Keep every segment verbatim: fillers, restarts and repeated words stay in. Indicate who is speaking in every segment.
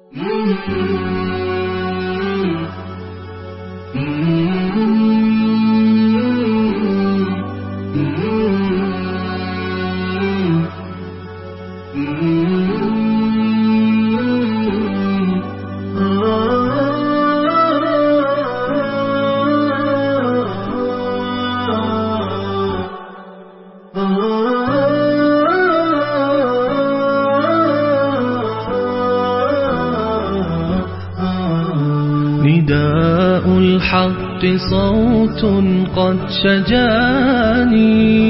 Speaker 1: نداء الحق صوت قد شجاني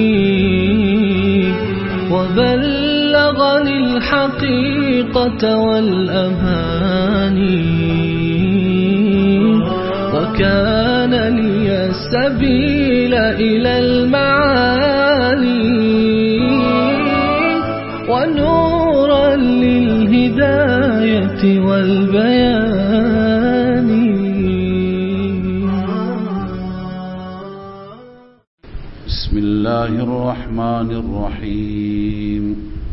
Speaker 1: وبلغني الحقيقة والأماني وكان لي السبيل إلى المعالي ونورا للهداية والبيان.
Speaker 2: بسم الله الرحمن الرحیم.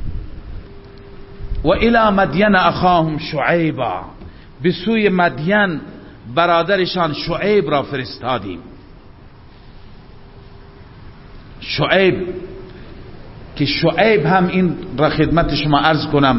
Speaker 2: و الى مدین اخاهم شعیبا، به سوی مدین برادرشان شعیب را فرستادیم. شعیب که شعیب هم این را خدمت شما عرض کنم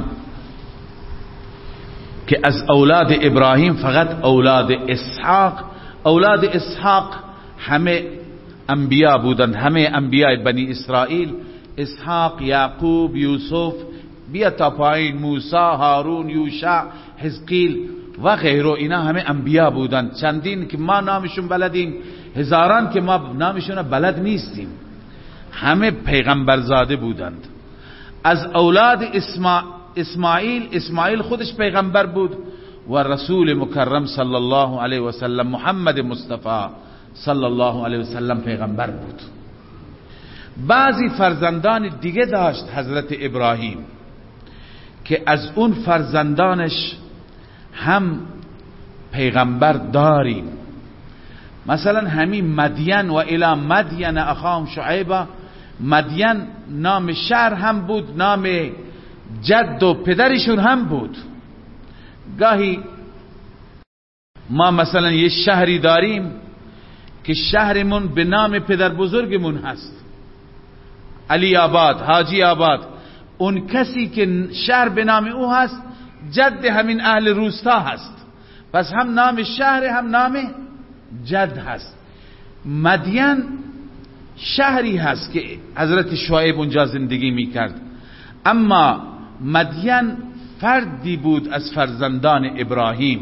Speaker 2: که از اولاد ابراهیم فقط اولاد اسحاق، اولاد اسحاق همه انبیا بودند، همه انبیاء بنی اسرائیل، اسحاق، یعقوب، یوسف، بیا تا پایین، موسی، هارون، یوشع، حزقیل و غیره، اینا همه انبیا بودند. چندین که ما نامشون بلدیم، هزاران که ما نامشون بلد نیستیم، همه پیغمبرزاده بودند. از اولاد اسما... اسماعیل، اسماعیل خودش پیغمبر بود و رسول مکرم صلی الله علیه و سلم محمد مصطفی صلی الله علیه و سلم پیغمبر بود. بعضی فرزندان دیگه داشت حضرت ابراهیم که از اون فرزندانش هم پیغمبر داریم. مثلا همین مدین، و الی مدین اخاهم شعیبا، مدین نام شهر هم بود، نام جد و پدرشون هم بود. گاهی ما مثلا یه شهری داریم که شهرمون به نام پدر بزرگمون هست، علی آباد، حاجی آباد. اون کسی که شهر به نام او هست جد همین اهل روستا هست، پس هم نام شهر هم نام جد هست. مدین شهری هست که حضرت شعیب اونجا زندگی میکرد، اما مدین فردی بود از فرزندان ابراهیم.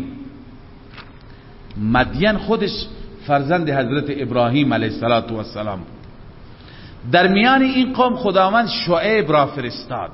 Speaker 2: مدین خودش فرزند حضرت ابراهیم علیه السلام بود. در میان این قوم خداوند شعیب را فرستاد.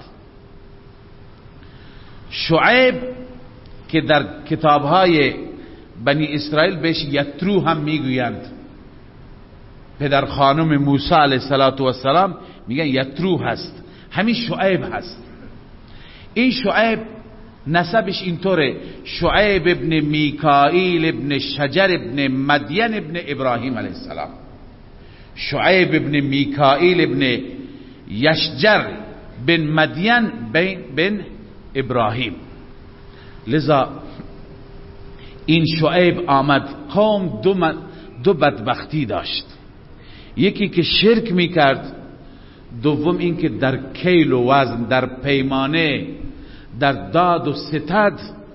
Speaker 2: شعیب که در کتابهای بنی اسرائیل بهش یترو هم میگویند، پدر خانم موسی علیه السلام میگن یترو هست، همین شعیب هست. این شعیب نسبش اینطوره: شعیب ابن میکائیل ابن شجر ابن مدین ابن ابراهیم علیه السلام. شعیب ابن میکائیل ابن یشجر بن مدین بن ابراهیم. لذا این شعیب آمد، قوم دو, دو بدبختی داشت، یکی که شرک میکرد، دوم این که در کیل و وزن، در پیمانه، در داد و ستد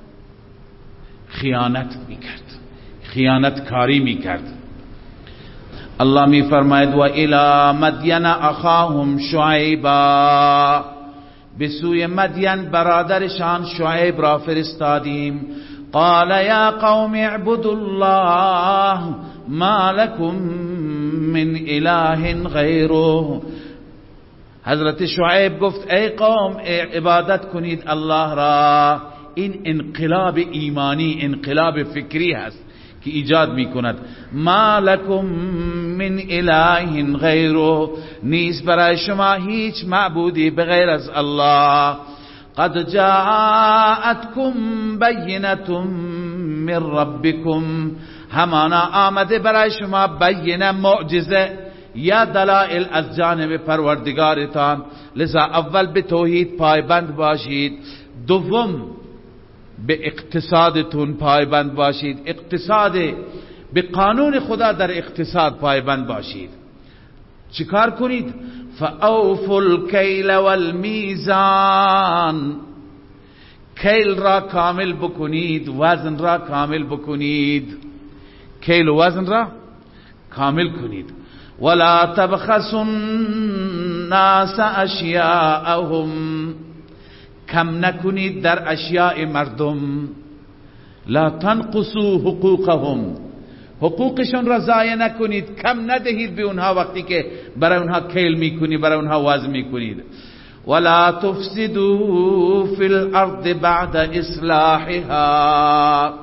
Speaker 2: خیانت میکرد، خیانت کاری میکرد. الله می فرماید و الی مدین اخاهم شعیبا، به سوی مدین برادرشان شعیب را فرستادیم. قال یا قوم اعبدوا الله ما لكم من اله غیره. حضرت شعیب گفت ای قوم عبادت کنید الله را. این انقلاب ایمانی، انقلاب فکری هست که ایجاد می کند. ما لکم من اله غیره، نیست برای شما هیچ معبودی بغیر از الله. قد جاءتكم بینة من ربکم، همانا آمده برای شما بینه، معجزه یا دلائل از جانب پروردگارتان. لذا اول به توحید پایبند باشید. دوم به اقتصادتون پایبند باشید، اقتصاد به قانون خدا در اقتصاد پایبند باشید. چیکار کنید؟ فاوفوا الکیل والمیزان، کیل را کامل بکنید، وزن را کامل بکنید، کیل و وزن را کامل کنید. ولا تبخسوا الناس اشیاءهم، کم نکنید در اشیاء مردم. لا تنقصوا حقوقهم، حقوقشون را ضایع نکنید، کم ندهید به اونها وقتی که برای اونها کیل میکنید، برای اونها وزن میکنید. ولا تفسدوا فی الارض بعد اصلاحها،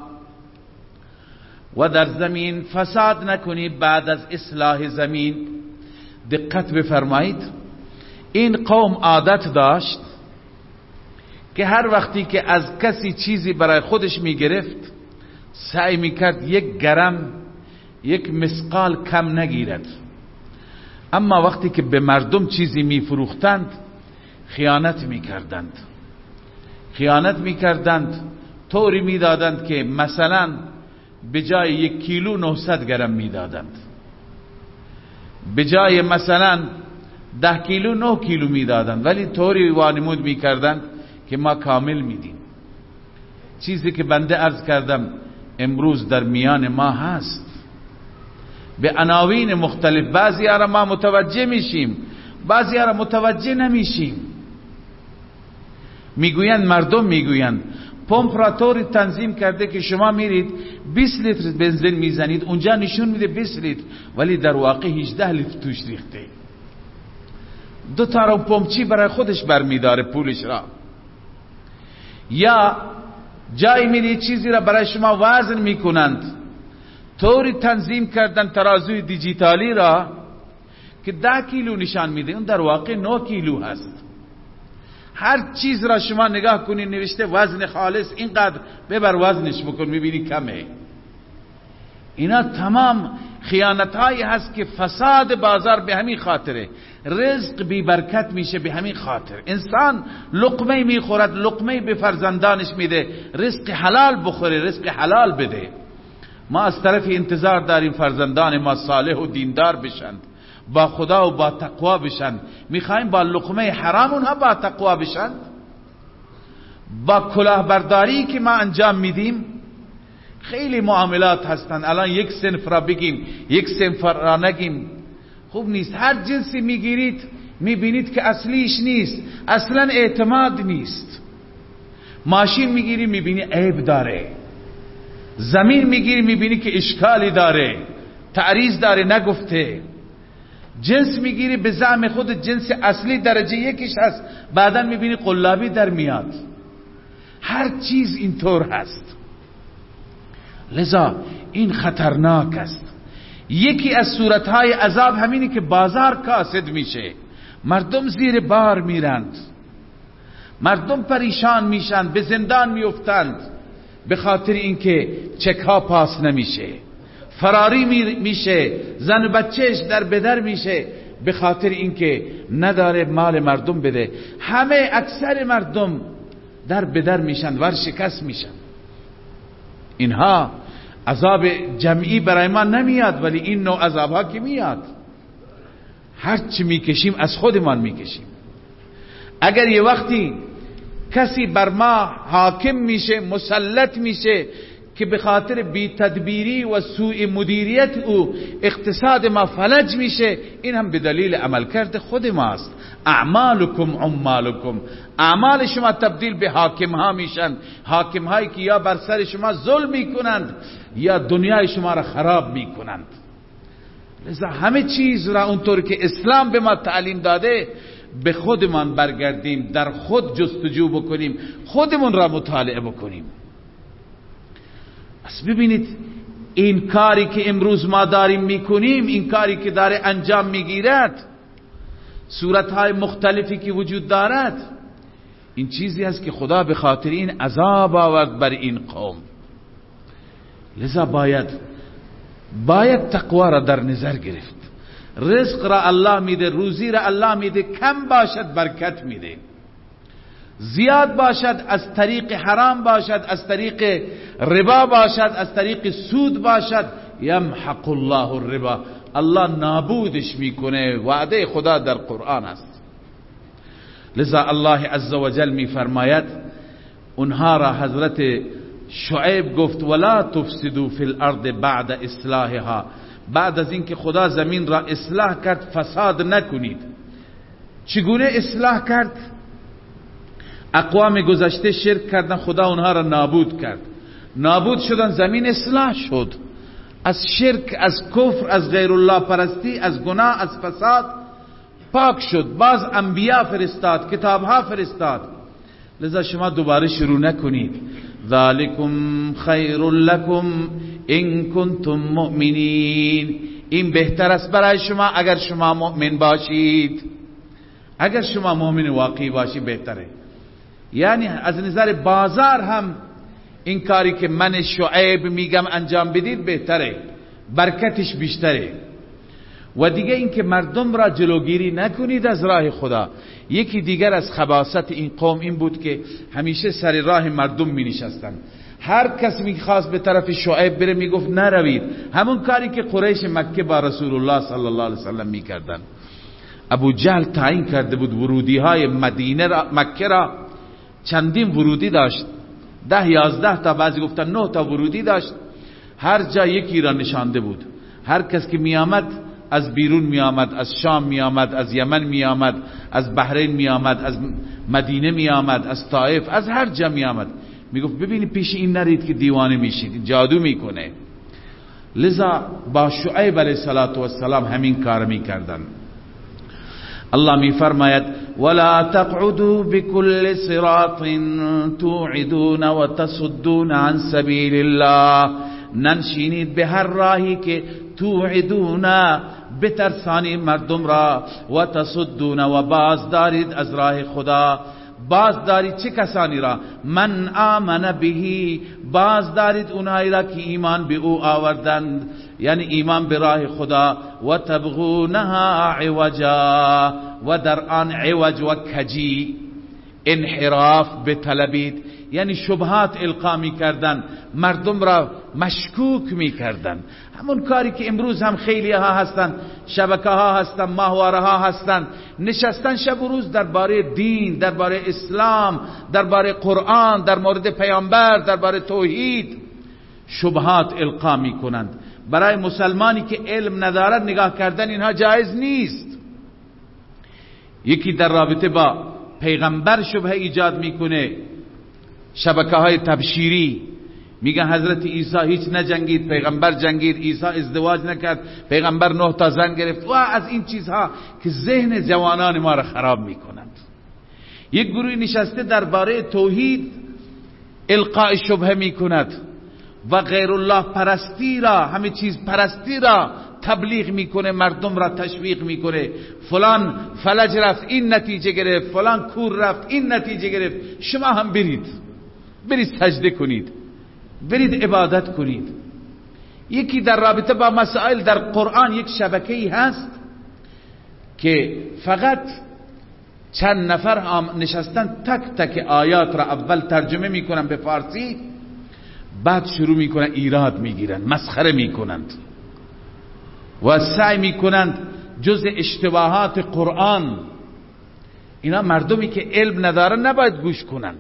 Speaker 2: و در زمین فساد نکنید بعد از اصلاح زمین. دقت بفرمایید، این قوم عادت داشت که هر وقتی که از کسی چیزی برای خودش میگرفت سعی میکرد یک گرم، یک مسقال کم نگیرد. اما وقتی که به مردم چیزی میفروختند خیانت میکردند، خیانت میکردند طوری میدادند که مثلا به جای یک کیلو نهصد گرم میدادند، به جای مثلا ده کیلو نه کیلو میدادند، ولی طوری وانمود میکردند که ما کامل میدیم. چیزی که بنده عرض کردم امروز در میان ما هست به عناوین مختلف. بعضی ها را ما متوجه میشیم، بعضی ها را متوجه نمیشیم. میگویند، مردم میگویند پمپ را طوری تنظیم کرده که شما میرید بیست لیتر بنزین میزنید، اونجا نشون میده بیست لیتر ولی در واقع هجده لیتر توش ریخته. دو تا رو پمپچی برای خودش برمیداره پولش را. یا جایی میرید چیزی را برای شما وزن میکنند، طوری تنظیم کردن ترازوی دیجیتالی را که ده کیلو نشان میده، اون در واقع نه کیلو هست. هر چیز را شما نگاه کنید نوشته وزن خالص اینقدر، ببر وزنش بکن میبینی کمه. اینا تمام خیانت هایی هست که فساد بازار به همین خاطره، رزق بی برکت میشه به همین خاطر. انسان لقمه میخورد، لقمه به فرزندانش میده، رزق حلال بخوره، رزق حلال بده. ما از طرفی انتظار داریم فرزندان ما صالح و دیندار بشند، با خدا و با تقوا بشند. میخوایم با لقمه حرام اونها با تقوا بشند؟ با کلاهبرداری که ما انجام میدیم خیلی معاملات هستند. الان یک صنف را بگیم، یک صنف را نگیم، خوب نیست. هر جنسی میگیرید میبینید که اصلیش نیست، اصلا اعتماد نیست. ماشین میگیری میبینی عیب داره، زمین میگیری میبینی که اشکالی داره، تعریض داره نگفته. جنس میگیری به زعم خود جنس اصلی درجه یکیش هست، بعدا میبینی قلابی در میاد. هر چیز اینطور هست، لذا این خطرناک است. یکی از صورتهای عذاب همینی که بازار کاسد میشه، مردم زیر بار میرند، مردم پریشان میشن، به زندان میافتند به خاطر اینکه چک ها پاس نمیشه، فراری میشه، زن و بچهش در بدر میشه به خاطر اینکه نداره مال مردم بده. همه اکثر مردم در بدر میشن، ورشکست میشن. اینها عذاب جمعی برای ما نمیاد، ولی این نوع عذاب ها که میاد هر چی میکشیم از خودمان میکشیم. اگر یه وقتی کسی بر ما حاکم میشه، مسلط میشه که به خاطر بی تدبیری و سوء مدیریت او اقتصاد ما فلج میشه، این هم به دلیل عملکرد خود ماست. اعمالکم عمالکم، اعمال شما تبدیل به حاکم ها میشن، حاکم هایی که یا بر سر شما ظلم میکنند یا دنیای شما را خراب میکنند. لذا همه چیز را اونطور که اسلام به ما تعلیم داده به خودمان برگردیم، در خود جستجو بکنیم، خودمون را مطالعه بکنیم. پس ببینید این کاری که امروز ما داریم میکنیم، این کاری که داره انجام میگیرد، صورتهای مختلفی که وجود دارد، این چیزی است که خدا به خاطر این عذاب آورد بر این قوم. لذا باید باید تقوا را در نظر گرفت. رزق را الله میده، روزی را الله میده، کم باشد برکت میده. زیاد باشد، از طریق حرام باشد، از طریق ربا باشد، از طریق سود باشد، یمحق الله الربا، الله نابودش میکنه. وعده خدا در قرآن است. لذا الله عز و جل میفرماید اونها را حضرت شعیب گفت ولا تفسدوا فی الارض بعد اصلاحها، بعد از اینکه خدا زمین را اصلاح کرد فساد نکنید. چگونه اصلاح کرد؟ اقوام گذشته شرک کردن، خدا اونها را نابود کرد، نابود شدن، زمین اصلاح شد، از شرک، از کفر، از غیر الله پرستی، از گناه، از فساد پاک شد. باز انبیاء فرستاد، کتابها فرستاد. لذا شما دوباره شروع نکنید. ذالکم خیر لکم ان کنتم مؤمنین، این بهتر است برای شما اگر شما مؤمن باشید. اگر شما مؤمن واقعی باشید بهتره. یعنی از نظر بازار هم این کاری که من شعیب میگم انجام بدید بهتره، برکتش بیشتره. و دیگه این که مردم را جلوگیری نکنید از راه خدا. یکی دیگر از خباثت این قوم این بود که همیشه سر راه مردم می نشستن. هر کس می خواست به طرف شعیب بره می گفت نروید. همون کاری که قریش مکه با رسول الله صلی الله علیه وسلم می کردن. ابو جهل تعیین کرده بود ورودی های مدینه را، مکه را چندین ورودی داشت، ده یازده تا، بعضی گفتن نه تا ورودی داشت. هر جا یکی را نشانده بود. هر کس که می آمد از بیرون می آمد، از شام می آمد، از یمن می آمد، از بحرین می آمد، از مدینه می آمد، از طائف، از هر جا می آمد. می گفت ببینید پیش این نرید که دیوانه میشید، جادو میکنه. لذا با شعیب علیه السلام همین کار می کردن. الله می فرماید ولا تقعدوا بكل صراط توعدون وتصدون عن سبیل الله، ننشینید به هر راهی که توعدون بترسانی مردم را، و تصدون و باز دارید از راه خدا. باز دارید چه کسانی را؟ من آمن بهی، باز دارید اونهایی را که ایمان به او آوردند، یعنی ایمان به راه خدا. و تبغونها عوجا، و در آن عوج و کجی، انحراف بطلبید، یعنی شبهات القا می کردن، مردم را مشکوک می کردن. همون کاری که امروز هم خیلی ها هستن، شبکه ها هستن، ماهواره ها هستن، نشستن شب و روز درباره دین، درباره اسلام، درباره قرآن، در مورد پیامبر، درباره توحید شبهات القا می کنند. برای مسلمانی که علم ندارد نگاه کردن اینها جایز نیست. یکی در رابطه با پیغمبر شبهه ایجاد میکنه، شبکه های تبشیری میگن حضرت عیسی هیچ نجنگید، پیغمبر جنگید، عیسی ازدواج نکرد، پیغمبر نه تا زن گرفت، و از این چیزها که ذهن جوانان ما را خراب میکنند. یک گروه نشسته درباره توحید القاء شبهه میکند و غیر الله پرستی را، همه چیز پرستی را تبلیغ میکنه، مردم را تشویق میکنه. فلان فلج رفت این نتیجه گرفت، فلان کور رفت این نتیجه گرفت، شما هم برید برید سجده کنید، برید عبادت کنید. یکی در رابطه با مسائل در قرآن یک شبکه‌ای هست که فقط چند نفر هم نشستن تک تک آیات را اول ترجمه میکنن به فارسی، بعد شروع میکنن ایراد میگیرن، مسخره میکنند و سعی میکنند جز اشتباهات قرآن. اینا مردمی که علم ندارن نباید گوش کنند.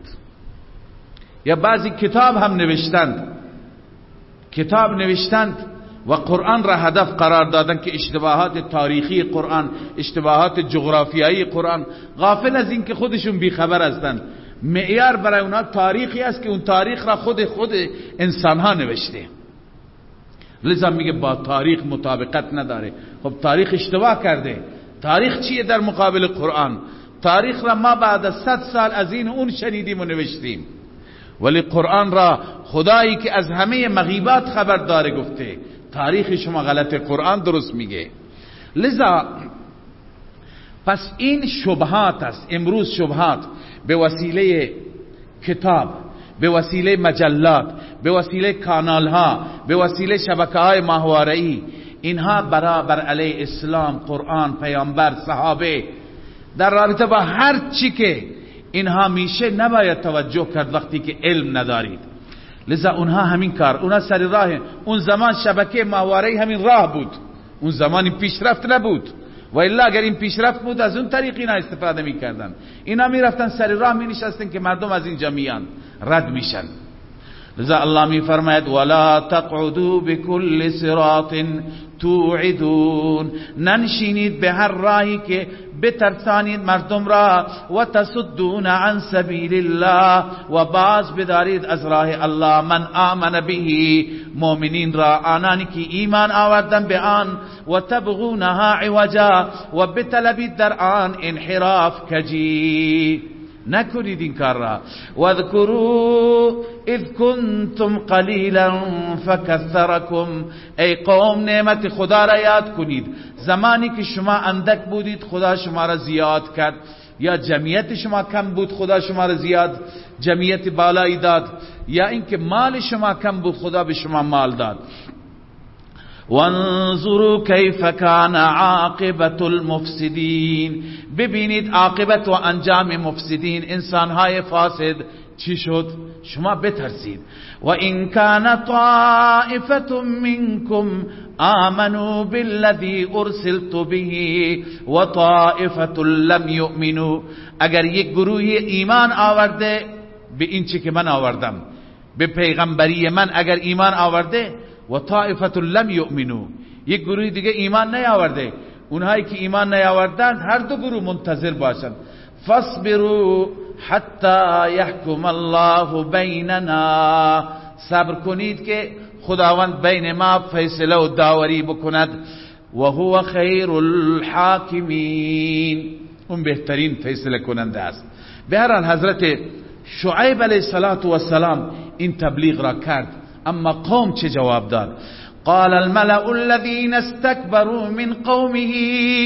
Speaker 2: یا بعضی کتاب هم نوشتند، کتاب نوشتند و قرآن را هدف قرار دادن که اشتباهات تاریخی قرآن، اشتباهات جغرافیایی قرآن، غافل از این که خودشون بیخبر هستند. معیار برای اونها تاریخی است که اون تاریخ را خود خود انسان ها نوشته. لذا میگه با تاریخ مطابقت نداره. خب تاریخ اشتباه کرده. تاریخ چیه در مقابل قرآن؟ تاریخ را ما بعد از صد سال از این اون شنیدیم و نوشتیم، ولی قرآن را خدایی که از همه مغیبات خبر داره گفته تاریخ شما غلط، قرآن درست میگه. لذا پس این شبهات است. امروز شبهات به وسیله کتاب، به وسیله مجلات، به وسیله کانال ها، به وسیله شبکه های ماهواره‌ای، اینها برابر علیه اسلام، قرآن، پیامبر، صحابه، در رابطه با هر چی که اینها میشه نباید توجه کرد وقتی که علم ندارید. لذا اونها همین کار، اونها سر راه، اون زمان شبکه ماهواره‌ای همین راه بود، اون زمانی پیشرفت نبود، و الا اگر این پیشرفت بود از اون طریق اینا استفاده میکردن. اینا میرفتن سر راه می نشستن که مردم از این جمعیان رد میشن. لذا الله می فرماید ولا تقعدوا بكل صراط توعدون، ننشینید به هر راهی که بترسانید مردم را، و تصدون عن سبیل الله، و باز بدارید از راه الله. من آمن به، مؤمنین را، آنانی که ایمان آوردن به آن، و تبغونها عوجا، و بطلبید در آن انحراف کجی، نکنید این کار را. واذکروا اذ کنتم قلیلا فکثرکم، ای قوم نعمت خدا را یاد کنید، زمانی که شما اندک بودید خدا شما را زیاد کرد، یا جمعیت شما کم بود خدا شما را زیاد جمعیت بالایی داد، یا اینکه مال شما کم بود خدا به شما مال داد. وانظروا کیف کان عاقبت المفسدین، ببینید عاقبت و انجام مفسدین، انسانهای فاسد چی شد، شما بترسید. و این کان طائفة منکم آمنوا بالذی ارسلت به و طائفة لم یؤمنوا، اگر یک گروه ایمان آورده به این چی که من آوردم، به پیغمبری من اگر ایمان آورده، و طائفة لم یؤمنوا، یک گروه دیگه ایمان نیاورده، اونهایی که ایمان نیاوردند هر دو گروه منتظر باشند. فاصبروا حتی یحکم الله بیننا، صبر کنید که خداوند بین ما فیصله و داوری بکند. و هو خیر الحاکمین، اون بهترین فیصله کننده است. به هر حال حضرت شعیب علیه السلام این تبلیغ را کرد، اما قوم چه جواب داد؟ قال الملأ الذين استكبروا من قومه،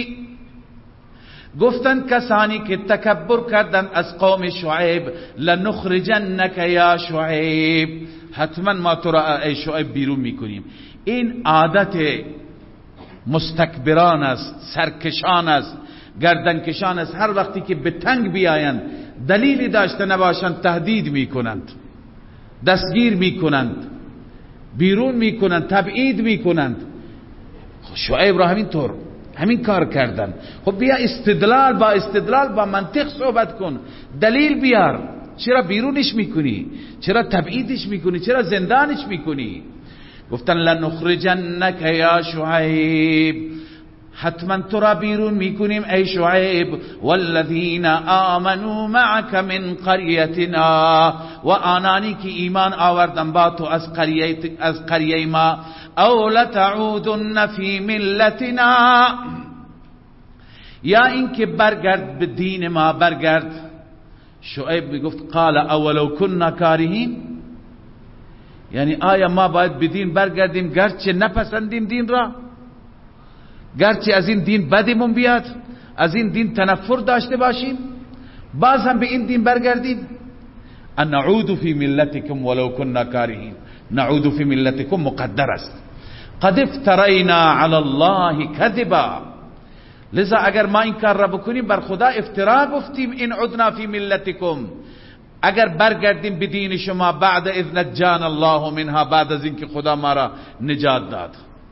Speaker 2: گفتند کسانی که تکبر کردند از قوم شعیب، لنخرجنك یا شعیب، حتما ما تو را ای شعیب بیرون میکنیم. این عادت مستکبران است، سرکشان است، گردنکشان است. هر وقتی که به تنگ بیایند، دلیلی داشته نباشند، تهدید میکنند، دستگیر میکنند، بیرون میکنند، تبعید میکنند. شعیب را همین طور همین کار کردن. خب بیا استدلال با استدلال با منطق صحبت کن، دلیل بیار. چرا بیرونش میکنی؟ چرا تبعیدش میکنی؟ چرا زندانش میکنی؟ گفتن لنخرجنک یا شعیب، حتما تو را بیرون میکنیم ای شعیب، والذین آمنوا معك من قریتنا، و آنانی که ایمان آوردن با تو از قریه از قریه ما، او لتعودن فی ملتنا، یا اینکه برگرد به دین ما برگرد. شعیب میگفت قال اولو كنا کارهین، یعنی آیا ما باید به دین برگردیم گرچه نپسندیم دین را، گرچه از این دین بدمون بیاد، از این دین تنفر داشته باشیم، باز هم به این دین برگردید؟ ان نعود فی ملتکم ولو كنا کارهین، نعود فی ملتکم مقدر است. قد افترینا علی الله کذبا، لذا اگر ما این کار را بکنیم بر خدا افترا گفتیم. این عدنا فی ملتکم، اگر برگردیم به دین شما بعد اذ نجانا الله منها، بعد از اینکه خدا ما را نجات داد.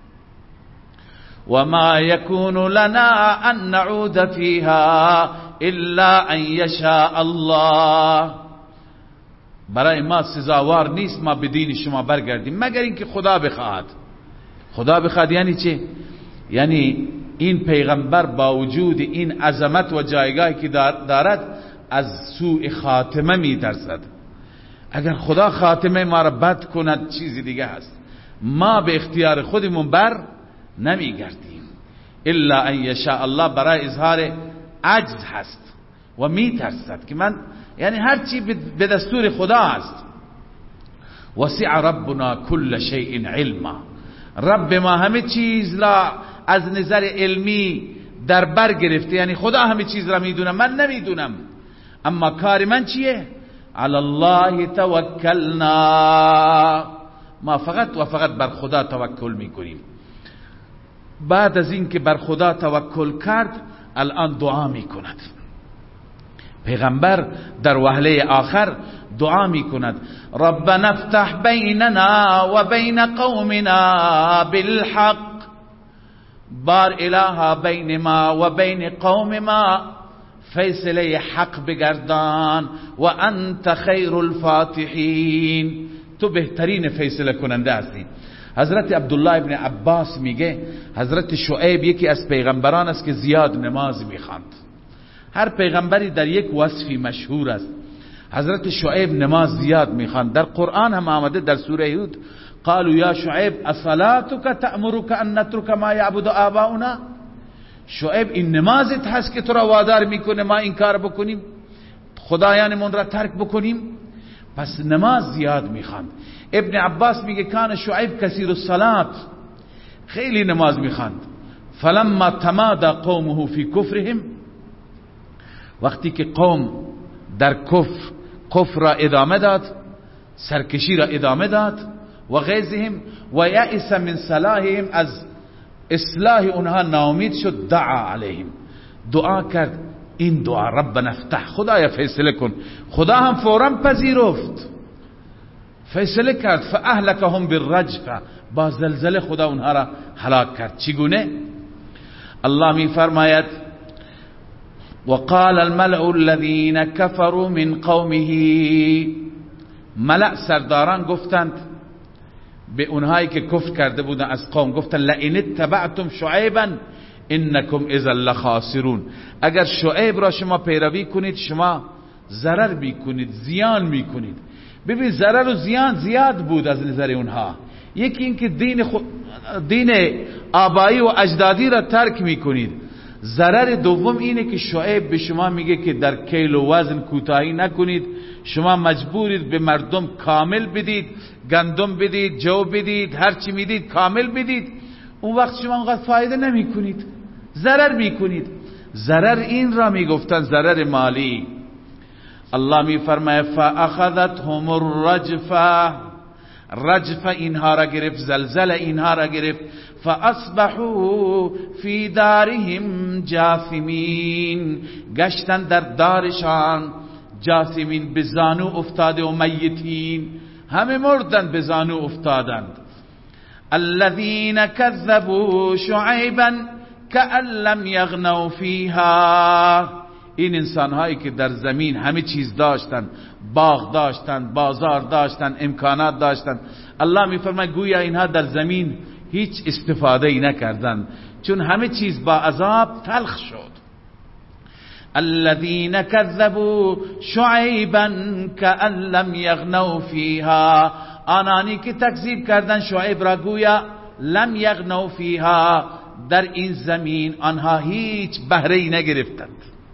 Speaker 2: وما يكون لنا ان نعود فيها الا ان يشاء الله، برای ما سزاوار نیست ما به دین شما برگردیم مگر اینکه خدا بخواهد. خدا بخواهد یعنی چه؟ یعنی این پیغمبر با وجود این عظمت و جایگاهی که دارد از سوء خاتمه می ترسد. اگر خدا خاتمه ما را بد کند چیزی دیگه هست، ما به اختیار خودمون بر نمی گردیم. الا ان یشاء الله برای اظهار عجز هست و می ترسد که من، یعنی هر چی به دستور خدا است. وسع ربنا كل شيء علما، رب ما همه چیز را از نظر علمی در بر گرفته، یعنی خدا همه چیز را میدونه، من نمیدونم. اما کار من چیه؟ علی الله توکلنا، ما فقط و فقط بر خدا توکل میکنیم. بعد از این که بر خدا توکل کرد الان دعا میکند. پیغمبر در وهله آخر دعا می کند ربنا افتح بیننا و بین قومنا بالحق، بار الها بین ما و بین قوم ما فیصله حق بگردان و انت خیر الفاتحین، تو بهترین فیصله کننده هستی. حضرت عبدالله ابن عباس میگه حضرت شعیب یکی از پیغمبران است که زیاد نماز میخواند. هر پیغمبری در یک وصفی مشهور است. حضرت شعیب نماز زیاد میخواند. در قرآن هم آمده در سوره هود قالوا یا شعیب اصلاتک تأمرک ان نترک ما یعبد آباؤنا، شعیب این نمازت هست که تو را وادار میکنه ما این کار بکنیم، خدایانمون را ترک بکنیم؟ پس نماز زیاد میخواند. ابن عباس میگه کان شعیب کثیر الصلاة، خیلی نماز میخواند. فلما تمادى قومه فی کفرهم، وقتی که قوم در کفر کفر را ادامه داد، سرکشی را ادامه داد، و غیظهم و یئس من صلاحهم، از اصلاح اونها ناامید شد، دعا علیهم، دعا کرد این دعا ربنا افتح، خدایا فیصله کن. خدا هم فوراً پذیرفت، فیصله کرد. فاهلکهم بالرجفه، با زلزله خدا اونها را هلاک کرد. چگونه؟ الله می فرماید وقال الملأ الذين كفروا من قومه، ملأ سرداران گفتند به اونهایی که کفر کرده بودن از قوم، گفتند لئن اتبعتم شعیبا انکم اذا لخاسرون، اگر شعیب را شما پیروی کنید شما ضرر میکنید، زیان میکنید. ببین ضرر و زیان زیاد بود از نظر اونها. یکی اینکه دین خود دین آبایی و اجدادی را ترک میکنید. ضرر دوم اینه که شعیب به شما میگه که در کیل و وزن کوتاهی نکنید، شما مجبورید به مردم کامل بدید، گندم بدید، جو بدید، هر چی میدید کامل بدید. اون وقت شما اونقدر فایده نمی کنید، ضرر می کنید. ضرر این را می گفتن ضرر مالی. الله می فرماید فاخذتهم الرجفه، رجفه اینها را گرفت، زلزله اینها را گرفت. فاصبحوا فی دارهم جاثمین، گشتن در دارشان جاثمین، به زانو افتاده و میتین، همه مردن به زانو افتادند. الذين كذبوا شعيبا كأن لم يغنوا فيها، این انسان هایی که در زمین همه چیز داشتن، باغ داشتن، بازار داشتن، امکانات داشتن، الله می فرماید گویا اینها در زمین هیچ استفاده ای نکردند، چون همه چیز با عذاب تلخ شد. الذين كذبوا شعيبا كأن لم يغنوا فيها، آنانی که تکذیب کردن شعیب را گویا لم یغنوا فیها، در این زمین آنها هیچ بهره ای نگرفتند.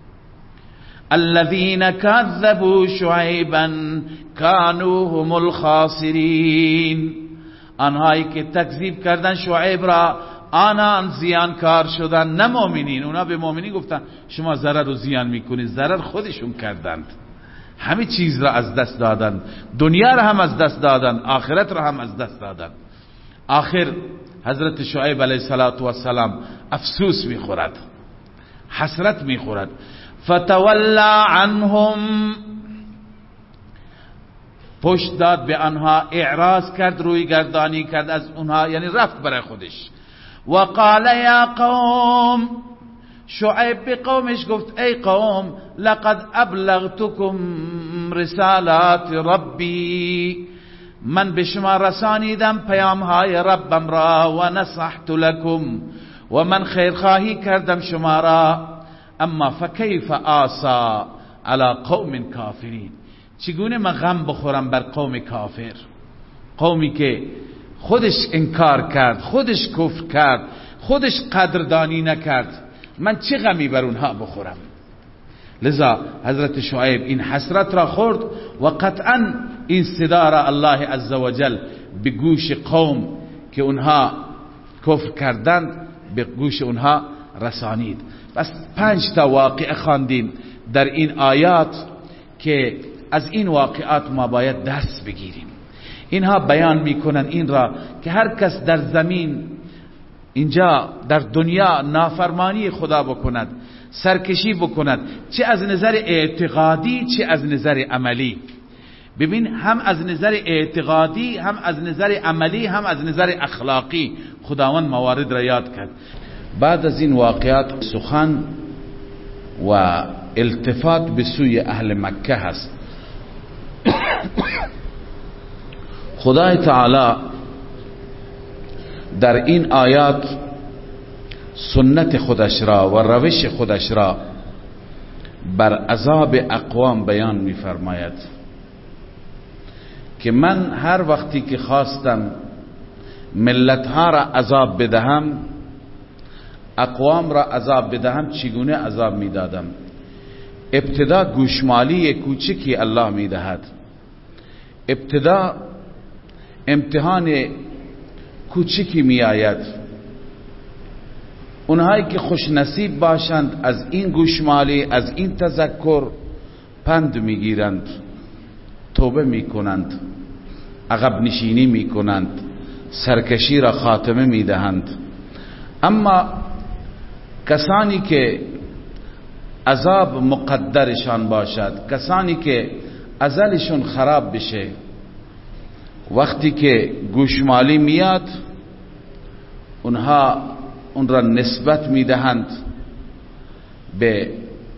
Speaker 2: الذين كذبوا شعيبا كانوا هم الخاسرین، آنهایی که تکذیب کردن شعیب را آنان زیانکار شدن، نه مؤمنین. اونا به مؤمنین گفتن شما ضرر و زیان میکنید، ضرر خودشون کردند، همه چیز را از دست دادند، دنیا را هم از دست دادند، آخرت را هم از دست دادند. آخر حضرت شعیب علیه السلام افسوس میخورد، حسرت میخورد. فتولا عنهم، پشت داد به آنها، اعراض کرد، روی گردانی کرد از اونها، یعنی رفت برای خودش. وقال یا قوم، شعیب به قومش گفت ای قوم لقد ابلغتكم رسالات ربی، من به شما رسانیدم پیام های ربم را، و نصحت لكم، و من خیرخواهی کردم شما را. اما فکیف آسا علی قوم کافرین، چگونه من غم بخورم بر قوم کافر، قومی که خودش انکار کرد، خودش کفر کرد، خودش قدردانی نکرد، من چه غمی بر اونها بخورم؟ لذا حضرت شعیب این حسرت را خورد و قطعا این صدا را الله عزوجل به گوش قوم که اونها کفر کردند به گوش اونها رسانید. بس پنج تا واقعه خواندیم در این آیات که از این واقعات ما باید درس بگیریم. اینها بیان میکنن این را که هر کس در زمین اینجا در دنیا نافرمانی خدا بکند، سرکشی بکند، چه از نظر اعتقادی چه از نظر عملی. ببین هم از نظر اعتقادی هم از نظر عملی هم از نظر اخلاقی خداوند موارد را یاد کرد. بعد از این واقعات سخن و التفات به سوی اهل مکه هست. خدای تعالی در این آیات سنت خودش را و روش خودش را بر عذاب اقوام بیان می فرماید که من هر وقتی که خواستم ملتها را عذاب بدهم، اقوام را عذاب بدهم، چگونه عذاب می دادم. ابتدا گوشمالی کوچکی الله می دهد، ابتدا امتحان کوچکی می آید. اونهایی که خوش نصیب باشند از این گوشمالی، از این تذکر پند می گیرند، توبه می کنند، عقب نشینی می کنند، سرکشی را خاتمه می دهند. اما کسانی که عذاب مقدرشان باشد، کسانی که ازلشون خراب بشه، وقتی که گوشمالی میاد اونها اون را نسبت میدهند به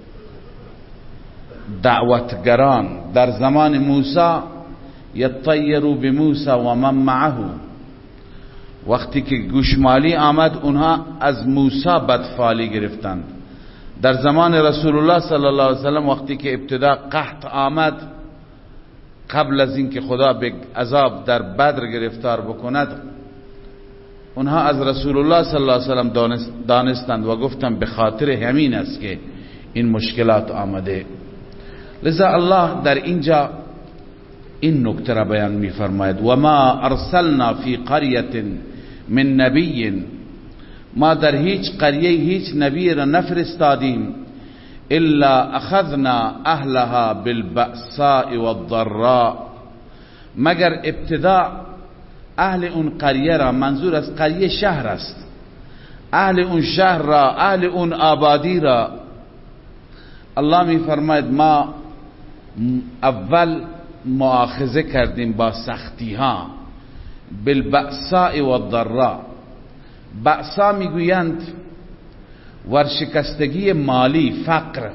Speaker 2: دعوتگران. در زمان موسی یطیروا بموسی و من معه، وقتی که گوشمالی آمد اونها از موسی بدفالی گرفتند. در زمان رسول الله صلی الله علیه وسلم وقتی که ابتدا قحط آمد، قبل از اینکه خدا به عذاب در بدر گرفتار بکند، اونها از رسول الله صلی الله علیه وسلم دانستند و گفتند به خاطر همین است که این مشکلات آمده. لذا الله در اینجا این نکته را بیان می فرماید: و ما ارسلنا فی قریة من نبی، ما در هیچ قریه هیچ نبی را نفرستادیم الا اخذنا اهلها بالبأساء والضراء، مگر ابتدا اهل اون قریه را، منظور از قریه شهر است، اهل اون شهر را، اهل اون آبادی را الله می فرماید ما اول مؤاخذه کردیم با سختی ها، بالبأساء والضراء. بأسا میگویند ورشکستگی مالی، فقر،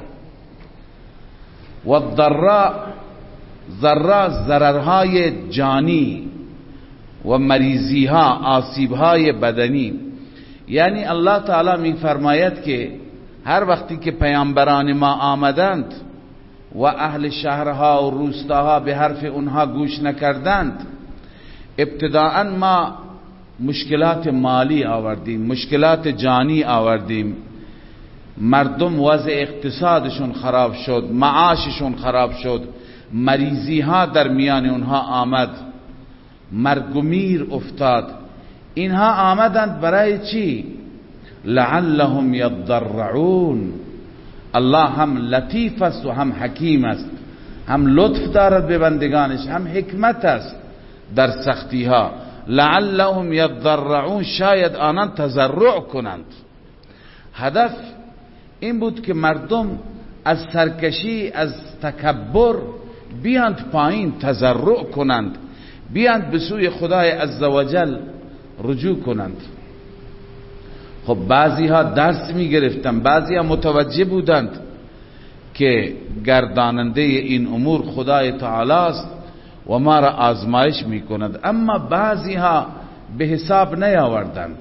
Speaker 2: و ضراء ضراء ضررهای جانی و مریضی ها، آسیب های بدنی. یعنی الله تعالی می فرماید که هر وقتی که پیامبران ما آمدند و اهل شهرها و روستاها به حرف اونها گوش نکردند، ابتداءً ما مشکلات مالی آوردیم، مشکلات جانی آوردیم، مردم وضع اقتصادشون خراب شد، معاششون خراب شد، مریضی ها در میان اونها آمد، مرگ و میر افتاد. اینها آمدند برای چی؟ لعلهم یضرعون. الله هم لطیف است و هم حکیم است، هم لطف دارد به بندگانش، هم حکمت است در سختی ها. لعلهم یضرعون، شاید آنان تضرع کنند. هدف این بود که مردم از سرکشی، از تکبر بیاند پایین، تضرع کنند، بیاند به سوی خدای عزوجل رجوع کنند. خب بعضی ها درس می گرفتند، بعضی ها متوجه بودند که گرداننده این امور خدای تعالی است و ما را آزمایش می کند، اما بعضی ها به حساب نیاوردند.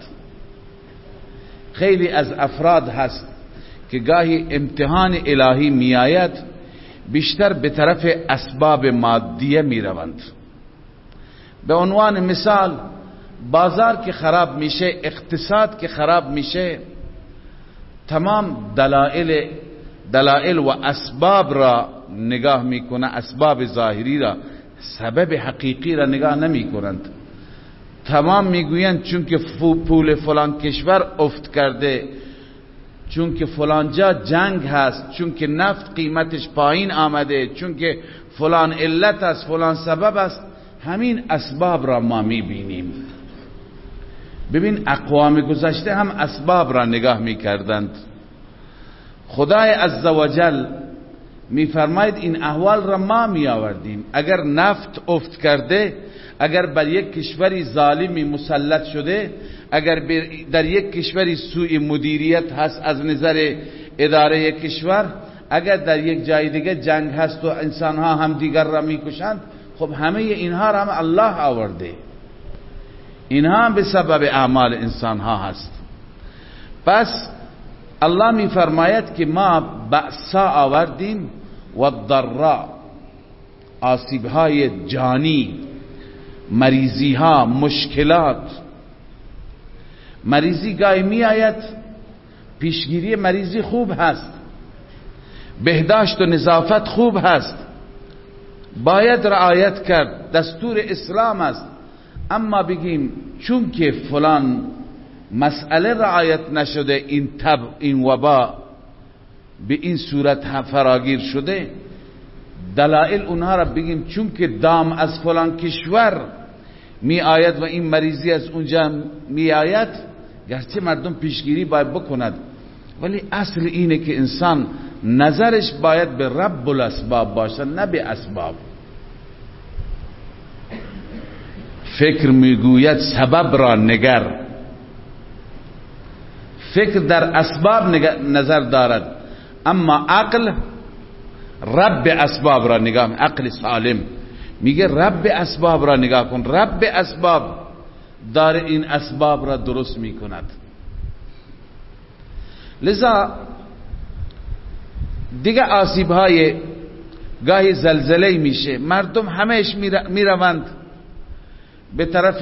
Speaker 2: خیلی از افراد هست که گاهی امتحان الهی می آید بیشتر به طرف اسباب مادیه می روند. به عنوان مثال بازار که خراب میشه، اقتصاد که خراب میشه، تمام دلائل دلائل و اسباب را نگاه میکنه، اسباب ظاهری را، سبب حقیقی را نگاه نمی کنند. تمام میگویند چون که پول فلان کشور افت کرده، چون که فلان جا جنگ هست، چون که نفت قیمتش پایین آمده، چون که فلان علت است، فلان سبب است، همین اسباب را ما میبینیم. ببین اقوام گذشته هم اسباب را نگاه میکردند. خدای عزوجل میفرماید این احوال را ما می آوردیم. اگر نفت افت کرده، اگر بر یک کشوری ظالمی مسلط شده، اگر در یک کشوری سوء مدیریت هست از نظر اداره کشور، اگر در یک جای دیگه جنگ هست و انسانها هم دیگر را میکشند، خب همه اینها را هم الله آورده. اینها هم به سبب اعمال انسانها هست. پس الله میفرماید که ما بأسا آوردیم و ضراء، آسیبهای جانی، مریضیها، مشکلات. مریضی گاهی می آید، پیشگیری مریضی خوب هست، بهداشت و نظافت خوب هست، باید رعایت کرد، دستور اسلام است. اما بگیم چون که فلان مسئله رعایت نشده، این تب، این وبا به این صورت فراگیر شده، دلائل اونها را بگیم چون که دام از فلان کشور می آید و این مریضی از اونجا می آید، گرچه مردم پیشگیری باید بکند، ولی اصل اینه که انسان نظرش باید به رب الاسباب باشد، نه به اسباب. فکر میگوید سبب را نگر، فکر در اسباب نظر دارد، اما عقل رب اسباب را نگاه. عقل سالم میگه رب اسباب را نگاه کن، رب اسباب دار این اسباب را درست میکند. لذا دیگه آسیب های گاهی زلزله میشه، مردم همهش میروند به طرف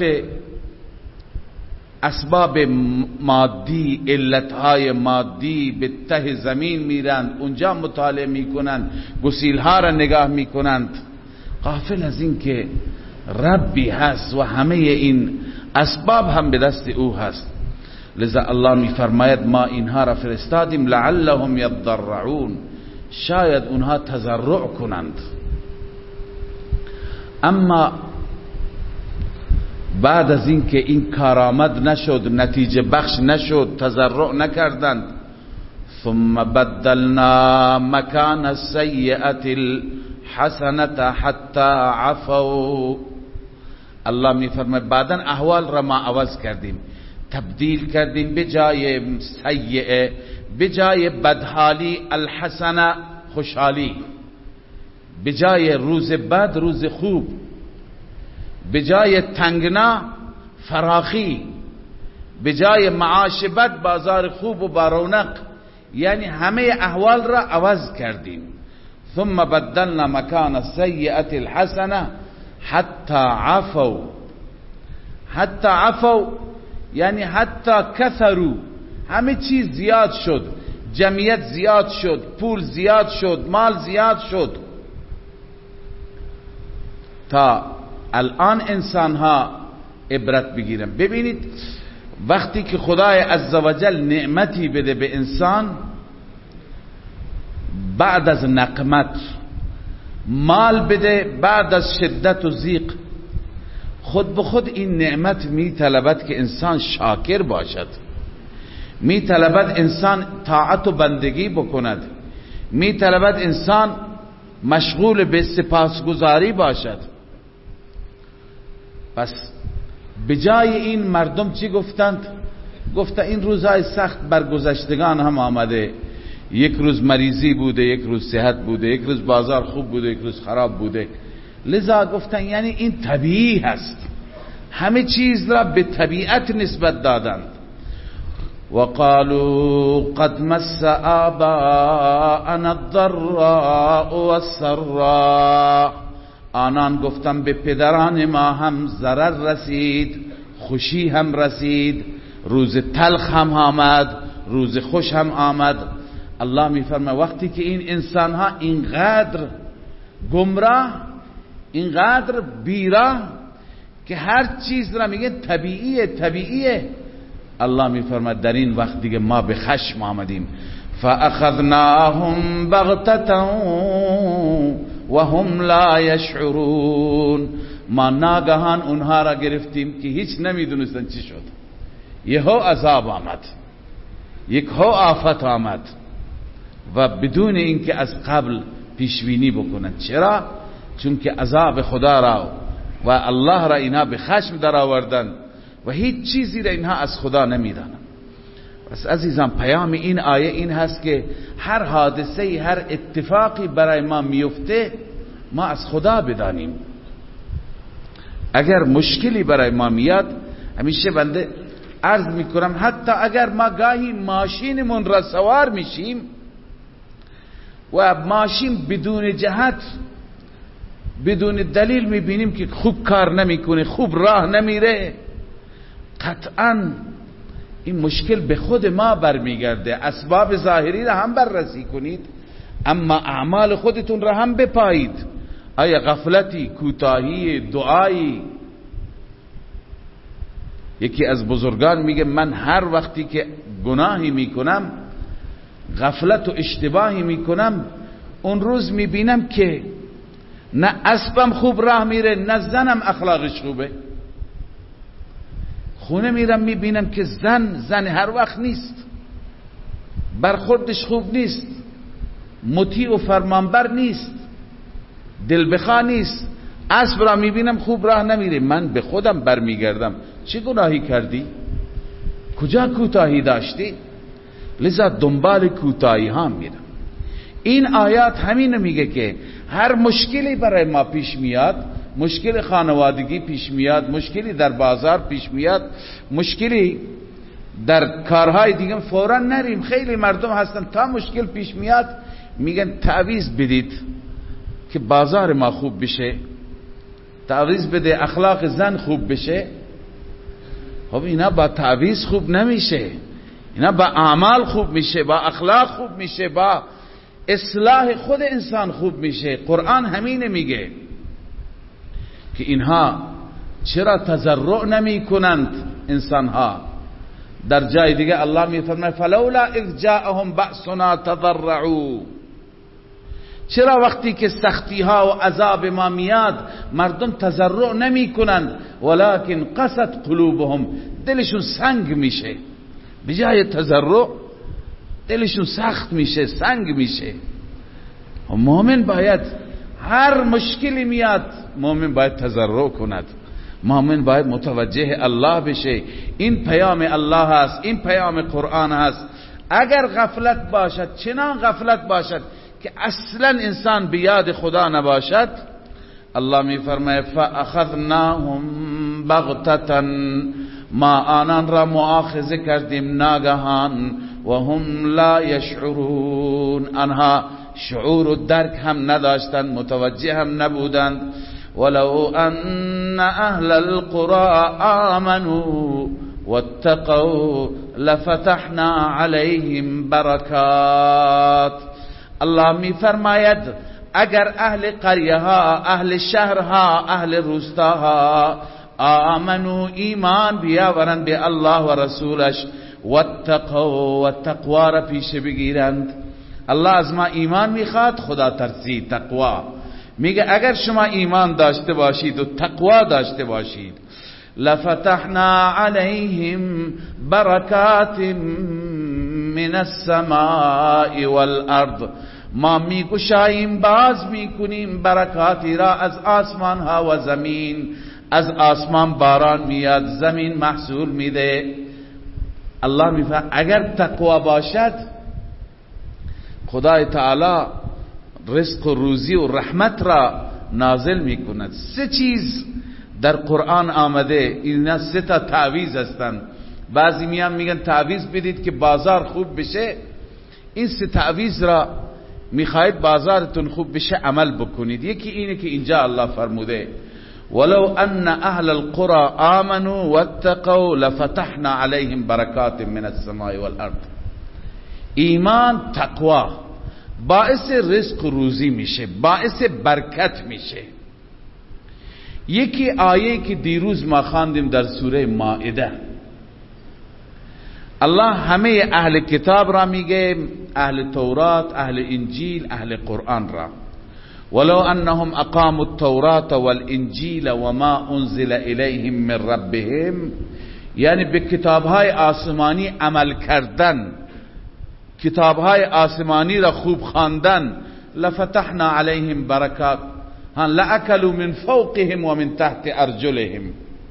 Speaker 2: اسباب مادی، علتهای مادی، به ته زمین میرند، اونجا مطالعه میکنند، گسیلها را نگاه میکنند، غافل از این که ربی هست و همه این اسباب هم به دست او هست. لذا الله میفرماید ما اینها را فرستادیم لعلهم یضرعون، شاید اونها تضرع کنند. اما بعد از این که این کارآمد نشد، نتیجه بخش نشد، تضرع نکردند، ثم بدلنا مکان السیئة الحسنة حتی عفوا. الله میفرماید بعداً احوال را ما عوض کردیم، تبدیل کردیم، به جای سیئه، به جای بدحالی، الحسنه خوشحالی، به جای روز بد روز خوب، به جای تنگنا فراخی، به جای معاش بد بازار خوب و بارونق. یعنی همه احوال را عوض کردیم. ثم بدلنا مکان السیئة الحسنه حتی عفوا. حتی عفوا یعنی حتی کثروا، همه چیز زیاد شد، جمعیت زیاد شد، پول زیاد شد، مال زیاد شد، تا الان انسان ها عبرت بگیرن. ببینید وقتی که خدای عزوجل نعمتی بده به انسان، بعد از نقمت مال بده، بعد از شدت و ضیق، خود به خود این نعمت می طلبد که انسان شاکر باشد، می طلبد انسان طاعت و بندگی بکند، می طلبد انسان مشغول به سپاسگزاری باشد. پس بجای این مردم چی گفتند؟ گفته این روزهای سخت بر گذشتگان هم آمده، یک روز مریضی بوده، یک روز صحت بوده، یک روز بازار خوب بوده، یک روز خراب بوده. لذا گفتن یعنی این طبیعی هست، همه چیز را به طبیعت نسبت دادند. وقالوا قد مس آباءنا الضراء والسراء. آنان گفتن به پدران ما هم ضرر رسید، خوشی هم رسید، روز تلخ هم آمد، روز خوش هم آمد. الله میفرمه وقتی که این انسان ها اینقدر گمراه، اینقدر بیراه که هر چیز را میگه طبیعیه طبیعیه، الله میفرمه در این وقت دیگه ما به خشم آمدیم. فاخذناهم بغتة وهم لا یشعرون. ما ناگهان اونها را گرفتیم که هیچ نمیدونستن چی شد. یهو عذاب آمد، یک هو آفت آمد، و بدون اینکه از قبل پیشبینی بکنند. چرا؟ چون که عذاب خدا را و الله را اینها به خشم در آوردن و هیچ چیزی را اینها از خدا نمیدانند. پس عزیزان پیام این آیه این هست که هر حادثه، هر اتفاقی برای ما میفته ما از خدا بدانیم. اگر مشکلی برای ما میاد، همیشه بنده عرض میکنم حتی اگر ما گاهی ماشینمون را سوار میشیم و ماشین بدون جهت بدون دلیل میبینیم که خوب کار نمیکنه، خوب راه نمیره، قطعا این مشکل به خود ما برمیگرده. اسباب ظاهری را هم بررسی کنید اما اعمال خودتون را هم بپایید. آیا غفلتی، کوتاهی، دعایی؟ یکی از بزرگان میگه من هر وقتی که گناهی میکنم، غفلت و اشتباهی میکنم، اون روز میبینم که نه اسبم خوب راه میره، نه زنم اخلاقش خوبه. خونه میرم میبینم که زن زن هر وقت نیست، برخوردش خوب نیست، مطیع و فرمانبر نیست، دلبخواه نیست. اسب را میبینم خوب راه نمیره، من به خودم برمیگردم چه گناهی کردی؟ کجا کوتاهی داشتی؟ لذا دنبال کوتاهی ها میرم. این آیات همین میگه که هر مشکلی برای ما پیش میاد، مشکل خانوادگی پیش میاد، مشکلی در بازار پیش میاد، مشکلی در کارهای دیگه، فوراً نریم. خیلی مردم هستن تا مشکل پیش میاد میگن تعویض بدید که بازار ما خوب بشه، تعویض بده اخلاق زن خوب بشه. خب اینا با تعویض خوب نمیشه، اینا با اعمال خوب میشه، با اخلاق خوب میشه، با اصلاح خود انسان خوب میشه. قرآن همین میگه که اینها چرا تضرع نمی کنند انسانها. در جای دیگه الله میفرماید فلولا اذ جاءهم بأسنا تضرعوا، چرا وقتی که سختی ها و عذاب ما میاد مردم تضرع نمی کنند، ولکن قست قلوبهم، دلشون سنگ میشه، بجای تضرع دلشون سخت میشه، سنگ میشه. و مؤمن باید هر مشکلی میاد مؤمن باید تضرع کند، مؤمن باید متوجه الله بشه. این پیام الله هست، این پیام قرآن هست. اگر غفلت باشد، چنان غفلت باشد که اصلا انسان بیاد خدا نباشد، الله می فرماید فاخذناهم بغتة، ما آنان را مؤاخذه کردیم ناگهان و هم لا یشعرون، آنها شعور و درک هم نداشتند، متوجه هم نبودند. ولو ان اهل القرى آمنوا واتقوا لفتحنا عليهم برکات. الله می فرماید اگر اهل قریه ها، اهل شهرها، اهل روستاها آمنو، ایمان بیاورند به الله و رسولش، واتقوا، و تقوا را پیش بگیرند. الله از ما ایمان میخواد، خدا ترسی، تقوا. میگه اگر شما ایمان داشته باشید و تقوا داشته باشید، لفتحنا علیهم برکات من السماء والارض، ما میگشاییم، باز میکنیم برکاتی را از آسمان ها و زمین. از آسمان باران میاد، زمین محصول میده. الله میفرماید اگر تقوا باشد خدای تعالی رزق و روزی و رحمت را نازل میکند. سه چیز در قرآن آمده، اینا سه تا تعویض هستند. بعضی میان میگن تعویض بدید که بازار خوب بشه. این سه تعویض را میخواید بازارتون خوب بشه عمل بکنید. یکی اینه که اینجا الله فرموده ولو ان اهل القرى آمنوا واتقوا لفتحنا عليهم برکات من السماء والارض. ایمان، تقوا باعث رزق و روزی میشه، باعث برکت میشه. یکی آیه که دیروز ما خواندیم در سوره مائده، الله همه اهل کتاب را میگه، اهل تورات، اهل انجیل، اهل قرآن را، ولو انهم اقاموا التوراة والانجیل وما انزل الیهم من ربهم، یعنی به کتابهای آسمانی عمل کردن کتابهای آسمانی را خوب خواندن، لفتحنا علیهم برکات، هن لأکلوا من فوقهم و من تحت ارجلهم.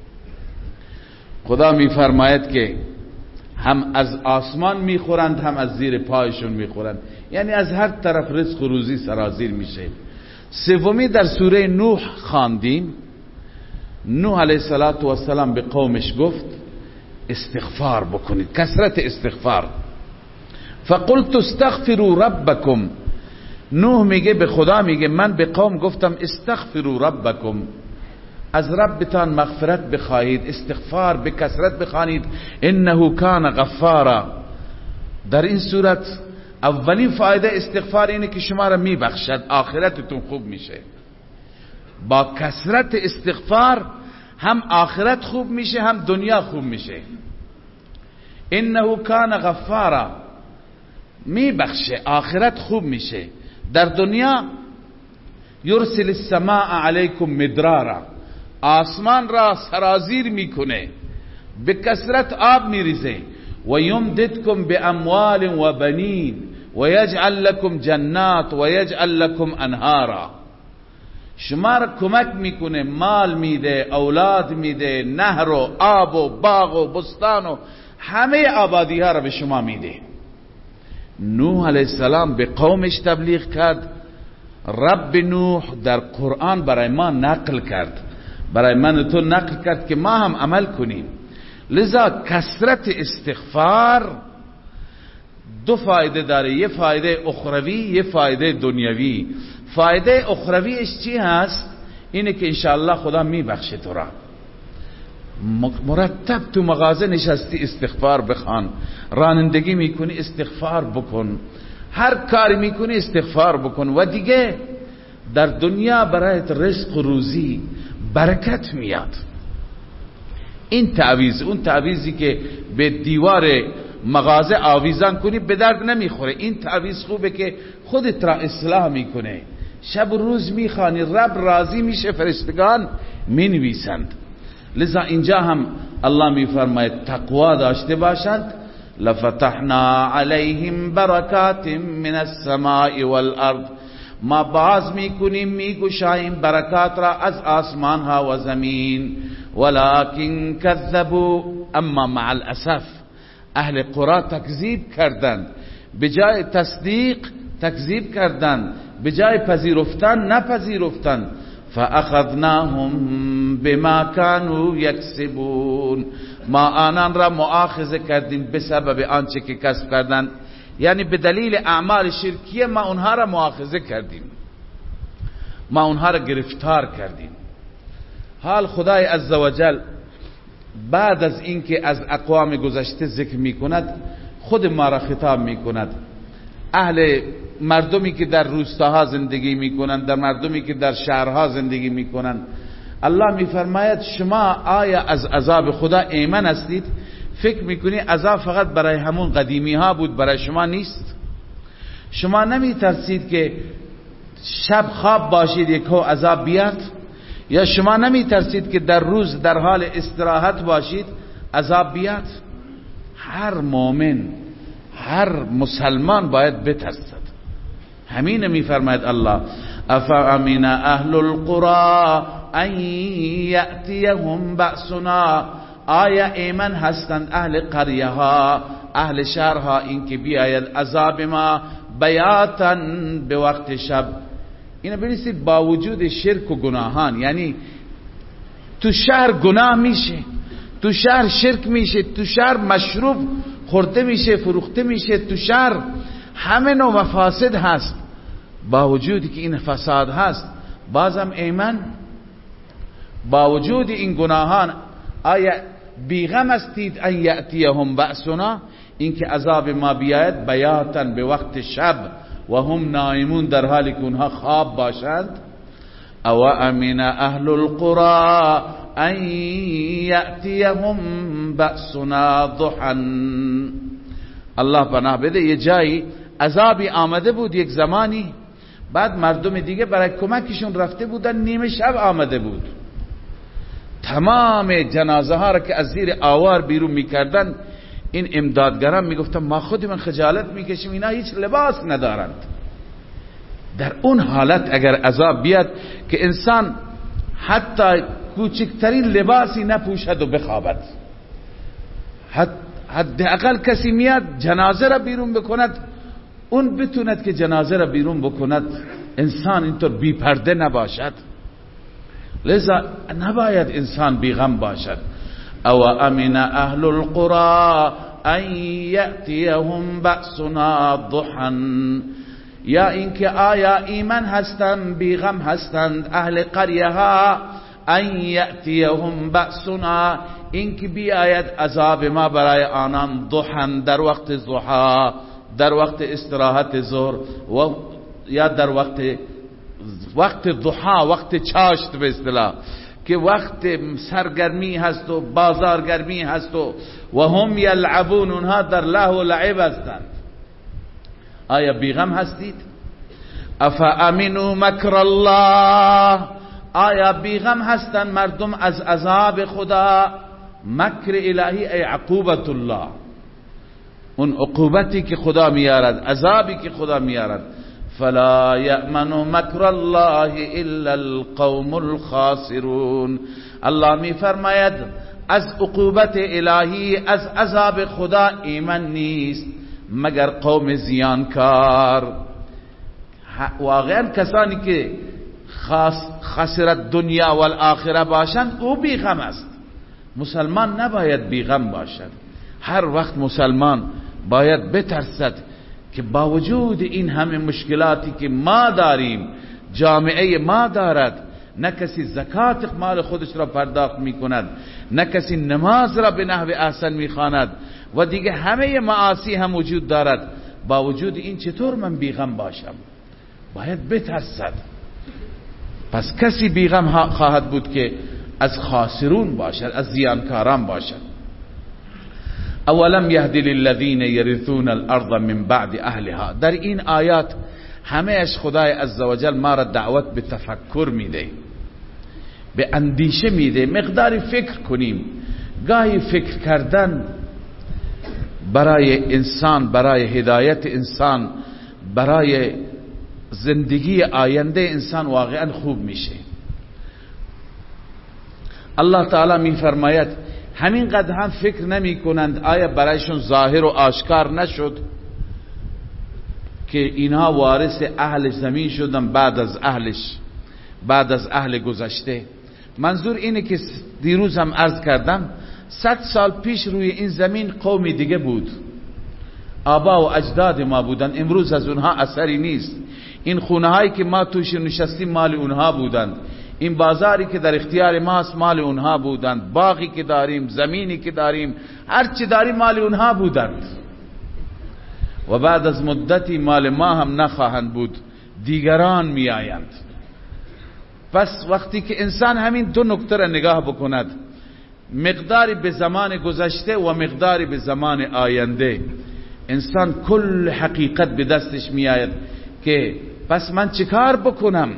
Speaker 2: خدا میفرماید که هم از آسمان میخورند هم از زیر پایشون میخورند، یعنی از هر طرف رزق و روزی سرازیر میشه. سومی در سوره نوح خواندیم، نوح علیه السلام به قومش گفت استغفار بکنید، کثرت استغفار. فقلت استغفروا ربکم، نوح میگه به خدا، میگه من به قوم گفتم استغفروا ربکم، از ربتان مغفرت بخواهید، استغفار به کثرت بخوانید، انه کان غفارا. در این صورت اولین فایده استغفار اینه که شما را میبخشد، آخرتتون خوب میشه. با کثرت استغفار هم آخرت خوب میشه هم دنیا خوب میشه. انه کان غفارا، میبخشه، آخرت خوب میشه. در دنیا یرسل السماء علیکم مدرارا، آسمان را سرازیر میکنه، به کثرت آب میریزه. و یمددکم باموال و بنین و یجعل لکم جنات و یجعل لکم انهارا، شما را کمک میکنه، مال میده، اولاد میده، نهر و آب و باغ و بستان و همه آبادی ها را به شما میده. نوح علیه السلام به قومش تبلیغ کرد، رب نوح در قرآن برای ما نقل کرد، برای من تو نقل کرد که ما هم عمل کنیم. لذا کثرت استغفار دو فایده داره، یه فایده اخروی یه فایده دنیوی. فایده اخرویش چی هست؟ اینه که انشاءالله خدا میبخشه تو را. مرتب تو مغازه نشستی استغفار بخوان، رانندگی میکنی استغفار بکن، هر کاری میکنی استغفار بکن و دیگه در دنیا برایت رزق و روزی برکت میاد. این تعویض، اون تعویضی که به دیوار مغازه آویزان کنی به درد نمیخوره. این تعویض خوبه که خودت را اصلاح میکنه، شب و روز میخوانی، رب راضی میشه، فرشتگان مینویسند. لذا اینجا هم الله میفرماید تقوا داشته باشند، لفتحنا علیهم برکات من السماء والارض، ما باز میکنیم میگشاییم برکات را از آسمان ها و زمین. ولكن كذبوا، اما مع الاسف اهل قرى تکذیب کردند، به جای تصدیق تکذیب کردند، به جای پذیرفتن نپذیرفتند. فاخذناهم بما كانوا يكسبون، ما آنان را مؤاخذه کردیم به سبب آنچه که کسب کردند، یعنی به دلیل اعمال شرکیه ما اونها را مؤاخذه کردیم، ما اونها را گرفتار کردیم. حال خدای عزوجل بعد از اینکه از اقوام گذشته ذکر میکند، خود ما را خطاب میکند. اهل مردمی که در روستاها زندگی میکنند، در مردمی که در شهرها زندگی میکنند، الله میفرماید شما آیا از عذاب خدا ایمن هستید؟ فکر میکنی عذاب فقط برای همون قدیمی ها بود، برای شما نیست؟ شما نمیترسید که شب خواب باشید یک هو عذاب بیاد؟ یا شما نمیترسید که در روز در حال استراحت باشید عذاب بیاد؟ هر مؤمن، هر مسلمان باید بترسد. همین میفرماید الله، افامن اهل القرى ان یأتیهم بأسنا، آیا ایمن هستند اهل قریه ها، اهل شهرها، این که بیاید عذاب ما بیاتا به وقت شب. اینو بنویسید، با وجود شرک و گناهان، یعنی تو شهر گناه میشه، تو شهر شرک میشه، تو شهر مشروب خورده میشه، فروخته میشه، تو شهر همه نوع مفاسد هست، با وجودی که این فساد هست بازم ایمن؟ با وجود این گناهان آیا بیغم استید ان یأتیهم بأسنا، اینکه عذاب ما بیاید بیاتا به وقت شب و هم نائمون، در حالی که اونها خواب باشند؟ او امن اهل القرى ان یأتیهم بأسنا ضحا، الله پناه بده یه جایی عذابی آمده بود یک زمانی، بعد مردم دیگه برای کمکشون رفته بودن، نیمه شب آمده بود، تمام جنازه ها را که از زیر آوار بیرون میکردن این امدادگران میگفتن ما خودمون خجالت میکشیم، اینا هیچ لباس ندارند. در اون حالت اگر عذاب بیاد که انسان حتی کوچکترین لباسی نپوشد و بخوابد، حداقل کسی میاد جنازه را بیرون بکند، اون بتوند که جنازه را بیرون بکند، انسان اینطور بی پرده نباشد. لذا نباید انسان بیغم باشد. او امن اهل القرى ان یأتیهم بأسنا ضحا، یا اینکه آیا ایمن هستند بیغم هستند اهل قریه ها، ان یأتیهم بأسنا، اینکه بیاید عذاب ما برای آنان ضحا در وقت ضحا، در وقت استراحت ظهر، و یا در وقت وقت ضحا، وقت چاشت به اصطلاح، که وقت سرگرمی هست و بازارگرمی هست و و هم یلعبون، اونها در لهو و لعب هستند. آیا بیغم هستید؟ افامنوا مکر الله، آیا بیغم هستند مردم از عذاب خدا؟ مکر الهی ای عقوبت الله، اون عقوبتی که خدا میارد، عذابی که خدا میارد. فلا یأمن مکر الله الا القوم الخاسرون، الله می فرماید از عقوبت الهی، از عذاب خدا ایمن نیست مگر قوم زیانکار. واقعا کسانی که خسرت دنیا و الاخره باشند او بیغم است. مسلمان نباید بیغم باشد. هر وقت مسلمان باید بترسد که با وجود این همه مشکلاتی که ما داریم، جامعه ما دارد، نه کسی زکات مال خودش را پرداخت می کند، نه کسی نماز را به نحو احسن می خواند و دیگه همه معاصی هم وجود دارد، با وجود این چطور من بیغم باشم؟ باید بترسد. پس کسی بیغم خواهد بود که از خاسرون باشد، از زیانکاران باشد. اولم یهدی للذین یرثون الارض من بعد اهلها، در این آیات همه اش خدای عزوجل ما را دعوت به تفکر میده، به اندیشه میده، مقداری فکر کنیم. گاهی فکر کردن برای انسان، برای هدایت انسان، برای زندگی آینده انسان واقعا خوب میشه. الله تعالی می فرماید همین قدر هم فکر نمی کنند آیا برایشون ظاهر و آشکار نشد که اینها وارث اهل زمین شدن بعد از اهلش، بعد از اهل گذشته. منظور اینه که دیروز هم عرض کردم صد سال پیش روی این زمین قومی دیگه بود، آبا و اجداد ما بودن، امروز از اونها اثری نیست. این خونه هایی که ما توش نشستیم مال اونها بودند، این بازاری که در اختیار ماست مال اونها بودند، باغی که داریم، زمینی که داریم، هر چی داریم مال اونها بودند و بعد از مدتی مال ما هم نخواهند بود، دیگران می آیند. پس وقتی که انسان همین دو نکته را نگاه بکند، مقداری به زمان گذشته و مقداری به زمان آینده، انسان کل حقیقت به دستش می آید که پس من چیکار بکنم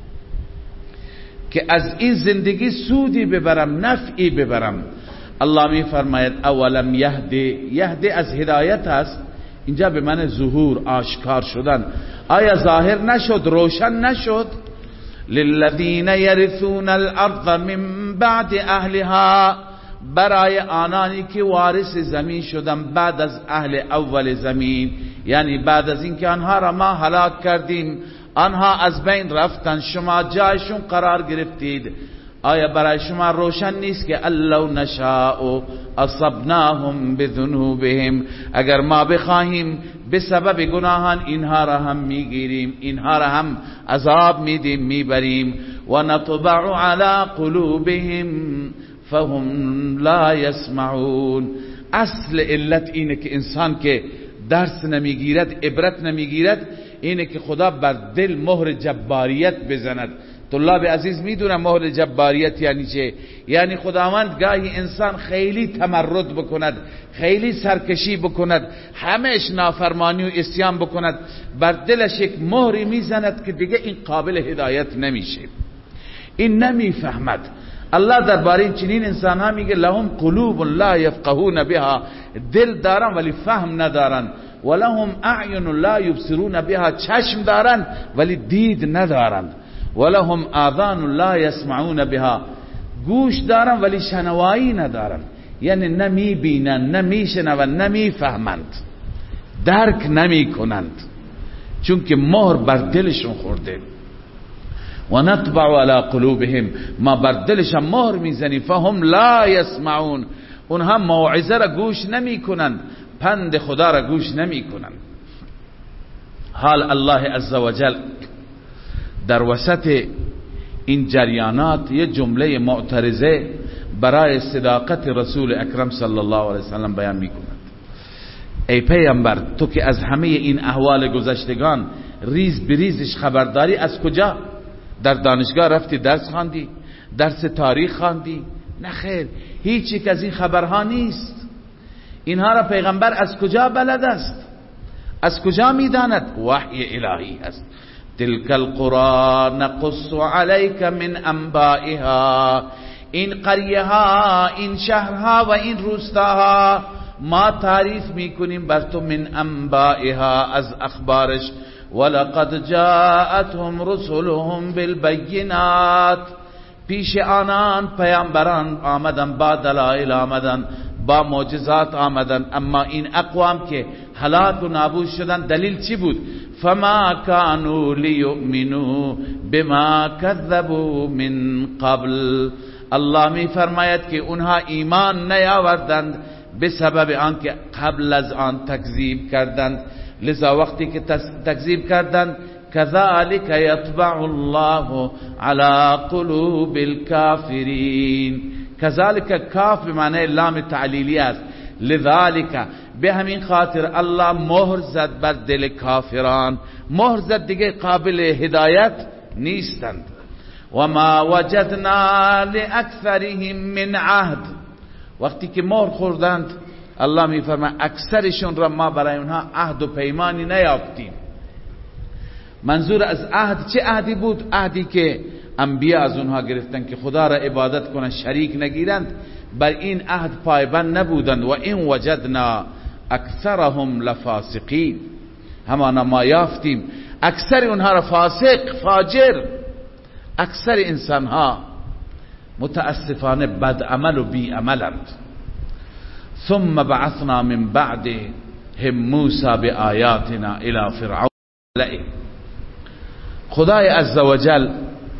Speaker 2: که از این زندگی سودی ببرم، نفعی ببرم. الله می فرماید اولم یهدی، یهدی از هدایت است، اینجا به معنی ظهور، آشکار شدن. آیا ظاهر نشد، روشن نشد؟ للذین یرثون الارض من بعد اهلها، برای آنانی که وارث زمین شدن بعد از اهل اول زمین، یعنی بعد از اینکه آنها را ما هلاک کردیم، آنها از بین رفتن، شما جایشون قرار گرفتید. آیا برای شما روشن نیست که لو نشاء اصبناهم بذنوبهم، اگر ما بخواهیم به سبب گناهان اینها را هم میگیریم، اینها را هم عذاب میدیم، میبریم. و نطبع علی قلوبهم فهم لا يسمعون. اصل علت اینه که انسان که درس نمیگیرد، عبرت نمیگیرد، اینه که خدا بر دل مهر جباریت بزند. طلاب عزیز میدونن مهر جباریت یعنی چه؟ یعنی خداوند گاهی انسان خیلی تمرد بکند، خیلی سرکشی بکند، همهش نافرمانی و عصیان بکند، بر دلش یک مهری میزند که دیگه این قابل هدایت نمیشه، این نمیفهمد. الله درباره این چنین انسان ها میگه لهم قلوب لا یفقهون بها، دل دارن ولی فهم ندارن، ولهم اعین لا یبصرون بها، چشم دارن ولی دید ندارن، ولهم آذان لا یسمعون بها، گوش دارن ولی شنوایی ندارن، یعنی نمی بینن، نمی شنون، نمی فهمند، درک نمی کنند، چون که مهر بر دلشون خورده. و نطبع على قلوبهم، ما بر دلشون مهر میزنیم، فهم لا یسمعون، اونها موعظه را گوش نمی کنند، پند خدا را گوش نمی کنند. حال الله عزوجل در وسط این جریانات یه جمله معترضه برای صداقت رسول اکرم صلی الله علیه وسلم بیان میکند. ای پیامبر، تو که از همه این احوال گذشتگان ریز بریزش خبرداری، از کجا؟ در دانشگاه رفتی درس خواندی؟ درس تاریخ خواندی؟ نه خیر، هیچ یک از این خبرها نیست. اینها را پیغمبر از کجا بلد است؟ از کجا میداند؟ وحی الهی است. تلك القرى نقص عليك من انبائها، این قریه ها، این شهرها و این روستاها ما تعریف میکنیم بر تو، من انبائها، از اخبارش. ولقد جاءتهم رسلهم بالبینات، پیش آنان پیامبران آمدن، با دلائل آمدن، با معجزات آمدن، اما این اقوام که هلاک و نابود شدن دلیل چی بود؟ فما كانوا ليؤمنوا بما كذبوا من قبل، الله می فرماید که اونها ایمان نیاوردند به سبب آنکه قبل از آن تکذیب کردند، لذا وقتی که تکذیب کردند كذلك يطبع الله على قلوب الكافرین. كذلك کاف به معنی لام تعلیلی است، لذلك به همین خاطر الله مهر زد بر دل کافران، مهر زد، دیگه قابل هدایت نیستند. و ما وجدنا لاکثرهم من عهد، وقتی که مهر خوردند الله میفرماید اکثرشون را ما برای اونها عهد و پیمانی نیافتیم. منظور از عهد چه عهدی بود؟ عهدی که انبیا از اونها گرفتن که خدا را عبادت کنند، شریک نگیرند، بر این عهد پایبند نبودند. و این وجدنا اکثرهم لفاسقین، همانا ما یافتیم اکثر اونها را فاسق، فاجر، اکثر انسانها متاسفانه بد عمل و بی عملند. ثم بعثنا من بعدهم موسی بآیاتنا الى فرعون. خدای عزوجل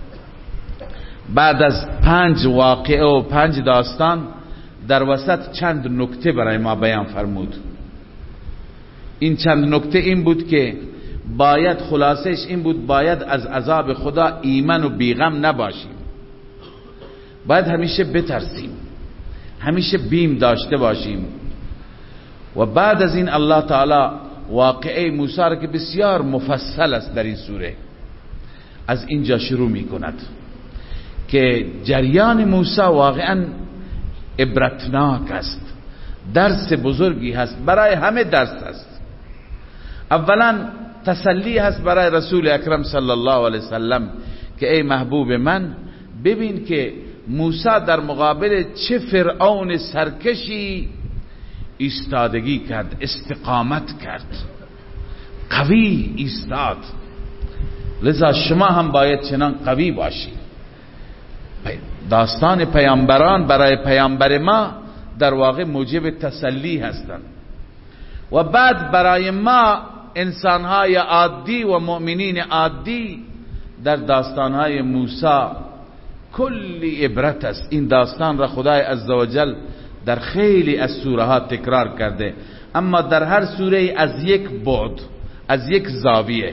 Speaker 2: بعد از پنج واقعه و پنج داستان در وسط چند نکته برای ما بیان فرمود. این چند نکته این بود که باید، خلاصش این بود، باید از عذاب خدا ایمن و بیغم نباشیم، باید همیشه بترسیم، همیشه بیم داشته باشیم. و بعد از این الله تعالی واقعه موسی را که بسیار مفصل است در این سوره، از اینجا شروع می کند که جریان موسی واقعا عبرتناک است، درس بزرگی هست، برای همه درس است. اولا تسلی هست برای رسول اکرم صلی الله علیه وسلم که ای محبوب من، ببین که موسی در مقابل چه فرعون سرکشی ایستادگی کرد، استقامت کرد، قوی ایستاد. لذا شما هم باید چنان قوی باشید. داستان پیامبران برای پیامبر ما در واقع موجب تسلی هستند. و بعد برای ما انسانهای عادی و مؤمنین عادی در داستانهای موسی کلی عبرت است. این داستان را خدای عزوجل در خیلی از سوره ها تکرار کرده، اما در هر سوره از یک بعد، از یک زاویه.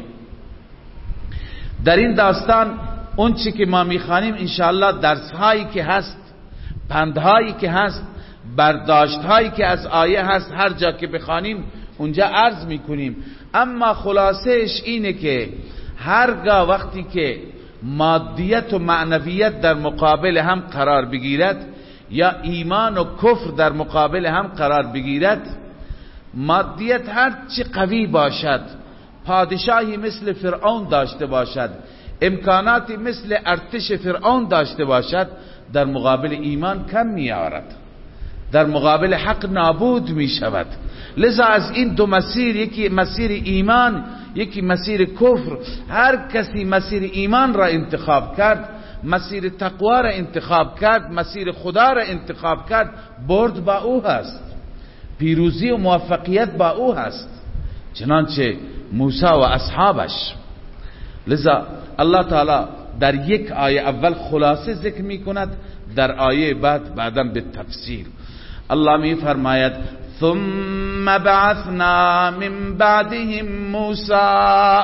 Speaker 2: در این داستان اون چی که ما میخوانیم انشاءالله درسهایی که هست، پندهایی که هست، برداشتهایی که از آیه هست، هر جا که بخوانیم اونجا عرض میکنیم. اما خلاصهش اینه که هرگاه وقتی که مادیت و معنویت در مقابل هم قرار بگیرد، یا ایمان و کفر در مقابل هم قرار بگیرد، مادیت هر چی قوی باشد، پادشاهی مثل فرعون داشته باشد، امکاناتی مثل ارتش فرعون داشته باشد، در مقابل ایمان کم می آورد، در مقابل حق نابود می شود. لذا از این دو مسیر، یکی مسیر ایمان یکی مسیر کفر، هر کسی مسیر ایمان را انتخاب کرد، مسیر تقوا را انتخاب کرد، مسیر خدا را انتخاب کرد، برد با او هست، پیروزی و موفقیت با او هست، چنانچه موسی و اصحابش. لذا الله تعالی در یک آیه اول خلاصه ذکر می کند، در آیه بعد بعدا به تفسیر. الله می فرماید ثم بعثنا من بعدهم موسی،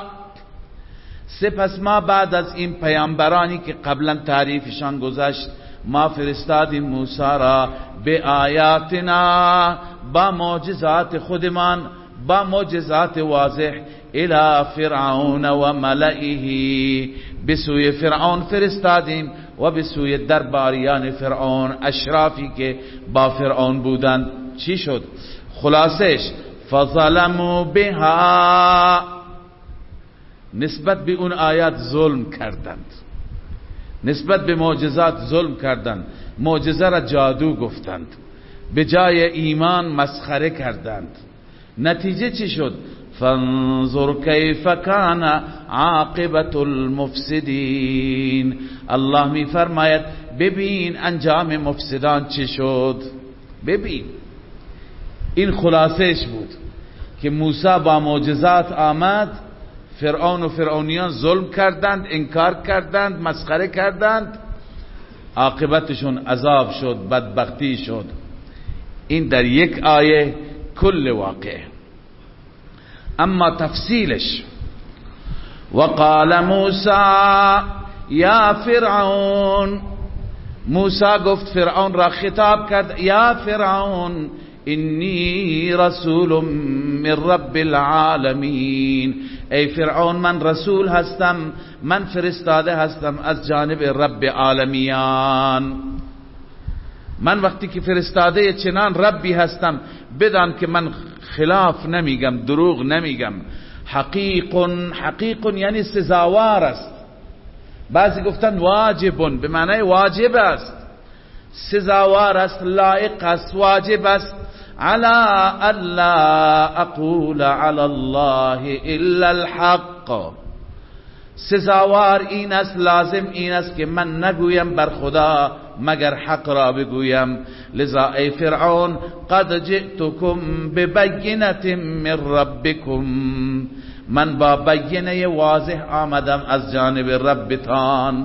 Speaker 2: سپس ما بعد از این پیامبرانی که قبلا تعریفشان گذشت ما فرستادیم موسی را به آیاتنا، با معجزات خودمان، با معجزات واضح، الى فرعون و ملئه، به سوی فرعون فرستادیم و به سوی درباریان فرعون، اشرافی که با فرعون بودند. چی شد؟ خلاصش فظلموا بها، نسبت به اون آیات ظلم کردند، نسبت به معجزات ظلم کردند، معجزه را جادو گفتند، به جای ایمان مسخره کردند. نتیجه چی شد؟ فانظر کیف کان عاقبت المفسدین. الله می فرماید ببین انجام مفسدان چی شد. ببین، این خلاصش بود که موسی با معجزات آمد، فرعون و فرعونیان ظلم کردند، انکار کردند، مسخره کردند، عاقبتشون عذاب شد، بدبختی شد. این در یک آیه کل واقع. اما تفصیلش، وقال موسی یا فرعون، موسی گفت، فرعون را خطاب کرد، یا فرعون انی رسول من رب العالمین، ای فرعون من رسول هستم، من فرستاده هستم از جانب رب عالمیان. من وقتی که فرستاده چنان ربی هستم، بدان که من خلاف نمیگم، دروغ نمیگم. حقیق، حقیق یعنی سزاوار است، بعضی گفتن واجبون، به معنی واجب است، سزاوار است، لایق است، واجب است. علی الا اقول علی الله الا الحق، سزاوار این است، لازم این است که من نگویم بر خدا مگر حق را بگویم. لذا ای فرعون قد جئتکم ببینة من ربکم، من با بینه واضح آمدم از جانب ربتان.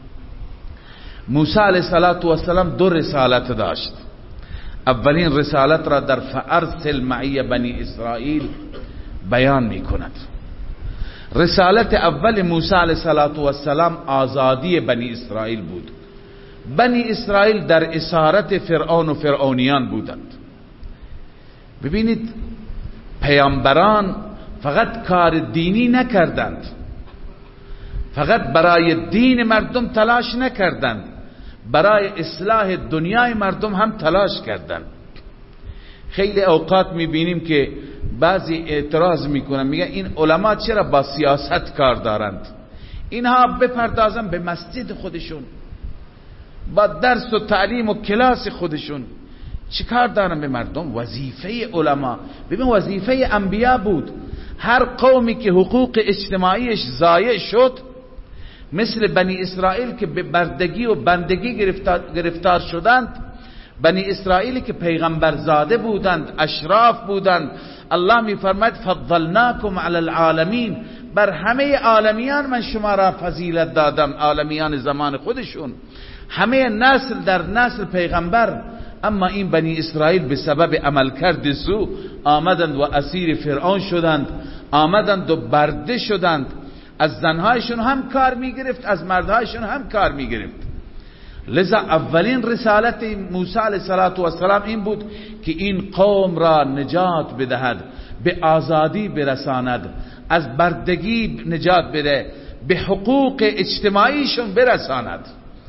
Speaker 2: موسی علیه السلام دو رسالت داشت. اولین رسالت را در فارسل معی بنی اسرائیل بیان می کند. رسالت اول موسی علیه السلام آزادی بنی اسرائیل بود. بنی اسرائیل در اسارت فرعون و فرعونیان بودند. ببینید پیامبران فقط کار دینی نکردند، فقط برای دین مردم تلاش نکردند، برای اصلاح دنیای مردم هم تلاش کردند. خیلی اوقات میبینیم که بعضی اعتراض میکنن، میگن این علما چرا با سیاست کار دارند؟ اینها بپردازن به مسجد خودشون، با درس و تعلیم و کلاس خودشون، چیکار دارن به مردم؟ وظیفه علما، ببین وظیفه انبیا بود. هر قومی که حقوق اجتماعیش ضایع شد، مثل بنی اسرائیل که به بردگی و بندگی گرفتار, گرفتار شدند، بنی اسرائیلی که پیغمبر زاده بودند، اشراف بودند، الله می فرماید فضلناکم علی العالمین، بر همه عالمیان من شما را فضیلت دادم، عالمیان زمان خودشون، همه نسل در نسل پیغمبر. اما این بنی اسرائیل به سبب عملکرد سو آمدند و اسیر فرعون شدند، آمدند و برده شدند، از زنهایشون هم کار می گرفت، از مردهایشون هم کار می گرفت. لذا اولین رسالت موسی علیه السلام این بود که این قوم را نجات بدهد، به آزادی برساند، از بردگی نجات بده، به حقوق اجتماعیشون برساند.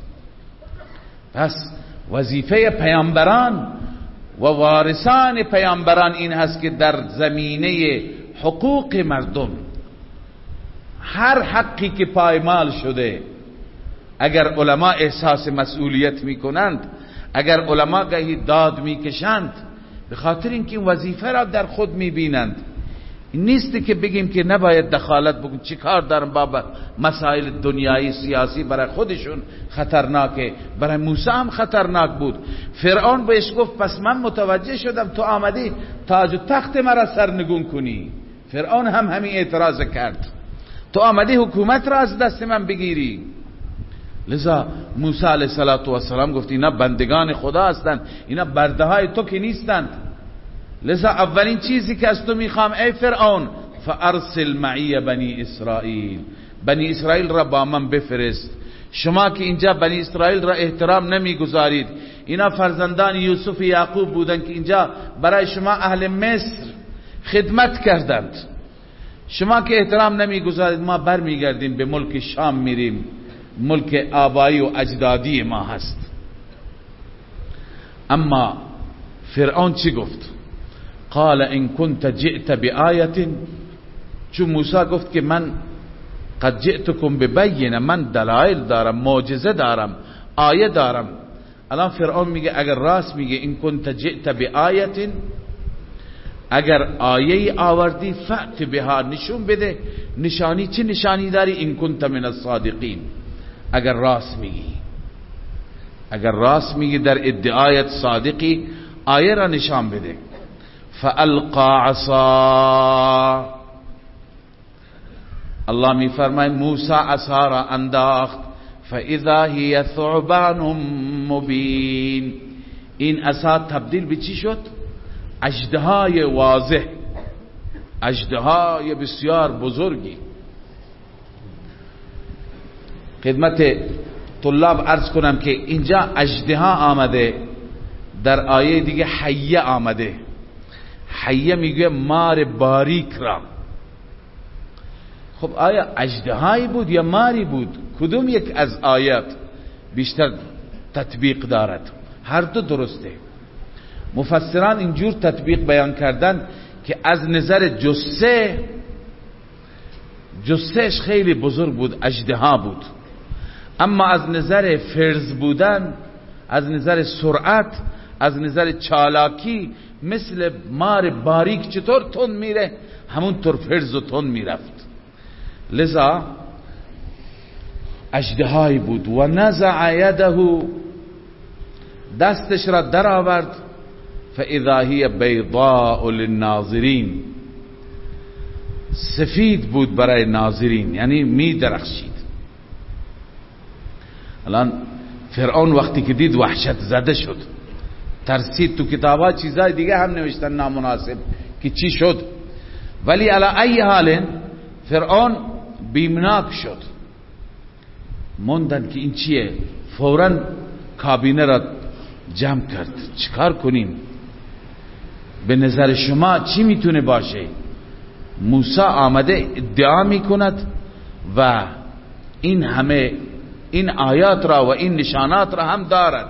Speaker 2: پس وظیفه پیامبران و وارثان پیامبران این هست که در زمینه حقوق مردم، هر حقی که پایمال شده، اگر علما احساس مسئولیت میکنند، اگر علما گاهی داد میکشند، به خاطر اینکه این وظیفه را در خود میبینند. این نیست که بگیم که نباید دخالت بکن، چی کار دارم بابا، مسائل دنیایی سیاسی برای خودشون خطرناکه، برای موسی هم خطرناک بود. فرعون بهش گفت پس من متوجه شدم تو آمدی تاج و تخت مرا سرنگون کنی. فرعون هم همین اعتراض کرد، تو آمدی حکومت را از دست من بگیری. لذا موسی علیه السلام گفت اینا بندگان خدا هستند، اینا برده های تو که نیستند. لذا اولین چیزی که از تو میخوام ای فرعون، فارسل معی بنی اسرائیل، بنی اسرائیل را با من بفرست. شما که اینجا بنی اسرائیل را احترام نمیگذارید، اینا فرزندان یوسف یعقوب بودن که اینجا برای شما اهل مصر خدمت کردند، شما که احترام نمیگذارید، ما بر میگردیم به ملک شام میریم، ملک آبایی و اجدادی ما هست. اما فرعون چی گفت؟ قال ان كنت جئت بآیه، چون موسی گفت که من قد جئتكم ببینه، من دلایل دارم، معجزه دارم، آیه دارم. الان فرعون میگه اگر راست میگه ان كنت جئت بآیه، اگر آیه آوردی فأت بها، نشون بده، نشانی چه نشانی داری؟ ان كنت من الصادقین، اگر راست میگی، اگر راست میگی در ادعایت صادقی، آیه را نشان بده. فالقا عصا، الله می فرمای موسی عصا را انداخت، فاذا هی ثعبان مبین، این عصا تبدیل به چی شد؟ اژدهای واضح، اژدهای بسیار بزرگی. خدمت طلاب عرض کنم که اینجا اژدها آمده، در آیه دیگه حیه آمده. حیه میگه مار باریک را. خب آیا اژدهایی بود یا ماری بود؟ کدوم یک از آیات بیشتر تطبیق دارد؟ هر دو درسته. مفسران اینجور تطبیق بیان کردن که از نظر جثه، جثهش خیلی بزرگ بود، اژدها بود، اما از نظر فرز بودن، از نظر سرعت، از نظر چالاکی، مثل مار باریک چطور تون میره همونطور فرز و تون میرفت. لذا اژدهایی بود. و نزع یده، دستش را در آورد، فاذا هی بیضاء للناظرین، سفید بود برای ناظرین، یعنی می درخشید. الان فرعون وقتی که دید وحشت زده شد، ترسید. تو کتابا چیزای دیگه هم نوشتن نامناسب که چی شد، ولی علی ای حال فرعون بیمناک شد. موندن که این چیه، فوراً کابینه را جمع کرد، چیکار کنیم؟ به نظر شما چی میتونه باشه؟ موسی آمده ادعا میکند و این همه این آیات را و این نشانات را هم دارد،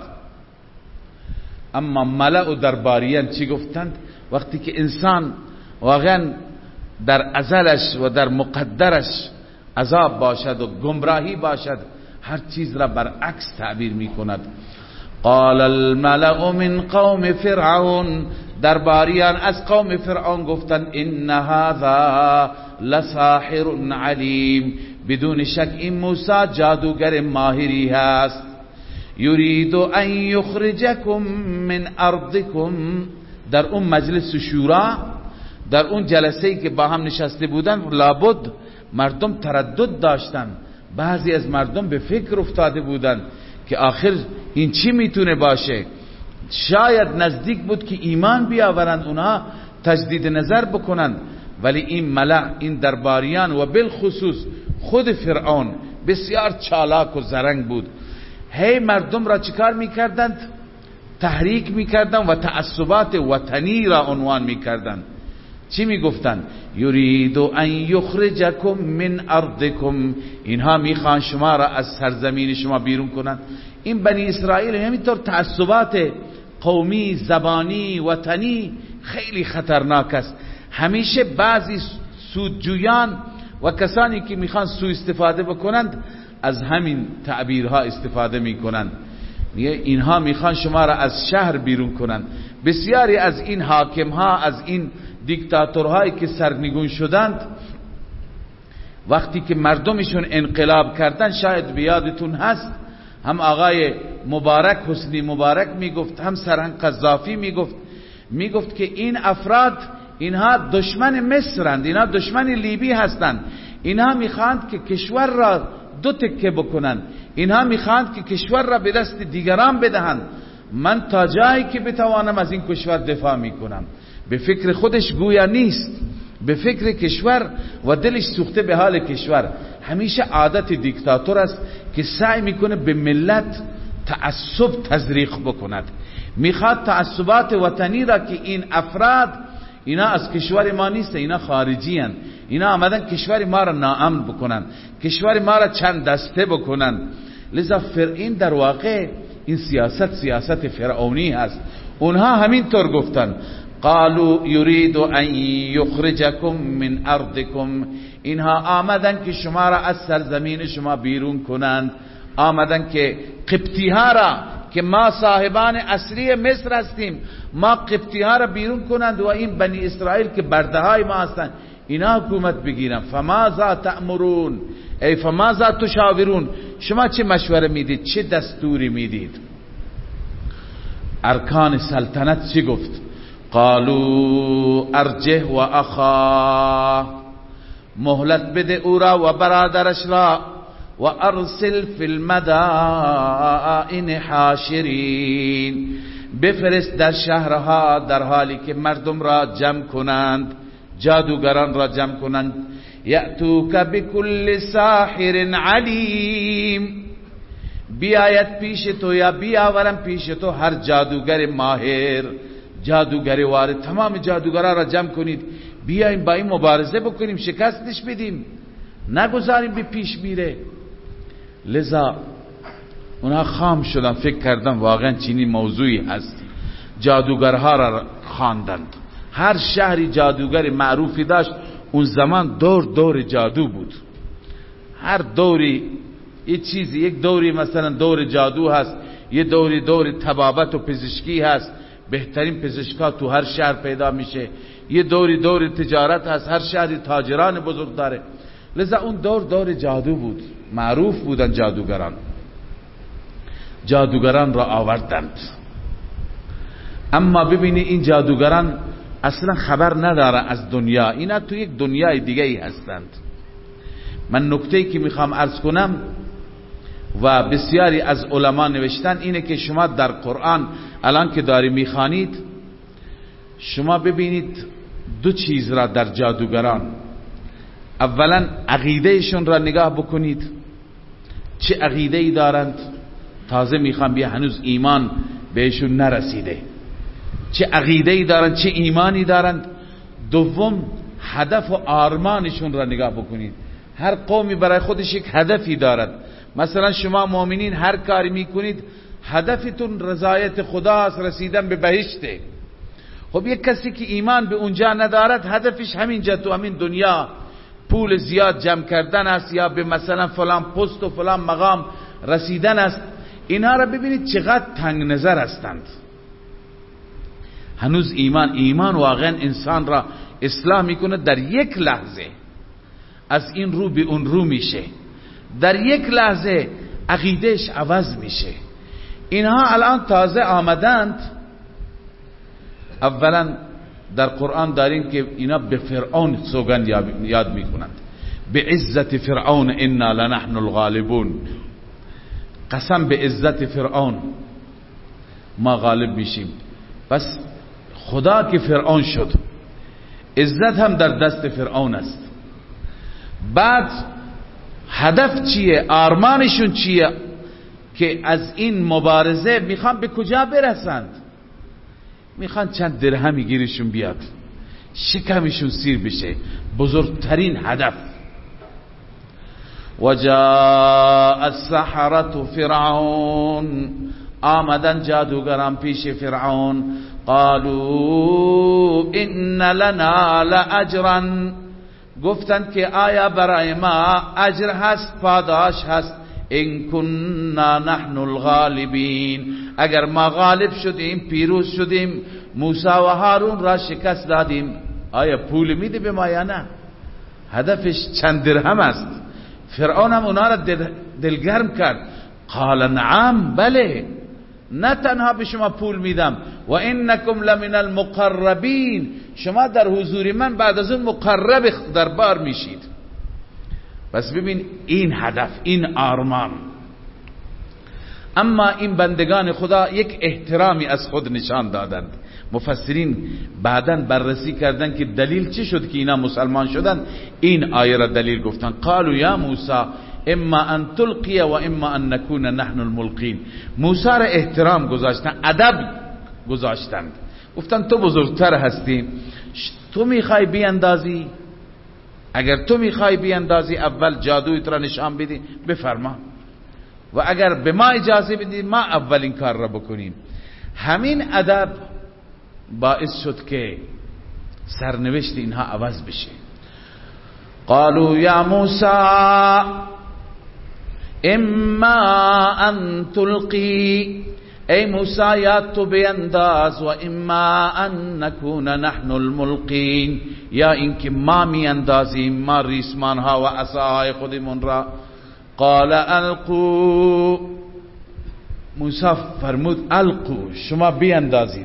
Speaker 2: اما ملأ و درباریان چی گفتند؟ وقتی که انسان واقعا در ازلش و در مقدرش عذاب باشد و گمراهی باشد، هر چیز را برعکس تعبیر می کند. قال الملأ من قوم فرعون، درباریان از قوم فرعون گفتند ان هذا لساحر علیم، بدون شک این موسی جادوگر ماهری هست. یرید ان یخرجکم من ارضکم، در اون مجلس شورا، در اون جلسه ای که با هم نشسته بودن، لابد مردم تردد داشتن، بعضی از مردم به فکر افتاده بودن که آخر این چی میتونه باشه. شاید نزدیک بود که ایمان بیاورند، اونها تجدید نظر بکنند، ولی این ملأ، این درباریان و بالخصوص خود فرعون بسیار چالاک و زرنگ بود. هی مردم را چیکار میکردند؟ تحریک میکردند و تعصبات وطنی را عنوان میکردند. چی میگفتند؟ یرید ان یخرجکم من ارضکم، اینها میخوان شما را از سرزمین شما بیرون کنند. این بنی اسرائیل همینطور تعصبات قومی، زبانی، وطنی خیلی خطرناک است. همیشه بعضی سودجویان و کسانی که میخوان سوء استفاده بکنند از همین تعبیرها استفاده میکنن. میگه اینها میخوان شما را از شهر بیرون کنن. بسیاری از این حاکم ها، از این دیکتاتورهایی که سرنگون شدند، وقتی که مردمشون انقلاب کردن، شاید بیادتون هست، هم آقای مبارک، حسنی مبارک میگفت، هم سرهنگ قذافی میگفت میگفت که این افراد اینها دشمن مصرند، اینها دشمن لیبی هستند، اینها میخواند که کشور را دو تکه بکنن، اینها میخواند که کشور را به دست دیگران بدهند. من تا جایی که بتوانم از این کشور دفاع میکنم. به فکر خودش گویا نیست، به فکر کشور و دلش سوخته به حال کشور. همیشه عادت دیکتاتور است که سعی میکنه به ملت تعصب تزریق بکند. میخواد تعصبات وطنی را که این افراد اینا از کشور ما نیست، اینا خارجی هن، اینا آمدن کشور ما را ناامن بکنن، کشور ما را چند دسته بکنن. لذا فرعون در واقع این سیاست سیاست فرعونی هست. اونها همینطور گفتن، قالوا یرید ان یخرجکم من ارضکم، اینها آمدن که شما را از سرزمین شما بیرون کنند، آمدن که قبطی ها را که ما صاحبان اصلی مصر هستیم، ما قبطی ها را بیرون کنند و این بنی اسرائیل که برده های ما هستند اینا حکومت بگیرن. فماذا تأمرون، ای فماذا تشاورون، شما چه مشوره میدید، چه دستوری میدید؟ ارکان سلطنت چی گفت؟ قالوا ارجه و اخا، مهلت بده او را و برادرش را، و ارسل فی المدائن حاشرین، بفرست در شهرها در حالی که مردم را جمع کنند، جادوگران را جمع کنند. یأتوک بكل ساحر علیم، بیاید پیش تو یا بیاورم پیش تو هر جادوگر ماهر، جادوگر وارد. تمام جادوگران را جمع کنید، بیایم با این مبارزه بکنیم، شکستش بدیم، نگذاریم به پیش میره. لذا اونها خام شدن، فکر کردن واقعا چینی موضوعی هست، جادوگرها را خواندند. هر شهری جادوگر معروفی داشت. اون زمان دور دور جادو بود، هر دوری یه چیزی، یک دوری مثلا دور جادو هست، یه دوری دور طبابت و پزشکی هست، بهترین پزشکا تو هر شهر پیدا میشه، یه دوری دور تجارت هست، هر شهری تاجران بزرگ داره. لذا اون دور دور جادو بود، معروف بودن جادوگران. جادوگران را آوردند، اما ببینی این جادوگران اصلا خبر نداره از دنیا، اینا تو یک دنیای دیگه ای هستند. من نکته‌ای که میخوام عرض کنم و بسیاری از علما نوشتن اینه که شما در قرآن الان که داری میخوانید، شما ببینید دو چیز را در جادوگران. اولا عقیدهشون را نگاه بکنید، چه عقیده‌ای دارند، تازه میخوام بیا، هنوز ایمان بهشون نرسیده، چه عقیده‌ای دارند، چه ایمانی دارند. دوم هدف و آرمانشون را نگاه بکنید. هر قومی برای خودش یک هدفی دارد. مثلا شما مؤمنین هر کاری میکنید هدفتون رضایت خدا است، رسیدن به بهشته. خب یک کسی که ایمان به اونجا ندارد، هدفش همینجا تو همین دنیا پول زیاد جمع کردن است، یا به مثلا فلان پست و فلان مقام رسیدن است. اینها را ببینید چقدر تنگ نظر هستند. هنوز ایمان ایمان واقعا انسان را اصلاح میکنه، در یک لحظه از این رو به اون رو میشه، در یک لحظه عقیدهش عوض میشه. اینها الان تازه آمدند. اولا در قرآن داریم که اینا به فرعون سوگند یاد میکنند، به عزت فرعون انا لنحن الغالبون، قسم به عزت فرعون ما غالب میشیم. پس خدا که فرعون شد، عزت هم در دست فرعون است. بعد هدف چیه؟ آرمانشون چیه؟ که از این مبارزه میخوان به کجا برسند؟ میخوان چند درهمی گیرشون بیاد، شکمشون سیر بشه. بزرگترین هدف. و جاء السحرة فرعون، آمدن جادوگران پیش فرعون. قالوا ان لنا لاجرا، گفتند که آیا برای ما اجر هست، پاداش هست؟ ان كنا نحن الغالبین، اگر ما غالب شدیم، پیروز شدیم، موسی و هارون را شکست دادیم، آیا پول میده به ما یا نه؟ هدفش چند درهم است. فرعون هم اونا را دل دلگرم کرد. قال نعم، بله، نه تنها به شما پول میدم، و انکم لمن المقربین، شما در حضور من بعد از اون مقرب دربار میشید. پس ببین این هدف، این آرمان. اما این بندگان خدا یک احترامی از خود نشان دادند. مفسرین بعداً بررسی کردند که دلیل چی شد که اینا مسلمان شدن. این آیه را دلیل گفتن. قالوا یا موسی اما ان تلقی و اما ان نکون نحن الملقین. موسی را احترام گذاشتن، ادب گذاشتند. گفتن تو بزرگتر هستی، تو میخوای بیاندازی، اگر تو میخوای بیاندازی اول جادویت را نشان بدی، بفرما، و اگر به ما اجازه بدی ما اول این کار را بکنیم. همین ادب باعث شد که سرنوشت اینها عوض بشه. قالوا یا موسی اما ان تلقی، ای موسی یا تو بینداز، و اما ان نکون نحن الملقین، یا اینکه ما می اندازیم، ما ریسمان ها و عصاهای خودمون را. قال القوا، موسی فرمود القوا، شما بیندازید.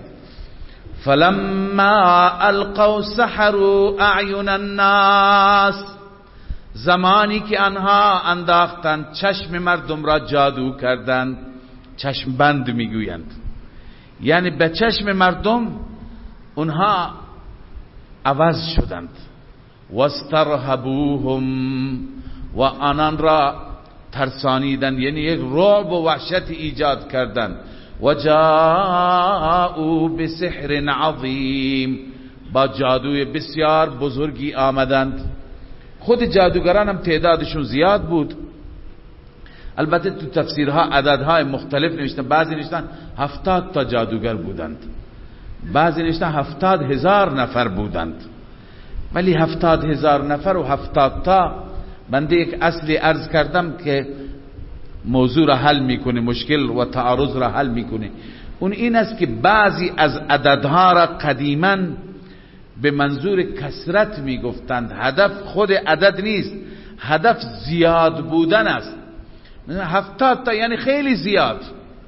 Speaker 2: فلما القوا سحروا اعین الناس، زمانی که آنها انداختند چشم مردم را جادو کردند. چشم بند میگویند، یعنی به چشم مردم اونها عوض شدند. واسترهبوهم، و آنان را ترسانیدند، یعنی یک رعب و وحشت ایجاد کردند. و جاءوا بسحر عظیم، با جادوی بسیار بزرگی آمدند. خود جادوگران هم تعدادشون زیاد بود. البته تو تفسیرها عددهای مختلف نوشتن. بعضی نوشتن هفتاد تا جادوگر بودند، بعضی نوشتن هفتاد هزار نفر بودند. ولی هفتاد هزار نفر و هفتاد تا، بنده یک اصلی عرض کردم که موضوع را حل میکنه، مشکل و تعارض را حل میکنه. اون این است که بعضی از عددها را قدیما به منظور کثرت میگفتند. هدف خود عدد نیست، هدف زیاد بودن است. هفتاد تا یعنی خیلی زیاد.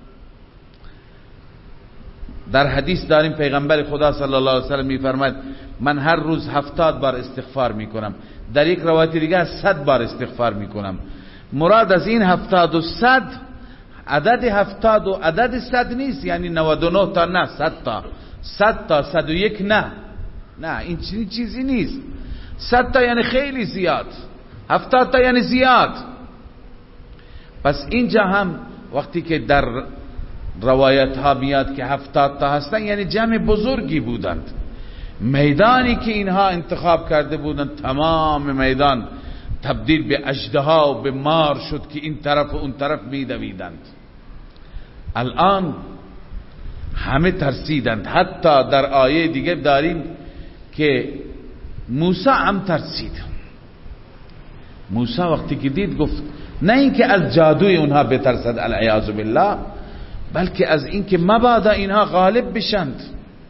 Speaker 2: در حدیث داریم پیغمبر خدا صلی الله علیه و سلم میفرماید من هر روز هفتاد بار استغفار میکنم. در یک روایت دیگه صد بار استغفار میکنم. مراد از این هفتاد و صد، عدد هفتاد و عدد صد نیست، یعنی نود و نه تا نه، صد تا، صد تا صد و یک نه، نه این چیزی نیست. صد تا یعنی خیلی زیاد، هفتاد تا یعنی زیاد. پس اینجا هم وقتی که در روایت ها میاد که هفتاد تا هستن، یعنی جمع بزرگی بودند. میدانی که اینها انتخاب کرده بودند، تمام میدان تبدیل به اژدها و به مار شد که این طرف و اون طرف میدویدند. الان همه ترسیدند. حتی در آیه دیگه داریم که موسی هم ترسید. موسی وقتی که دید گفت نه اینکه از جادوی اونها بترسد العیاذ بالله، بلکه از اینکه مبادا اینها غالب بشند.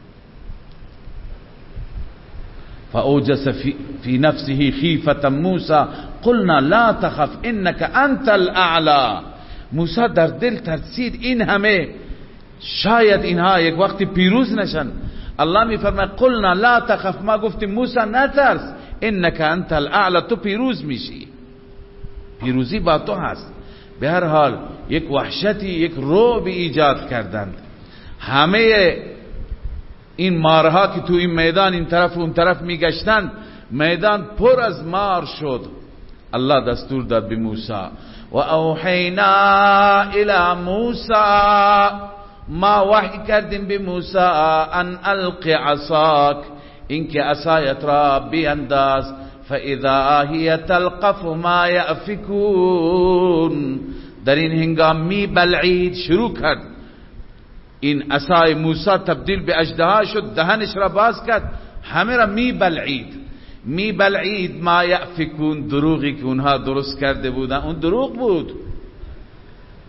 Speaker 2: فاوجس فی, فی نفسه خیفة موسی قلنا لا تخف انك انت الاعلى. موسی در دل ترسید این همه شاید اینها یک وقتی پیروز نشن. الله میفرماید قلنا لا تخف، ما گفتیم موسی نترس، انك انت الاعلى، تو پیروز میشی، پیروزی با تو هست. به هر حال یک وحشتی، یک رعب ایجاد کردند. همه این مارها که تو این میدان این طرف و اون طرف میگشتند، میدان پر از مار شد. الله دستور داد به موسی و اوحینا الی موسی، ما وحی کردیم به موسی ان القی عصاک، اینکه عصایت را بینداز. فاذا هی تلقف ما یأفکون، در این هنگام می بلعید، شروع کرد. این عصای موسی تبدیل به اژدها شد، دهنش را باز کرد، همه را می بلعید. می بلعید ما یأفکون، دروغی که اونها درست کرده بودن، اون دروغ بود.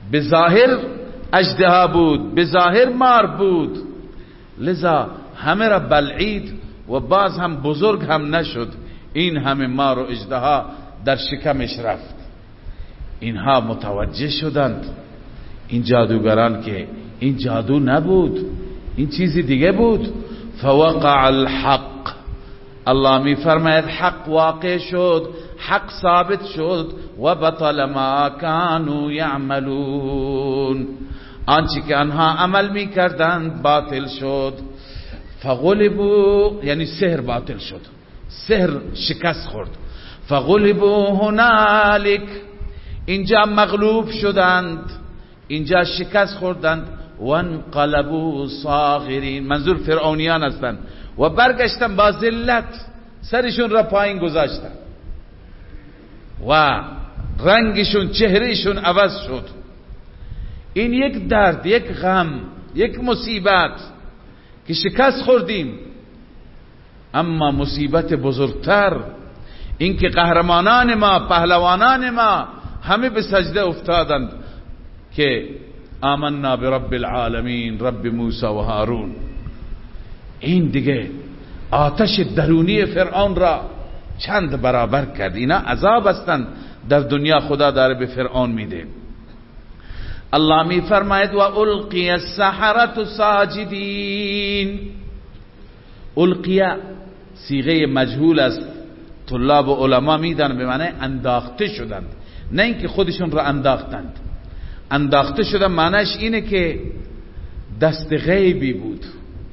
Speaker 2: به ظاهر اژدها بود، به ظاهر مار بود، لذا همه را بلعید و باز هم بزرگ هم نشد. این همه مار و اژدها در شکمش رفت. اینها متوجه شدند این جادوگران که این جادو نبود، این چیزی دیگه بود. فوقع الحق، الله می فرماید حق واقع شد، حق ثابت شد. و بطل ما كانوا یعملون، آنچه که آنها عمل می کردند باطل شد. فغلبوا یعنی سحر باطل شد، سحر شکست خورد. فغلبوا هنالک، اینجا مغلوب شدند، اینجا شکست خوردند. وانقلبوا صاغرین، منظور فرعونیان هستند، و برگشتن با ذلت، سرشون را پایین گذاشتن و رنگشون چهرهشون عوض شد. این یک درد، یک غم، یک مصیبت که شکست خوردیم. اما مصیبت بزرگتر این که قهرمانان ما، پهلوانان ما همه به سجده افتادند که آمنا برب العالمین، رب موسی و هارون. این دیگه آتش درونی فرعون را چند برابر کرد. اینا عذاب هستند در دنیا خدا داره به فرعون میده. الله می فرماید و القی السحرة ساجدین. القی صیغه مجهول است، طلاب و علما میدن به معنی انداخته شدند، نه اینکه خودشون را انداختند. انداخته شدن معنیش اینه که دست غیبی بود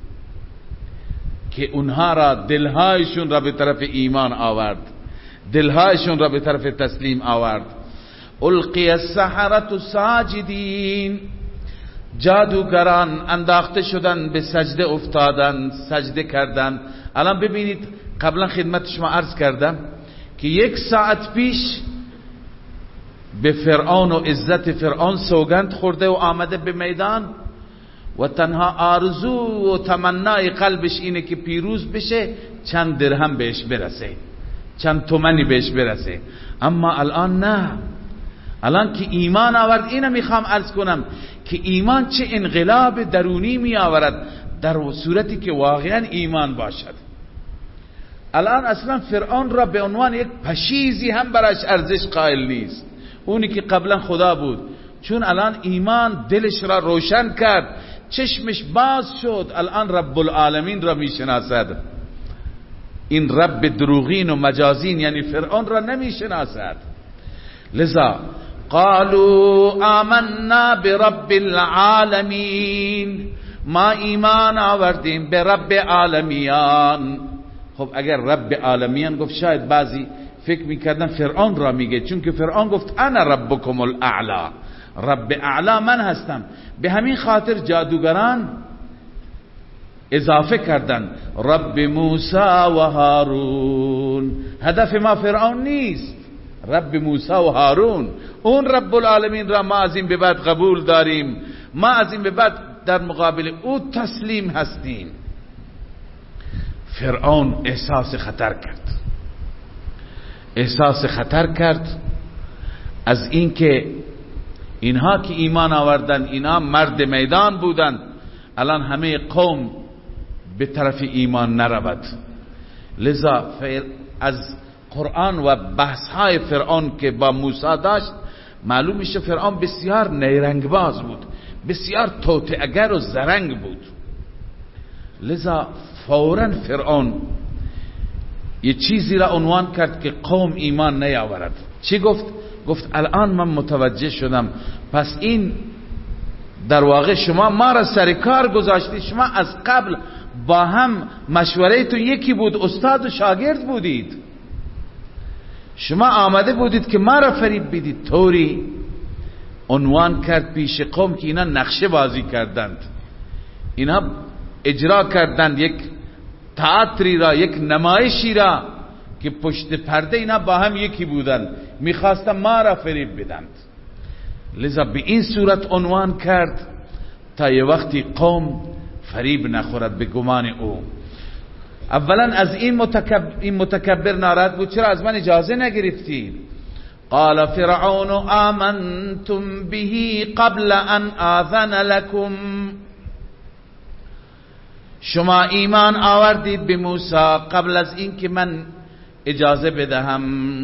Speaker 2: که اونها را، دلهایشون را به طرف ایمان آورد، دلهایشون را به طرف تسلیم آورد. القی السحرة ساجدین، جادوگران انداخته شدن، به سجده افتادن، سجده کردن. الان ببینید، قبلا خدمت شما عرض کردم که یک ساعت پیش به فرعون و عزت فرعون سوگند خورده و آمده به میدان و تنها آرزو و تمنای قلبش اینه که پیروز بشه، چند درهم بهش برسه، چند تومنی بهش برسه. اما الان نه، الان که ایمان آورد. اینو میخوام عرض کنم که ایمان چه انقلاب درونی می آورد در صورتی که واقعا ایمان باشد. الان اصلا فرعون را به عنوان یک پشیزی هم براش ارزش قائل نیست، اونی که قبلا خدا بود، چون الان ایمان دلش را روشن کرد، چشمش باز شد، الان رب العالمین را میشناسد. این رب دروغین و مجازین یعنی فرعون را نمیشناسد. لذا قالوا آمنا برب العالمین، ما ایمان آوردیم به رب عالمیان. خب اگر رب عالمیان گفت شاید بعضی فکر میکردن فرعون را میگه، چون که فرعون گفت انا ربکم الاعلا، رب اعلا من هستم. به همین خاطر جادوگران اضافه کردن رب موسی و هارون. هدف ما فرعون نیست، رب موسی و هارون. اون رب العالمین را ما از این به بعد قبول داریم، ما از این به بعد در مقابل او تسلیم هستیم. فرعون احساس خطر کرد، احساس خطر کرد از اینکه اینها که ایمان آوردن، اینا مرد میدان بودند، الان همه قوم به طرف ایمان نرود. لذا از قرآن و بحث های فرعون که با موسی داشت معلوم میشه فرعون بسیار نیرنگ باز بود، بسیار توطئه‌گر و زرنگ بود. لذا فوراً فرعون یه چیزی را عنوان کرد که قوم ایمان نیاورد. چی گفت؟ گفت الان من متوجه شدم، پس این در واقع شما ما را سر کار گذاشتید، شما از قبل با هم مشوره تو یکی بود، استاد و شاگرد بودید، شما آمده بودید که ما را فریب بدید. طوری عنوان کرد پیش قوم که اینا نقشه بازی کردند، اینا اجرا کردند یک تئاتری را، یک نمایشی را که پشت پرده اینا با هم یکی بودند، میخواستن ما را فریب بدند. لذا به این صورت عنوان کرد تا یه وقتی قوم فریب نخورد به گمان او. اولا از این متکبر, این متکبر ناراحت بود، چرا از من اجازه نگرفتید؟ قال فرعون آمنتم به قبل ان آذن لكم، شما ایمان آوردید به موسی قبل از این که من اجازه بدهم.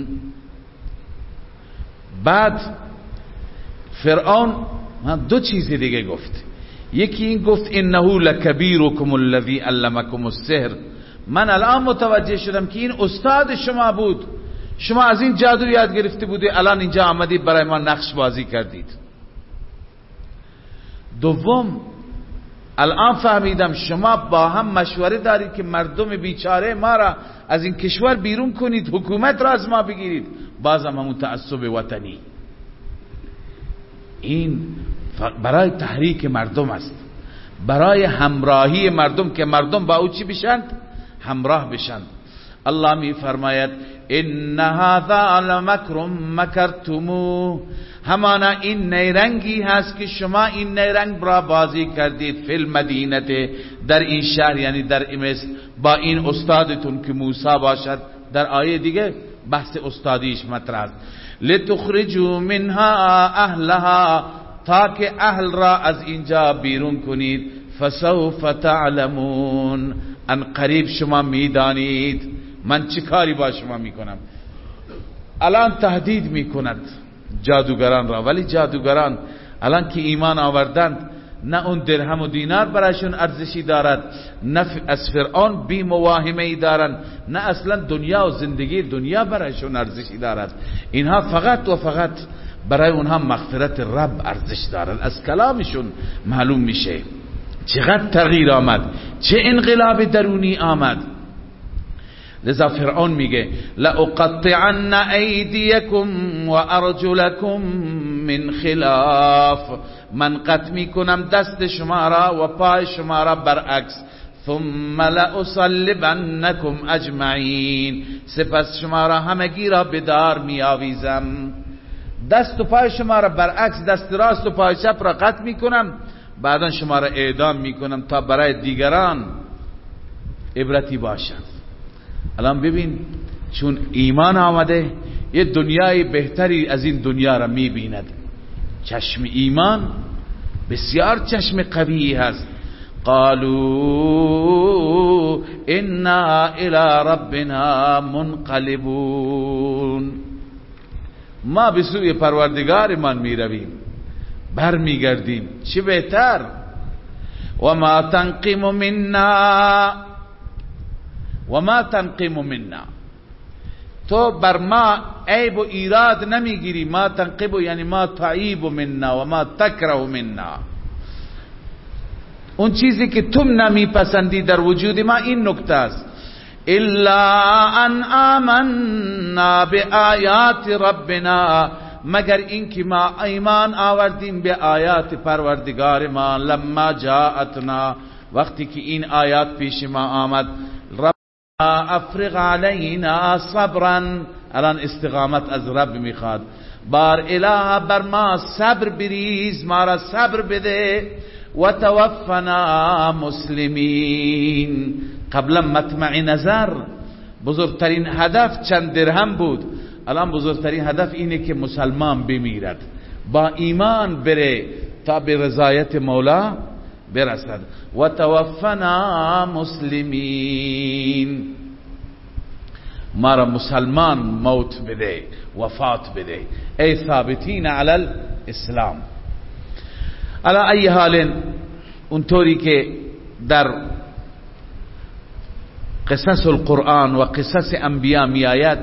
Speaker 2: بعد فرعون دو چیز دیگه گفت. یکی این گفت انه لکبیرکم الذی علمکم السحر، من الان متوجه شدم که این استاد شما بود، شما از این جادو یاد گرفته بودید، الان اینجا آمدید برای ما نقش بازی کردید. دوم الان فهمیدم شما با هم مشوره دارید که مردم بیچاره ما را از این کشور بیرون کنید، حکومت را از ما بگیرید، بازم همون تعصب وطنی. این برای تحریک مردم است، برای همراهی مردم که مردم با او چی بشند؟ همراه بشند. الله می فرماید ان هذا لمکر مکرتموه، همانا این نیرنگی هست که شما این نیرنگ را بازی کردید فی المدینه، در این شهر، یعنی در مصر، با این استادتون که موسی باشد. در آیه دیگه بحث استادیش مطرح است. لتخرجوا منها اهلها، تا که اهل را از اینجا بیرون کنید. فسوف تعلمون، ان قریب شما میدانید من چه کاری با شما میکنم. الان تهدید میکند جادوگران را، ولی جادوگران الان که ایمان آوردند نه اون درهم و دینار برایشون ارزشی دارد، نه از فرعون بی مواهمه ای دارند، نه اصلا دنیا و زندگی دنیا برایشون ارزشی دارد. اینها فقط و فقط برای اونها مغفرت رب ارزش دارد. از کلامشون معلوم میشه چقدر تغییر آمد، چه انقلاب درونی آمد. لذا فرعون میگه لأقطعن ایدیکم و ارجلکم من خلاف، من قطع میکنم دست شما را و پای شما را برعکس. ثم لأصلبنکم اجمعین، سپس شما را همگی را به دار میآویزم. دست و پای شما را برعکس، دست راست و پای چپ را قطع میکنم، بعدا شما را اعدام میکنم تا برای دیگران عبرتی باشد. الان ببین چون ایمان آمده یه دنیای بهتری از این دنیا را میبیند. چشم ایمان بسیار چشم قوی هست. قالوا انا الى ربنا منقلبون، ما به سوی پروردگارمان میرویم، بر میگردیم. چه بهتر. و ما تنقم منا، و ما تنقم منا، تو بر ما عیب و ایراد نمیگیری. ما تنقم یعنی ما تعیب منا و ما تکره منا، اون چیزی که تم نمیپسندی در وجود ما این نکته است. الا ان آمنا بآیات ربنا، مگر اینکه ما ایمان آوردیم به آیات پروردگار ما. لما جاءتنا، وقتی که این آیات پیش ما آمد. رب افرغ علینا صبرا، الان استقامت از رب میخواد. بار اله بر ما صبر بریز، ما را صبر بده. و توفنا مسلمین، قبلا مطمع نظر بزرگترین هدف چند درهم بود، الان بزرگترین هدف اینه که مسلمان بمیرد، با ایمان بره تا به رضایت مولا برسد. و توفنا مسلمین، ما را مسلمان موت بده، وفات بده، ای ثابتین علی الاسلام. علی ای حال، اونطوری که در قصص القرآن و قصص انبیاء می آید،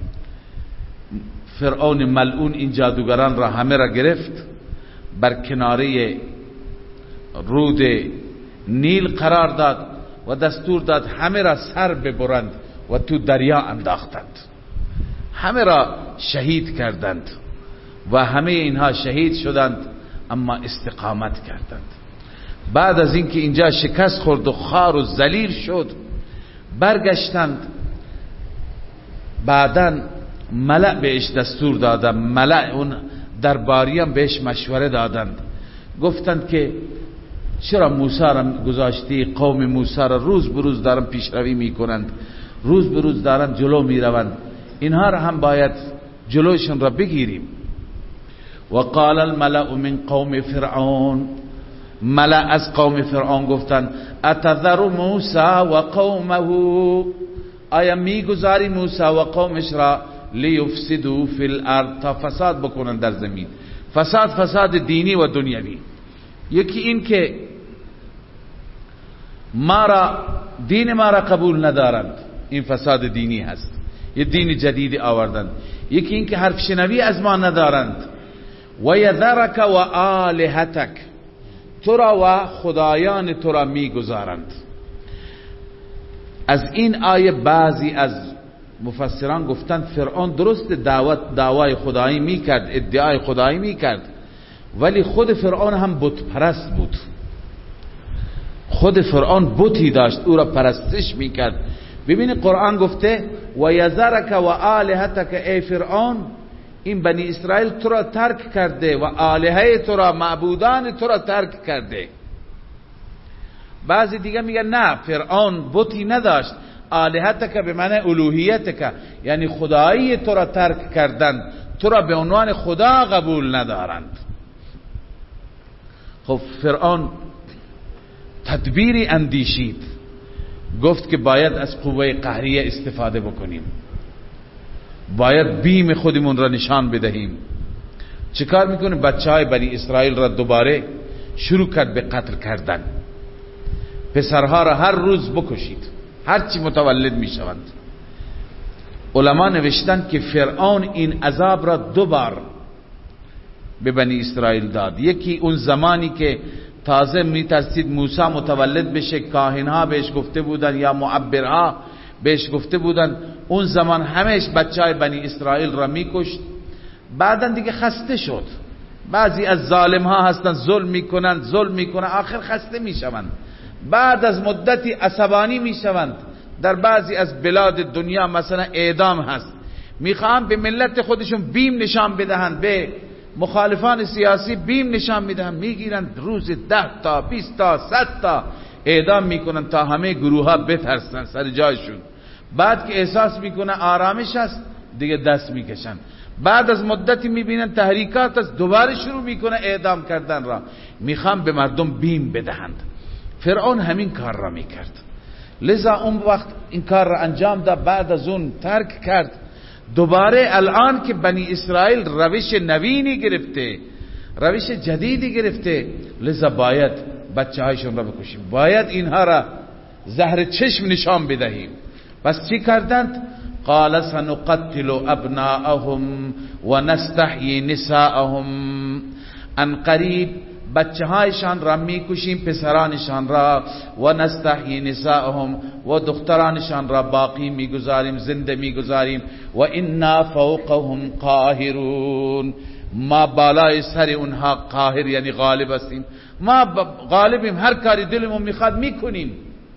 Speaker 2: فرعون ملعون این جادوگران را همه را گرفت، بر کناره رود نیل قرار داد و دستور داد همه را سر ببرند و تو دریا انداختند، همه را شهید کردند و همه اینها شهید شدند، اما استقامت کردند. بعد از اینکه اینجا شکست خورد و خار و ذلیل شد، برگشتند. بعداً ملأ بهش دستور دادند، ملأ اون درباریان بهش مشوره دادند، گفتند که چرا موسی را گذاشتی؟ قوم موسی را روز به روز دارن پیشروی میکنند، روز به روز دارن جلو میروند، اینها را هم باید جلوشون را بگیریم. و قال الملأ من قوم فرعون، ملأ از قوم فرعون گفتن اتذر موسی و قومه، آیا میگذاری موسی و قومش را لیفسدوا فی الارض، تا فساد بکنن در زمین. فساد فساد دینی و دنیوی. یکی این که ما را دین ما را قبول ندارند، این فساد دینی هست، یه دین جدید آوردند. یکی این که حرف شنوی از ما ندارند. و یذرک و آلهتک، تو را و خدایان تو را میگذارند. از این آیه بعضی از مفسران گفتند فرعون درست دعوت دعوای خدایی میکرد، ادعای خدایی میکرد، ولی خود فرعون هم بت پرست بود. خود فرعون بتی داشت، او را پرستش میکرد. ببینید قرآن گفته و یذرک و آلهتک، ای فرعون این بنی اسرائیل تو را ترک کرده و آلهه تو را، معبودان تو را ترک کرده. بعضی دیگه میگن نه، فرعون بتی نداشت، آلهتک به معنی الوهیتک، یعنی خدایی تو را ترک کردند، تو را به عنوان خدا قبول ندارند. خب فرعون تدبیری اندیشید، گفت که باید از قوه قهریه استفاده بکنیم، باید بیم خودمون را نشان بدهیم. چیکار میکنه؟ بچه های بنی اسرائیل را دوباره شروع کرد به قتل کردن. پسرها را هر روز بکشید، هرچی متولد میشوند. علما نوشتن که فرعون این عذاب را دو بار به بنی اسرائیل داد. یکی اون زمانی که تازه میترسید موسی متولد بشه، کاهنها بهش گفته بودن یا معبرها بهش گفته بودن، اون زمان همش بچه های بنی اسرائیل را میکشت. بعدا دیگه خسته شد. بعضی از ظالم ها هستن ظلم میکنند ظلم میکنند آخر خسته میشوند، بعد از مدتی عصبانی میشوند. در بعضی از بلاد دنیا مثلا اعدام هست، میخوان به ملت خودشون بیم نشان بدهند، به مخالفان سیاسی بیم نشان میدهند، میگیرند روز ده تا بیست تا صد تا اعدام میکنن تا همه گروه ها بترسن سر جایشون. بعد که احساس میکنه آرامش هست دیگه دست میکشن. بعد از مدتی میبینن تحریکات است، دوباره شروع میکنه اعدام کردن را، میخوان به مردم بیم بدهند. فرعون همین کار را میکرد، لذا اون وقت این کار را انجام داد، بعد از اون ترک کرد. دوباره الان که بنی اسرائیل روش نوینی گرفته، روش جدیدی گرفته، لذا باید بچه هایشون را بکشیم، باید اینها را زهر چشم نشان بدهیم. پس چی کردند؟ قال سنقتل ابناءهم و نستحیی نساءهم، ان قریب بچه هایشان را میکشیم، پسرانشان را، و نستحیی نساءهم و دخترانشان را باقی میگذاریم، زنده میگذاریم. و انا فوقهم قاهرون، ما بالای سر اونها قاهر یعنی غالب هستیم، ما غالبیم، هر کاری دلمون میخواد میکنیم.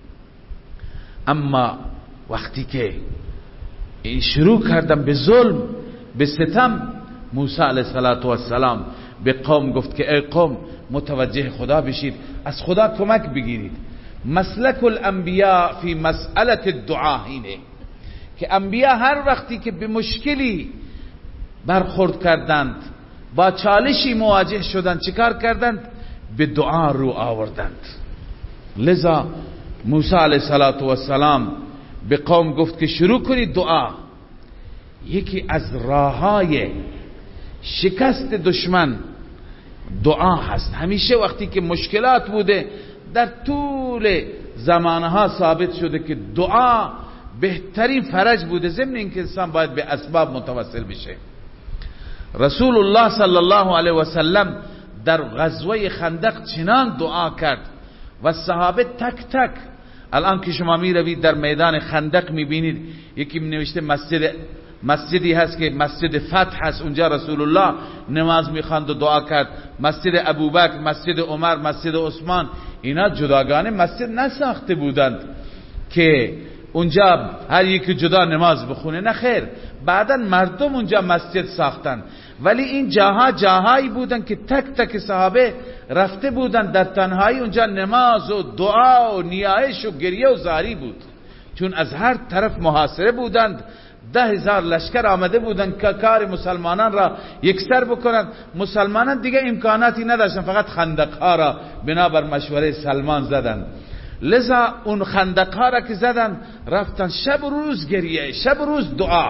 Speaker 2: اما وقتی که این شروع کردن به ظلم به ستم، موسی علیه السلام به قوم گفت که ای قوم متوجه خدا بشید، از خدا کمک بگیرید. مسلک الانبیاء فی مسئله الدعاء اینه که انبیا هر وقتی که به مشکلی برخورد کردند، با چالشی مواجه شدند، چیکار کردند؟ به دعا رو آوردند. لذا موسی علیه السلام به قوم گفت که شروع کنید دعا. یکی از راههای شکست دشمن دعا هست. همیشه وقتی که مشکلات بوده در طول زمانها ثابت شده که دعا بهترین فرج بوده، ضمن اینکه انسان باید به اسباب متوسل بشه. رسول الله صلی الله علیه و سلم در غزوه خندق چنان دعا کرد و صحابه تک تک. الان که شما می روید در میدان خندق می بینید یکی می نوشته مسجد مسجدی هست که مسجد فتح هست، اونجا رسول الله نماز می خواند و دعا کرد. مسجد ابوبکر، مسجد عمر، مسجد عثمان، اینا جداگانه مسجد نساخته بودند که اونجا هر یکی جدا نماز بخونه، نه خیر، بعدا مردم اونجا مسجد ساختن. ولی این جاها جاهایی بودن که تک تک صحابه رفته بودن در تنهایی، اونجا نماز و دعا و نیایش و گریه و زاری بود، چون از هر طرف محاصره بودند، ده هزار لشکر آمده بودن که کار مسلمانان را یکسر بکنند. مسلمانان دیگه امکاناتی نداشتن، فقط خندقها را بنابر مشوره سلمان زدن. لذا اون خندقها را که زدن رفتن شب و روز گریه، شب و روز دعا،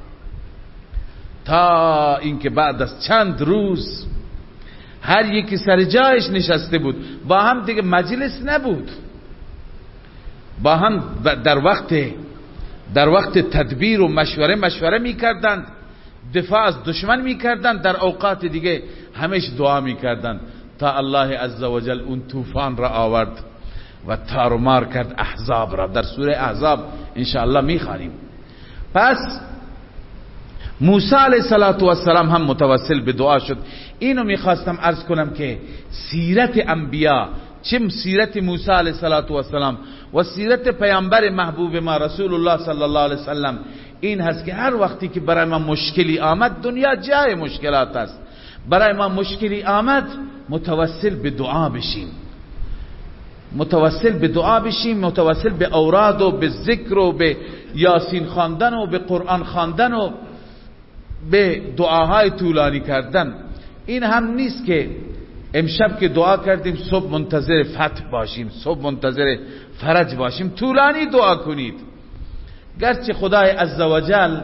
Speaker 2: تا اینکه بعد از چند روز هر یکی سر جایش نشسته بود، با هم دیگه مجلس نبود، با هم در وقت در وقت تدبیر و مشوره مشوره میکردند، دفاع از دشمن میکردند، در اوقات دیگه همیشه دعا میکردند تا الله عزوجل اون طوفان را آورد و تارمار کرد احزاب را. در سوره احزاب انشاءالله میخوانیم. پس موسی علیه السلام هم متوسل به دعا شد. اینو میخواستم عرض کنم که سیرت انبیا، چه سیرت موسی علیه السلام و سیرت پیامبر محبوب ما رسول الله صلی الله علیه وسلم این هست که هر وقتی که برای ما مشکلی آمد، دنیا جای مشکلات است، برای ما مشکلی آمد متوسل به دعا بشیم، متوسل به دعا بشیم، متوسل به اوراد و به ذکر و به یاسین خواندن و به قرآن خواندن و به دعاهای طولانی کردن. این هم نیست که امشب که دعا کردیم صبح منتظر فتح باشیم، صبح منتظر فرج باشیم. طولانی دعا کنید. گرچه خدای عزوجل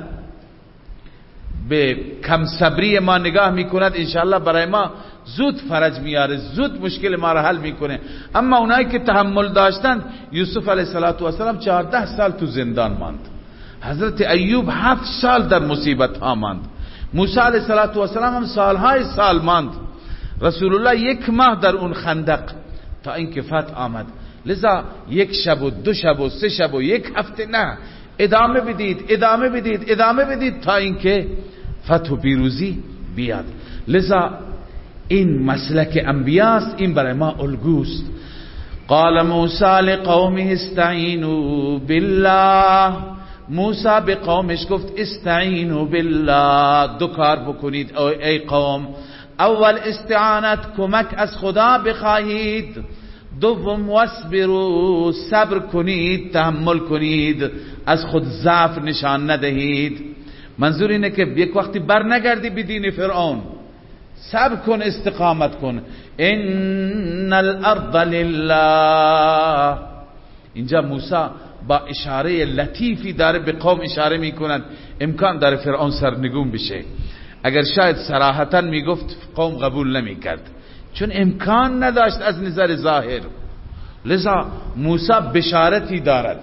Speaker 2: به کم صبری ما نگاه میکند، انشاءالله برای ما زود فرج میاره، زود مشکل ما را حل میکنه. اما اونایی که تحمل داشتند، یوسف علیه السلام چهارده سال تو زندان ماند، حضرت ایوب هفت سال در مصیبت ها ماند، موسی علیه السلام هم سالهای سال ماند، رسول الله یک ماه در اون خندق تا اینکه فتح آمد. لذا یک شب و دو شب و سه شب و یک هفته نه، ادامه بدید ادامه بدید ادامه بدید تا اینکه فتح و پیروزی بیاد. لذا این مسلک انبیاست، این برای ما الگوست. قال موسی لقومه استعینوا بالله، موسی به قومش گفت استعینوا بالله، دو کار بکنید ای قوم. اول استعانت، کمک از خدا بخواهید. دوم واصبروا، صبر کنید، تحمل کنید، از خود ضعف نشان ندهید. منظور اینه که یک وقتی بر نگردی به دین فرعون، صبر کن، استقامت کن. ان الارض لله، اینجا موسی با اشاره لطیفی داره به قوم اشاره میکند. امکان داره فرعون سرنگون بشه، اگر شاید صراحتا میگفت قوم قبول نمیکرد، چون امکان نداشت از نظر ظاهر. لذا موسی بشارتی دارد،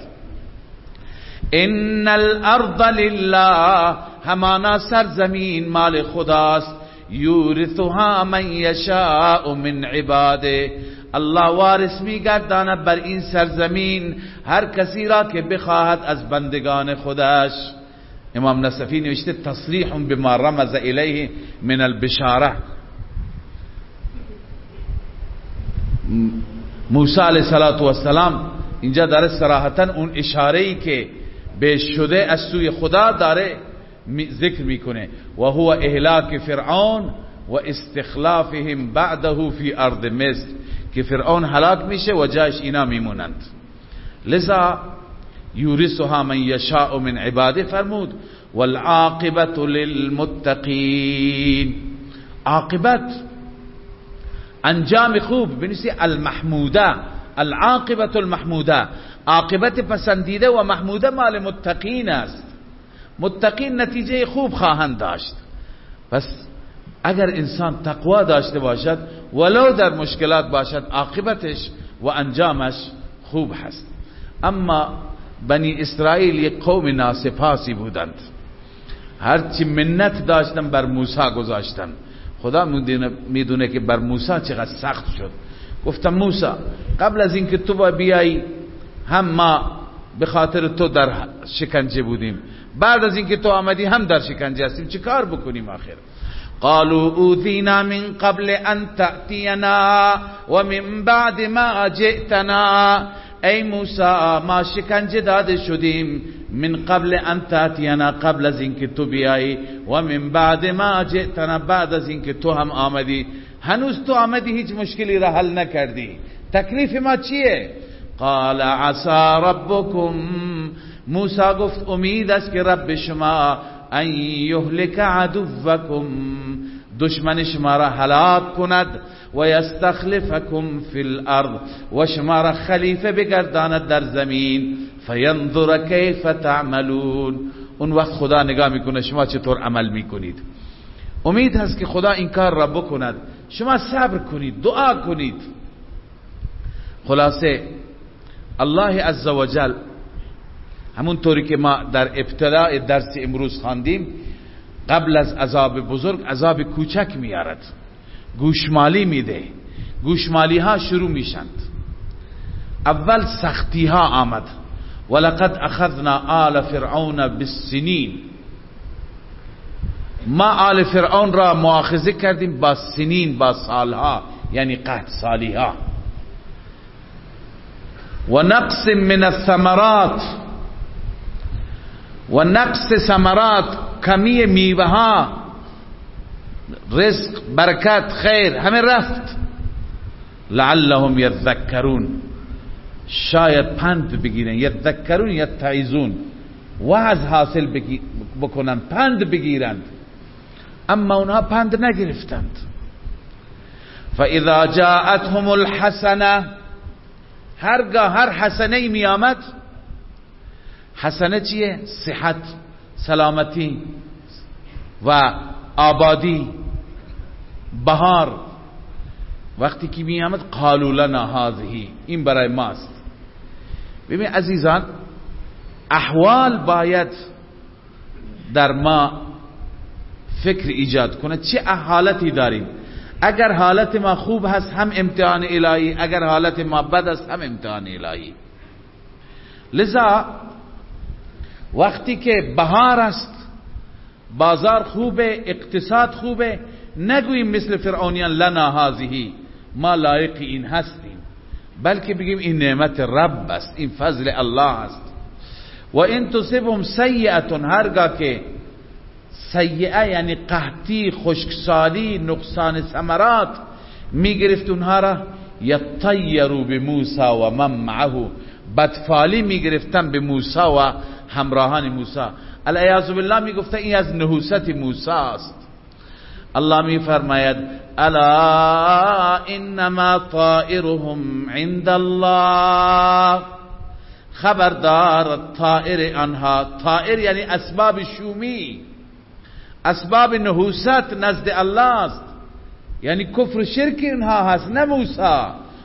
Speaker 2: ان الارض لله، همانا سرزمین مال خداست، یورثها من یشاء من عباده، الله وارث میگرداند بر این سرزمین هر کسی را که بخواهد از بندگان خودش. امام نصفی نوشته تصریح بما رمز الیه من البشاره. موسی علیه السلام اینجا داره صراحتا اون اشاره‌ای که به شده از سوی خدا داره ذکر میکنه، و هو اهلاک فرعون و استخلافهم بعده فی ارض مصر، که فرعون هلاک میشه و جایش اینا میمونند. لذا یورثها من یشاء من عباده فرمود والعاقبت للمتقین، عاقبت انجام خوب بنویسی المحموده، العاقبت المحموده، عاقبت پسندیده و محموده مال متقین است. متقین نتیجه خوب خواهند داشت. پس اگر انسان تقوا داشته باشد ولو در مشکلات باشد، عاقبتش و انجامش خوب هست. اما بنی اسرائیل یک قوم ناسپاسی بودند، هرچی منت داشتن بر موسی گذاشتن. خدا میدونه که بر موسی چقدر سخت شد. گفتم موسی قبل از اینکه تو با بیایی هم ما به خاطر تو در شکنجه بودیم، بعد از اینکه تو آمدی هم در شکنجه هستیم، چه کار بکنیم آخر؟ قالوا اوذینا من قبل ان تأتینا و من بعد ما جئتنا، ای موسی ما شکنجه داده شدیم، من قبل ان تأتینا، قبل از اینکه تو بیایی، و من بعد ما جئتنا، بعد از اینکه تو هم آمدی. هنوز تو آمدی هیچ مشکلی را حل نکردی، تکلیف ما چیه؟ قال عسى ربكم، موسی گفت امید است که رب شما ان یهلک عدوکم، دشمن شما را هلاک کند، و یستخلفکم فی الارض، و شما را خلیفه بگرداند در زمین، فینظر کیف تعملون، اون وقت خدا نگاه میکنه شما چطور عمل میکنید. امید هست که خدا این کار را بکند، شما صبر کنید، دعا کنید. خلاصه الله عزوجل همون طوری که ما در ابتدای درس امروز خواندیم، قبل از عذاب بزرگ عذاب کوچک میارد، گوشمالی میده. گوشمالی ها شروع میشند. اول سختی ها آمد، ولقد اخذنا آل فرعون بالسنین، ما آل فرعون را مؤاخذه کردیم با سنین، با سالها، یعنی قحط سالی ها. و نقص من الثمرات، و نقص ثمرات، کمی میوه ها، رزق، برکت، خیر همه رفت. لعلهم یذکرون، شاید پند بگیرن، یذکرون یتعظون، وعظ حاصل بکنن، پند بگیرند، اما اونها پند نگرفتند. فاذا جاءتهم الحسنه، هرگاه هر حسنه می آمد، حسنه چیه؟ صحت، سلامتی و آبادی، بهار. وقتی که می آمد قالوا لنا هذه، این برای ماست. ببین عزیزان، احوال باید در ما فکر ایجاد کنه چه حالتی داریم. اگر حالت ما خوب هست هم امتحان الهی، اگر حالت ما بد است هم امتحان الهی. لذا وقتی که بهار است، بازار خوبه، اقتصاد خوبه، نگوییم مثل فرعونیان لنا هذه، ما لایق این هستیم، بلکه بگیم این نعمت رب است، این فضل الله است. و ان تصبهم سیئه، هرگاه که سیئه یعنی قحطی، خشکسالی، نقصان ثمرات میگرفت اونها را، یطیروا بموسی و من معه، بدفالی میگرفتن به موسی و همراهان موسی. العیاذ بالله میگفتن این از نحوست موسی است. الله میفرماید الا انما طائرهم عند الله، خبردار طائر آنها، طائر یعنی اسباب شومی، اسباب نحوست نزد الله است، یعنی کفر شرک اینها هست، نه موسی.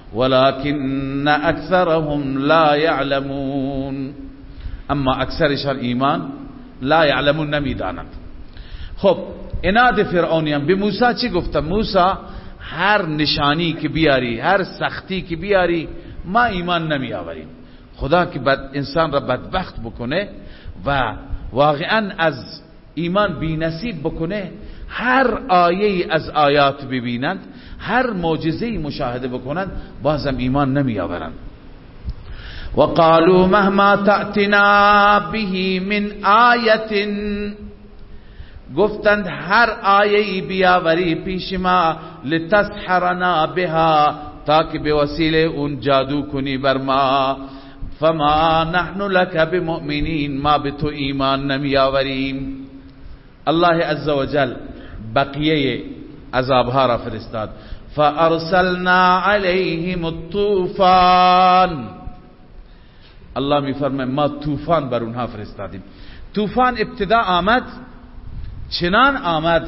Speaker 2: ولكن اکثرهم لا يعلمون، اما اکثرشان ایمان لا يعلمون، نمیدانند. خب عناد فرعونیان به موسی چی گفتن؟ موسی هر نشانی که بیاری، هر سختی که بیاری، ما ایمان نمی آوریم. خدا که بد انسان را بدبخت بکنه و واقعا از ایمان بی نصیب بکنه، هر آیه از آیات ببینند، هر معجزه مشاهده بکنند، بازم ایمان نمی آورند. و قالوا مهما تأتنا به من آیت، گفتند هر آیه بیاوری پیش ما، لتسحرنا بها، تاکه به وسیله اون جادو کنی بر ما، فما نحن لك بمؤمنین، ما به تو ایمان نمی آوریم. الله عزوجل بقیه عذابها را فرستاد. فارسلنا علیهم الطوفان، الله می فرماید ما طوفان بر اونها فرستادیم. طوفان ابتدا آمد، چنان آمد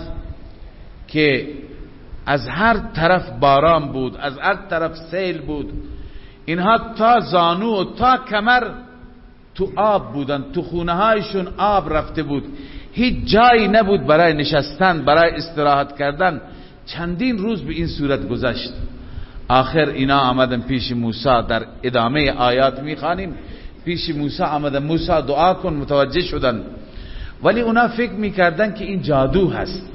Speaker 2: که از هر طرف باران بود، از هر طرف سیل بود، اینها تا زانو و تا کمر تو آب بودن، تو خونه هایشون آب رفته بود، هیچ جایی نبود برای نشستن، برای استراحت کردن. چندین روز به این صورت گذشت. آخر اینا آمدن پیش موسی، در ادامه آیات میخوانیم، پیش موسی آمدن، موسی دعا کن، متوجه شدن، ولی اونا فکر میکردن که این جادو هست،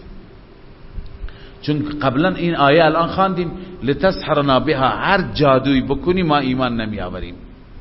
Speaker 2: چون قبلا این آیه الان خواندیم لتسحرنا بها، هر جادویی بکنی ما ایمان نمی آوریم.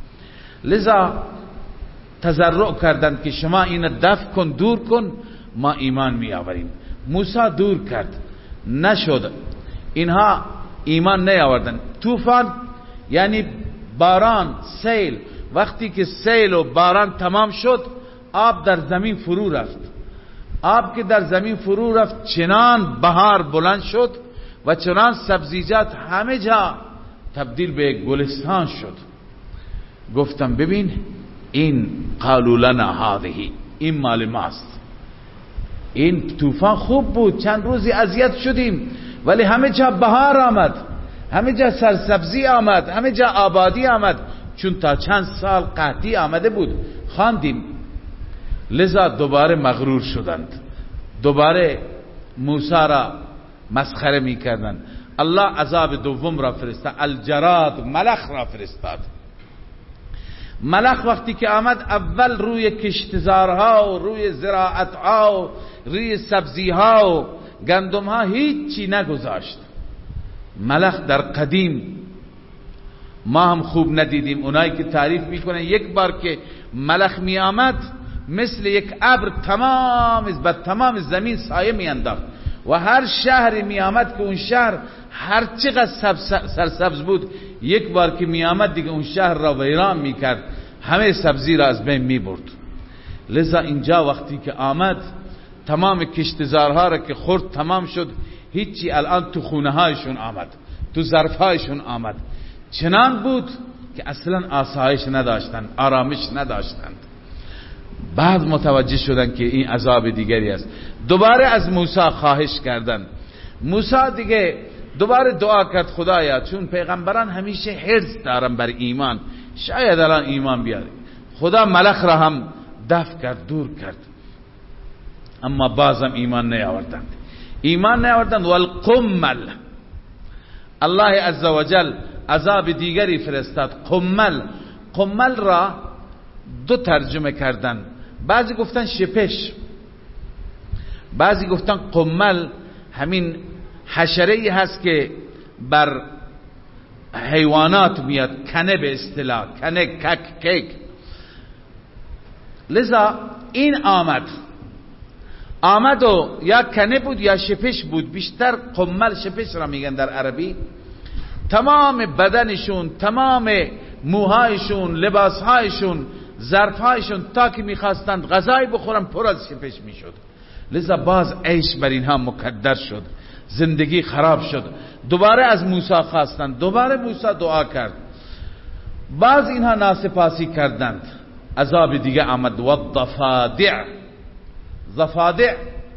Speaker 2: لذا تضرع کردن که شما این دفع کن، دور کن، ما ایمان می آوریم. موسی دور کرد، نشد، اینها ایمان نیاوردن. طوفان یعنی باران، سیل، وقتی که سیل و باران تمام شد آب در زمین فرو رفت. آب که در زمین فرو رفت چنان بهار بلند شد و چنان سبزیجات همه جا تبدیل به گلستان شد. گفتم ببین این قالوا لنا هذه، این مال ماست. این طوفان خوب بود، چند روزی اذیت شدیم ولی همه جا بهار آمد، همه جا سرسبزی آمد، همه جا آبادی آمد، چون تا چند سال قحطی آمده بود. خواندیم لذا دوباره مغرور شدند، دوباره موسی را مسخره می کردند. الله عذاب دوم را فرستاد، الجراد، ملخ را فرستاد. ملخ وقتی که آمد اول روی کشتزارها و روی زراعتها و روی سبزیها و گندمها هیچی نگذاشت. ملخ در قدیم ما هم خوب ندیدیم. اونایی که تعریف میکنن یک بار که ملخ می آمد مثل یک ابر تمام بر تمام زمین سایه می انداخت و هر شهری می آمد که اون شهر هر چقدر سرسبز بود یک بار که می آمد دیگه اون شهر را ویران می کرد، همه سبزی را از بین می برد. لذا اینجا وقتی که آمد تمام کشتزارها را که خورد تمام شد، هیچی الان تو خونه هایشون آمد، تو ظرف هایشون آمد. چنان بود که اصلا آسایش نداشتند، آرامش نداشتند. بعد متوجه شدن که این عذاب دیگری است. دوباره از موسی خواهش کردند. موسی دیگه دوباره دعا کرد خدایا، چون پیغمبران همیشه حرص دارن بر ایمان، شاید الان ایمان بیاره. خدا ملخ را هم دفع کرد، دور کرد، اما بازم ایمان نیاوردند. ایمان نیاوردند. والقمل، الله عزوجل عذاب دیگری فرستاد. قمل، قمل را دو ترجمه کردن، بعضی گفتن شپش، بعضی گفتن قمل همین حشره‌ای هست که بر حیوانات میاد، کنه به اصطلاح، کنه، کک، کیک. لذا این آمد آمد و یا کنه بود یا شپش بود، بیشتر قمل شپش را میگن در عربی. تمام بدنشون، تمام موهایشون، لباسهایشون، ظرفهایشون تا که میخواستند غذای بخورن پر از شپش میشد. لذا باز عیش بر اینها مکدر شد، زندگی خراب شد. دوباره از موسی خواستند، دوباره موسی دعا کرد، باز اینها ناسپاسی کردند. عذاب دیگه آمد. و الضفادع، ضفادع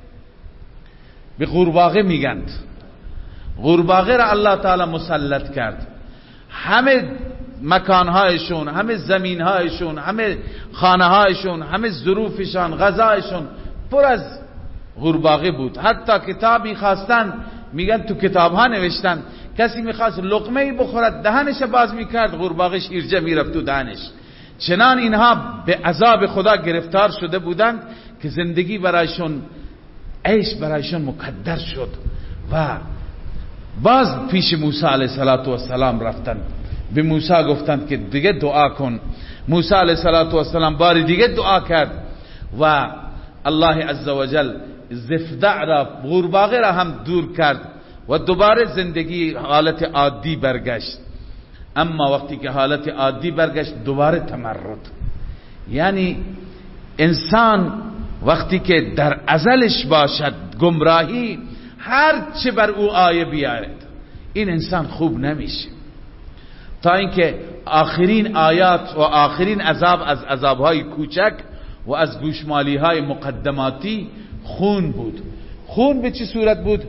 Speaker 2: به قورباغه میگند. قورباغه را الله تعالی مسلط کرد. همه مکانهایشون، همه زمینهایشون، همه خانهایشون، همه ظروفشان، غذایشون پر از قورباغه بود. حتی کتاب میخواستن، میگن تو کتاب ها نوشتن کسی میخواست لقمه بخورد دهنش باز میکرد، قورباغه شیرجه میرفت تو دهنش. چنان اینها به عذاب خدا گرفتار شده بودند که زندگی برایشون، عیش برایشون مکدر شد. و باز پیش موسی علیه السلام رفتن، به موسی گفتند که دیگه دعا کن. موسی علیه السلام بار دیگه دعا کرد و الله عزوجل ضفدع را، قورباغه را هم دور کرد و دوباره زندگی حالت عادی برگشت. اما وقتی که حالت عادی برگشت دوباره تمرد. یعنی انسان وقتی که در ازلش باشد گمراهی، هر چه بر او آیه بیارد این انسان خوب نمیشه، تا اینکه آخرین آیات و آخرین عذاب از عذابهای کوچک و از گوشمالیهای مقدماتی خون بود. خون به چه صورت بود؟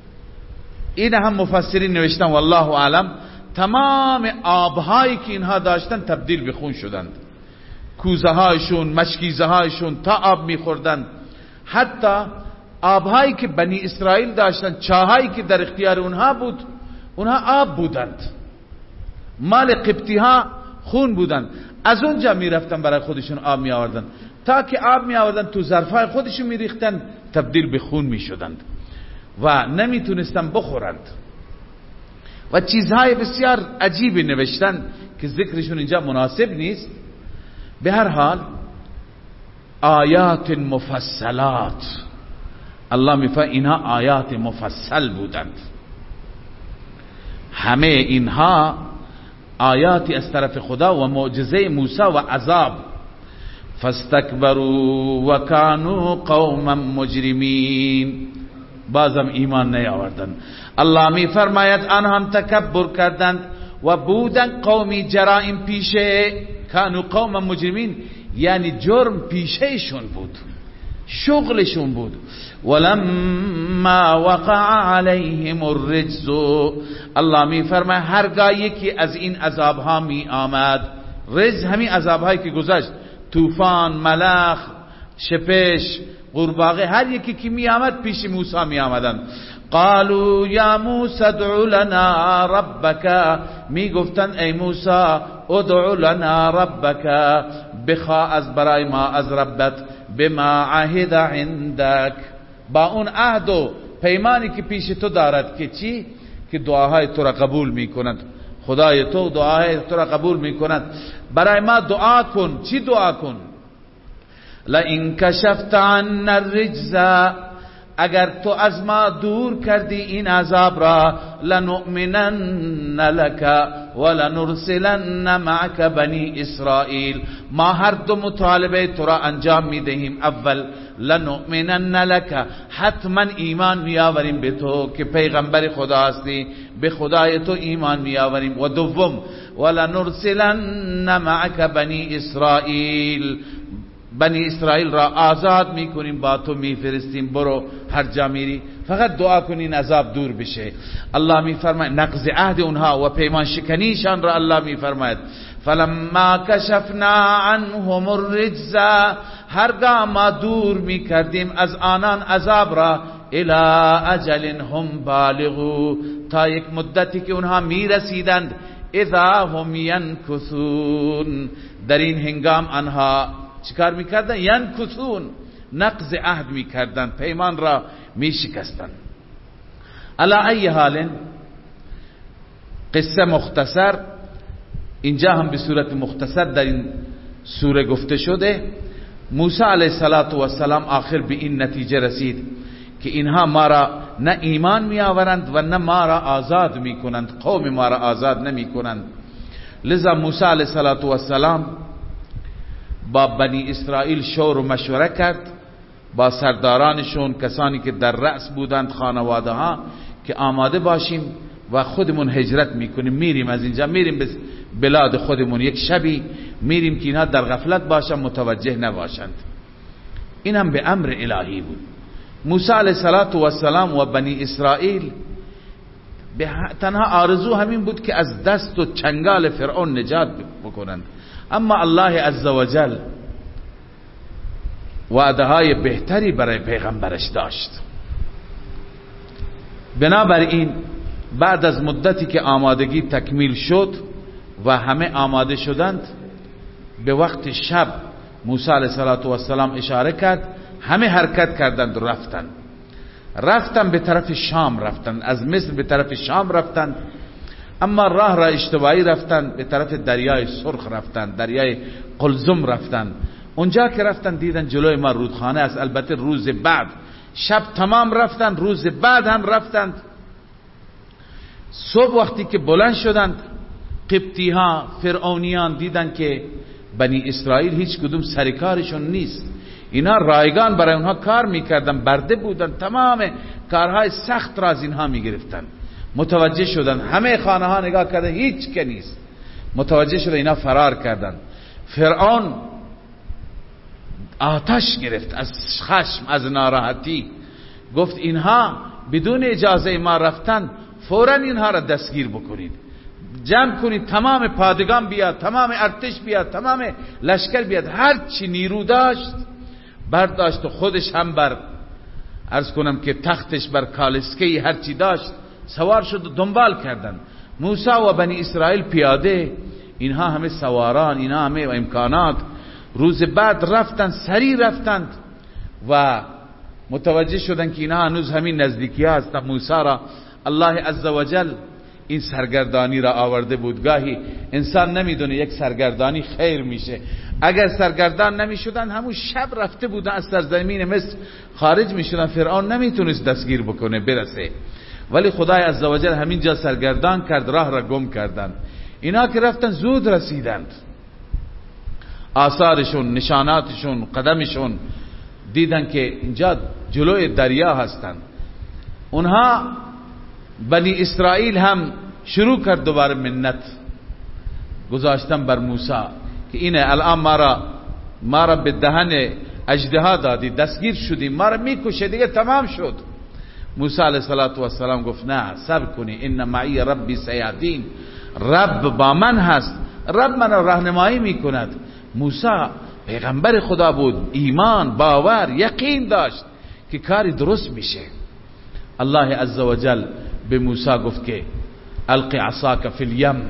Speaker 2: این هم مفسرین نوشتن والله اعلم. تمام آبهایی که اینها داشتن تبدیل به خون شدند. کوزه هایشون، مشکیزه هایشون تا آب میخوردند. حتی آبهایی که بنی اسرائیل داشتن، چاهایی که در اختیار اونها بود، اونها آب بودند، مال قبطی ها خون بودند. از اونجا میرفتن برای خودشون آب می آوردن، تا که آب می آوردن تو ظرفای خودشون می ریختن، تبدیل به خون می شدند و نمیتونستن بخورند. و چیزهای بسیار عجیبی نوشتن که ذکرشون اینجا مناسب نیست. به هر حال آیات مفصلات، الله میفرماید اینها آیات مفصل بودند. همه اینها آیاتی از طرف خدا و معجزه موسی و عذاب. فاستکبروا و کانوا قوما مجرمین، بازم ایمان نیاوردند. الله می فرماید آنها تکبر کردند و بودن قومی جرائم پیشه. کانوا قوما مجرمین یعنی جرم پیشهشون بود، شغلشون بود. ولما وقع علیهم الرجز، الله می فرماید هرگاه یکی از این عذاب ها می آمد، رجز همین عذاب هایی که گذشت، طوفان، ملخ، شپش، قورباغه، هر یکی که می آمد پیش موسی می آمدن. قالوا یا موسی ادع لنا ربک، می گفتن ای موسی ادع لنا ربک، بخواه از برای ما از ربت، بما عهد عندك، با اون عهد و پیمانی که پیش تو دارد که چی؟ که دعاهای تو را قبول می کند. خدای تو دعاهای تو را قبول می کند. برای ما دعا کن. چی دعا کن؟ لئن کشفت عنا الرجز، اگر تو از ما دور کردی این عذاب را، لنؤمنن لك ولنرسلن معك بنی اسرائیل، ما هر دو مطالبه تو را انجام میدهیم. اول لنؤمنن لك، حتما ایمان میآوریم به تو که پیغمبر خدا هستی، به خدای تو ایمان میآوریم. و دوم ولنرسلن معك بنی اسرائیل، بنی اسرائیل را آزاد میکنیم، با تو میفرستیم، برو هر جا میری، فقط دعا کنین عذاب دور بشه. الله میفرماید نقض عهد اونها و پیمان شکنیشان را الله میفرماید فلما کشفنا عنهم الرجز، هرگاه ما دور میکردیم از آنان عذاب را، الی اجل هم بالغو، تا یک مدتی که اونها میرسیدند، اذا هم ینکثون، در این هنگام آنها چیکار میکردن؟ ینکثون، نقض عهد میکردن، پیمان را میشکستن. علی ای حال، قصه مختصر اینجا هم به صورت مختصر در این سوره گفته شده. موسی علیه السلام آخر به این نتیجه رسید که اینها ما را نه ایمان می آورند و نه ما را آزاد می کنند، قوم ما را آزاد نمی کنند. لذا موسی علیه السلام با بنی اسرائیل شور و مشوره کرد، با سردارانشون، کسانی که در رأس بودند، خانواده ها، که آماده باشیم و خودمون هجرت میکنیم، میریم از اینجا، میریم به بلاد خودمون، یک شبی میریم که اینها در غفلت باشند، متوجه نباشند. این هم به امر الهی بود. موسی علیه السلام و بنی اسرائیل تنها آرزو همین بود که از دست و چنگال فرعون نجات بکنند، اما الله عزوجل وعده های بهتری برای پیغمبرش داشت. بنابراین بعد از مدتی که آمادگی تکمیل شد و همه آماده شدند، به وقت شب موسی علیه السلام اشاره کرد، همه حرکت کردند و رفتند. رفتند به طرف شام، رفتند از مصر به طرف شام رفتند، اما راه را اشتباهی رفتند، به طرف دریای سرخ رفتند، دریای قلزم رفتند. اونجا که رفتند دیدن جلوی ما رودخانه است. البته روز بعد، شب تمام رفتند، روز بعد هم رفتند. صبح وقتی که بلند شدند، قبطی ها، فرعونیان دیدن که بنی اسرائیل هیچ کدوم سرکارشون نیست. اینا رایگان برای اونها کار میکردن، برده بودن، تمام کارهای سخت را از اینها میگرفتن. متوجه شدن، همه خانه ها نگاه کردن، هیچ که نیست. متوجه شدن اینا فرار کردن. فرعون آتش گرفت از خشم، از ناراحتی، گفت اینها بدون اجازه ما رفتن، فوراً اینها را دستگیر بکنید، جمع کنید، تمام پادگان بیاد، تمام ارتش بیاد، تمام لشکر بیاد، هر چی نیرو داشت برداشت و خودش هم بر عرض کنم که تختش بر کالسکه‌ای هر چی داشت سوار شد و دنبال کردن. موسی و بنی اسرائیل پیاده، اینها همه سواران، اینها همه امکانات. روز بعد رفتن، سریع رفتند و متوجه شدن که اینها هنوز همین نزدیکی ها هستند. موسی را الله عزوجل این سرگردانی را آورده بود. گاهی انسان نمیدونه یک سرگردانی خیر میشه. اگر سرگردان نمیشدن همون شب رفته بودن از سرزمین مصر خارج میشدن، فرعون نمیتونست دستگیر بکنه برسه. ولی خدای عزوجل همین جا سرگردان کرد، راه را گم کردن. اینا که رفتن زود رسیدند، آثارشون، نشاناتشون، قدمشون دیدن که اینجا جلوی دریا هستند. اونها بنی اسرائیل هم شروع کرد دوباره منت گذاشتن بر موسی که اینه الان ما را ما را به دهن اژدها دادی، دستگیر شدیم، ما را میکشه، دیگه تمام شد. موسی علیه السلام گفت نه صبر کنی، ان معی ربی سیهدین، رب با من هست، رب من را راهنمایی میکند. موسی پیغمبر خدا بود، ایمان، باور، یقین داشت که کاری درست میشه. الله عزوجل به موسی گفت که القی عصاک فی الیم،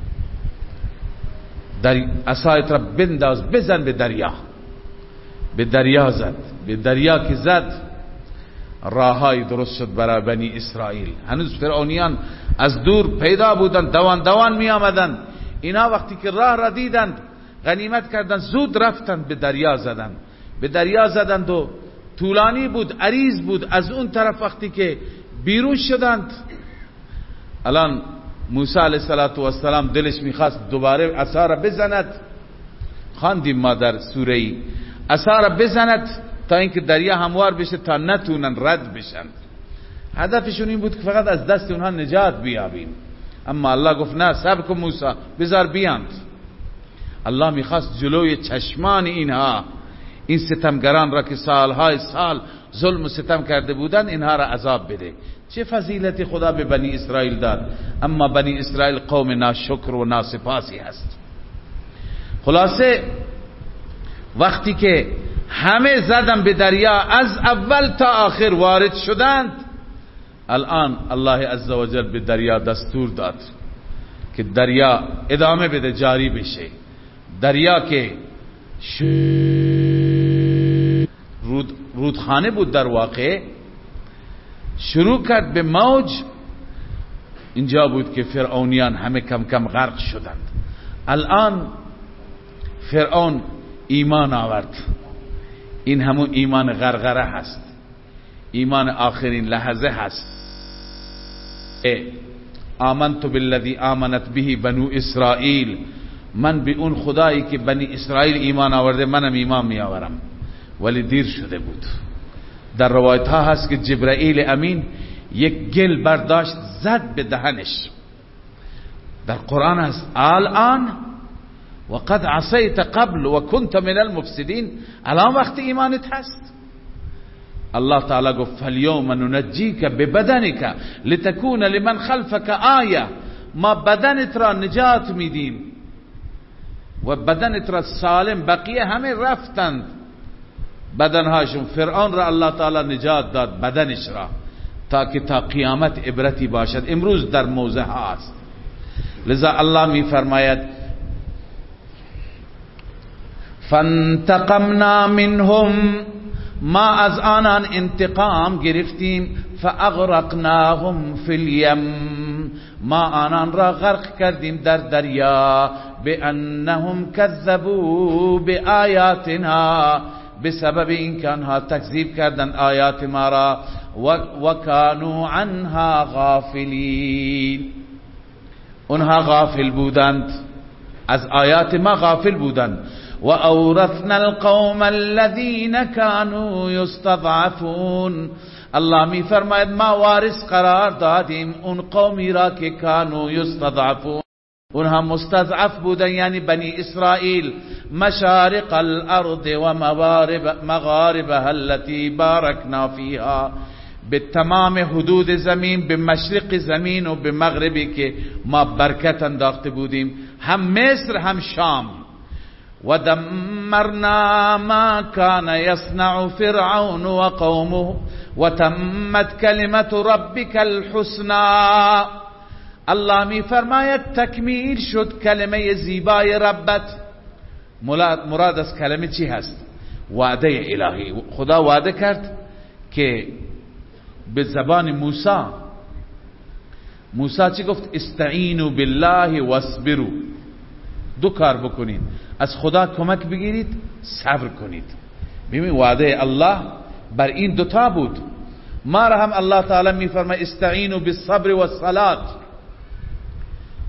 Speaker 2: در عصایت را بنداز بزن به دریا. به دریا زد، به دریا که زد راههای درست شد برای بنی اسرائیل. هنوز فرعونیان از دور پیدا بودند، دوان دوان می آمدند. اینا وقتی که راه را دیدند غنیمت کردند، زود رفتند به دریا زدند. به دریا زدند و طولانی بود، عریض بود. از اون طرف وقتی که بیرون شدند، الان موسی علیه السلام دلش میخواست دوباره عصا را بزند، خواندیم ما در سوره ای، عصا را بزند تا اینکه دریا هموار بشه تا نتونن رد بشن. هدفشون این بود که فقط از دست اونها نجات بیابیم. اما الله گفت نه صبر کن موسی، بذار بیاند. الله میخواست جلوی چشمان اینها، این ستمگران را که سالهای سال ظلم و ستم کرده بودن، اینها را عذاب بده. چه فضیلتی خدا به بنی اسرائیل داد، اما بنی اسرائیل قوم ناشکر و ناسپاسی هست. خلاصه وقتی که همه زدن به دریا، از اول تا آخر وارد شدند، الان الله عزوجل به دریا دستور داد که دریا ادامه بده، جاری بشه. دریا که رود رودخانه بود در واقع، شروع کرد به موج. اینجا بود که فرعونیان همه کم کم غرق شدند. الان فرعون ایمان آورد. این همون ایمان غرغره هست، ایمان آخرین لحظه هست. آمنت بالذی آمنت به بنو اسرائیل، من به اون خدایی که بنی اسرائیل ایمان آورده منم ایمان می آورم. ولی دیر شده بود. در روایت ها هست که جبرائیل امین یک گل برداشت زد به دهنش. در قرآن هست الان وقد عصیت قبل و کنت من المفسدین، الان وقت ایمانت هست. الله تعالی گفت فالیوم ننجیک ببدنک لتکون لمن خلفک آیه، ما بدنت را نجات میدیم و بدنت را سالم، بقیه همه رفتند بدنهاشون. فرعون را الله تعالی نجات داد بدنش را، تا که تا قیامت عبرتی باشد. امروز در موضع هست. لذا الله می فرماید فانتقمنا منهم، ما از آنان انتقام گرفتیم، فاغرقناهم فی الیم، ما آنان را غرق کردیم در دریا، بانهم کذبوا بآیاتنا، بسبب اینکه آنها تکذیب کردن آیات ما را، و کانوا عنها غافلین، اونها غافل بودند، از آیات ما غافل بودند. و اورثنا القوم الذين كانوا يستضعفون، الله می فرماید ما وارث قرار دادیم اون قومی را که کانوا یستضعفون، اونها مستضعف بودن، یعنی بنی اسرائیل. مشارق الارض و مغارب مغاربها التي باركنا فيها، به تمام حدود زمین، به مشرق زمین و به مغربی که ما برکت انداخته بودیم، هم مصر هم شام. و دمرنا ما كان يصنع فرعون و قومه و تمت کلمت ربک الحسنى، الله می فرماید تکمیل شد کلمه زیبای ربت. مراد از کلمه چی هست؟ وعده الهی. خدا وعده کرد که به زبان موسی، موسی چی گفت؟ استعینوا بالله واصبروا، دو کار بکنید، از خدا کمک بگیرید، صبر کنید. ببین وعده الله بر این دوتا بود. ما را هم الله تعالی می فرماید استعینوا بالصبر والصلاة،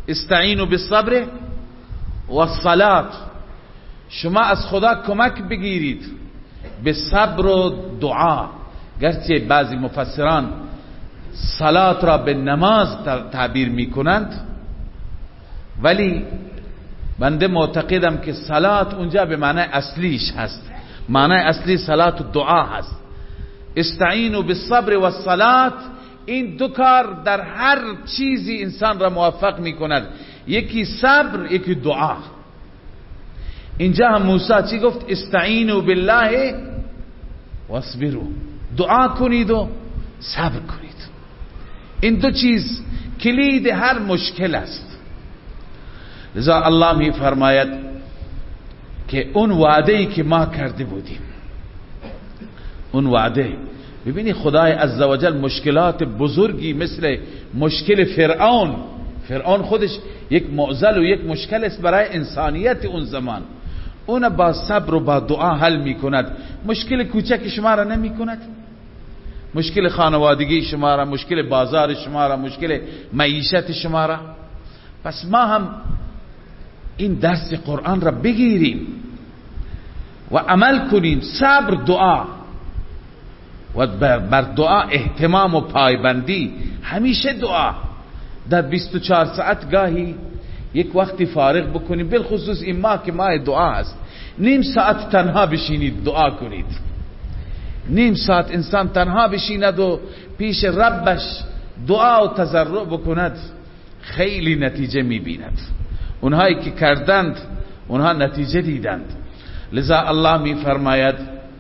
Speaker 2: استعینوا بالصبر والصلاة، شما از خدا کمک بگیرید به صبر و دعا. گرچه بعضی مفسران صلات را به نماز تعبیر می کنند، ولی بنده معتقدم که صلات اونجا به معنی اصلیش هست. معنی اصلی صلات و دعا هست. استعینوا بالصبر والصلاة، این دو کار در هر چیزی انسان را موفق می کند، یکی صبر یکی دعا. اینجا هم موسی چی گفت؟ استعینوا بالله واصبروا، دعا کنید و صبر کنید. این دو چیز کلید هر مشکل است. لذا الله می فرماید که اون وعده‌ای که ما کرده بودیم، اون وعده، ببینی خدای عزوجل مشکلات بزرگی مثل مشکل فرعون، فرعون خودش یک معضل و یک مشکل است برای انسانیت اون زمان، اون با صبر و با دعا حل می کند. مشکل کوچک شما را نمی کند، مشکل خانوادگی شما را، مشکل بازار شما را، مشکل معیشت شما را. پس ما هم این درس قرآن را بگیریم و عمل کنیم. صبر، دعا و بر دعا اهتمام و پایبندی، همیشه دعا. در بیست و چهار ساعت گاهی یک وقتی فارغ بکنیم، بالخصوص این ماه که ماه دعا است، نیم ساعت تنها بشینید دعا کنید. نیم ساعت انسان تنها بشیند و پیش ربش دعا و تضرع بکند، خیلی نتیجه میبیند. اونهایی که کردند اونها نتیجه دیدند. لذا الله می فرماید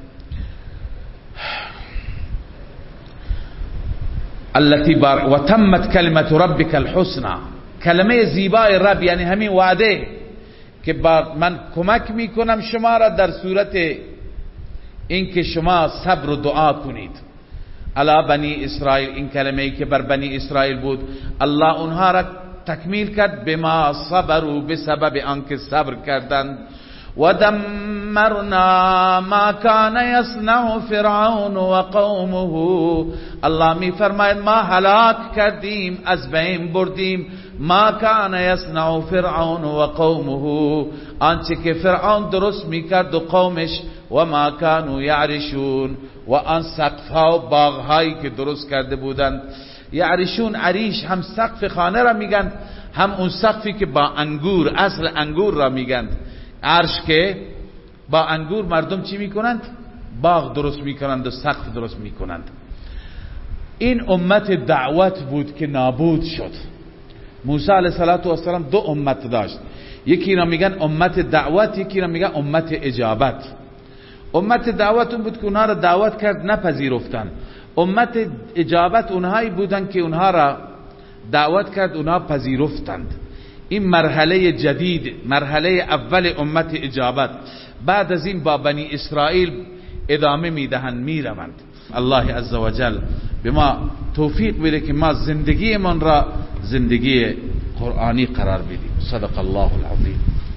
Speaker 2: التي بار و تمت کلمت ربک الحسنى، کلمه زیبای رب یعنی همین وعده که من کمک میکنم شما را در صورت اینکه شما صبر و دعا کنید. علی بنی اسرائیل، این کلمه ای که بر بنی اسرائیل بود، الله اونها را تکمیل کرد بما صبروا، بسبب آنکه صبر کردند. و دمرنا ما کان یصنع فرعون و قومه، الله می فرماید ما هلاک کردیم، از بین بردیم، ما کان یصنع فرعون و قومه، آنچه که فرعون درست می کرد و قومش، و ما کانوا یعرشون، و آن سقفها و باغهایی که درست کرده بودند. یعرشون، عریش هم سقف خانه را میگن، هم اون سقفی که با انگور، اصل انگور را میگن. عرش که با انگور مردم چی میکنند؟ باغ درست میکنند و سقف درست میکنند. این امت دعوت بود که نابود شد. موسی علیه السلام دو امت داشت، یکی را میگن امت دعوت، یکی را میگن امت اجابت. امت دعوت اون بود که اونها را دعوت کرد نپذیرفتن. امت اجابت اونهایی بودن که اونها را دعوت کرد اونها پذیرفتند. این مرحله جدید، مرحله اول امت اجابت. بعد از این با بنی اسرائیل ادامه میدهند، میروند. الله عزوجل به ما توفیق بده که ما زندگی من را زندگی قرآنی قرار بدیم. صدق الله العظیم.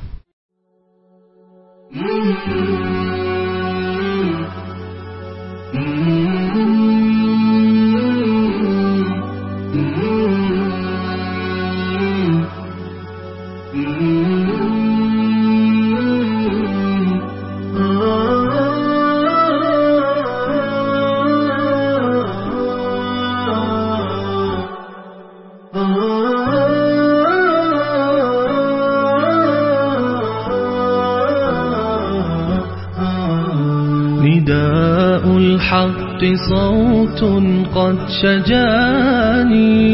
Speaker 1: نداء الحق صوت قد شجاني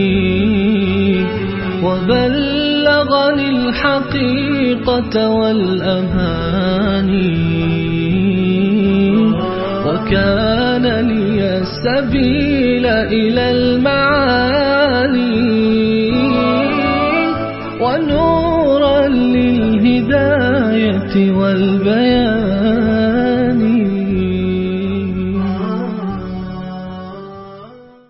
Speaker 1: وبلغني الحقيقة والأماني، وكان لي السبيل إلى المعالي، ونورا للهداية والبيان.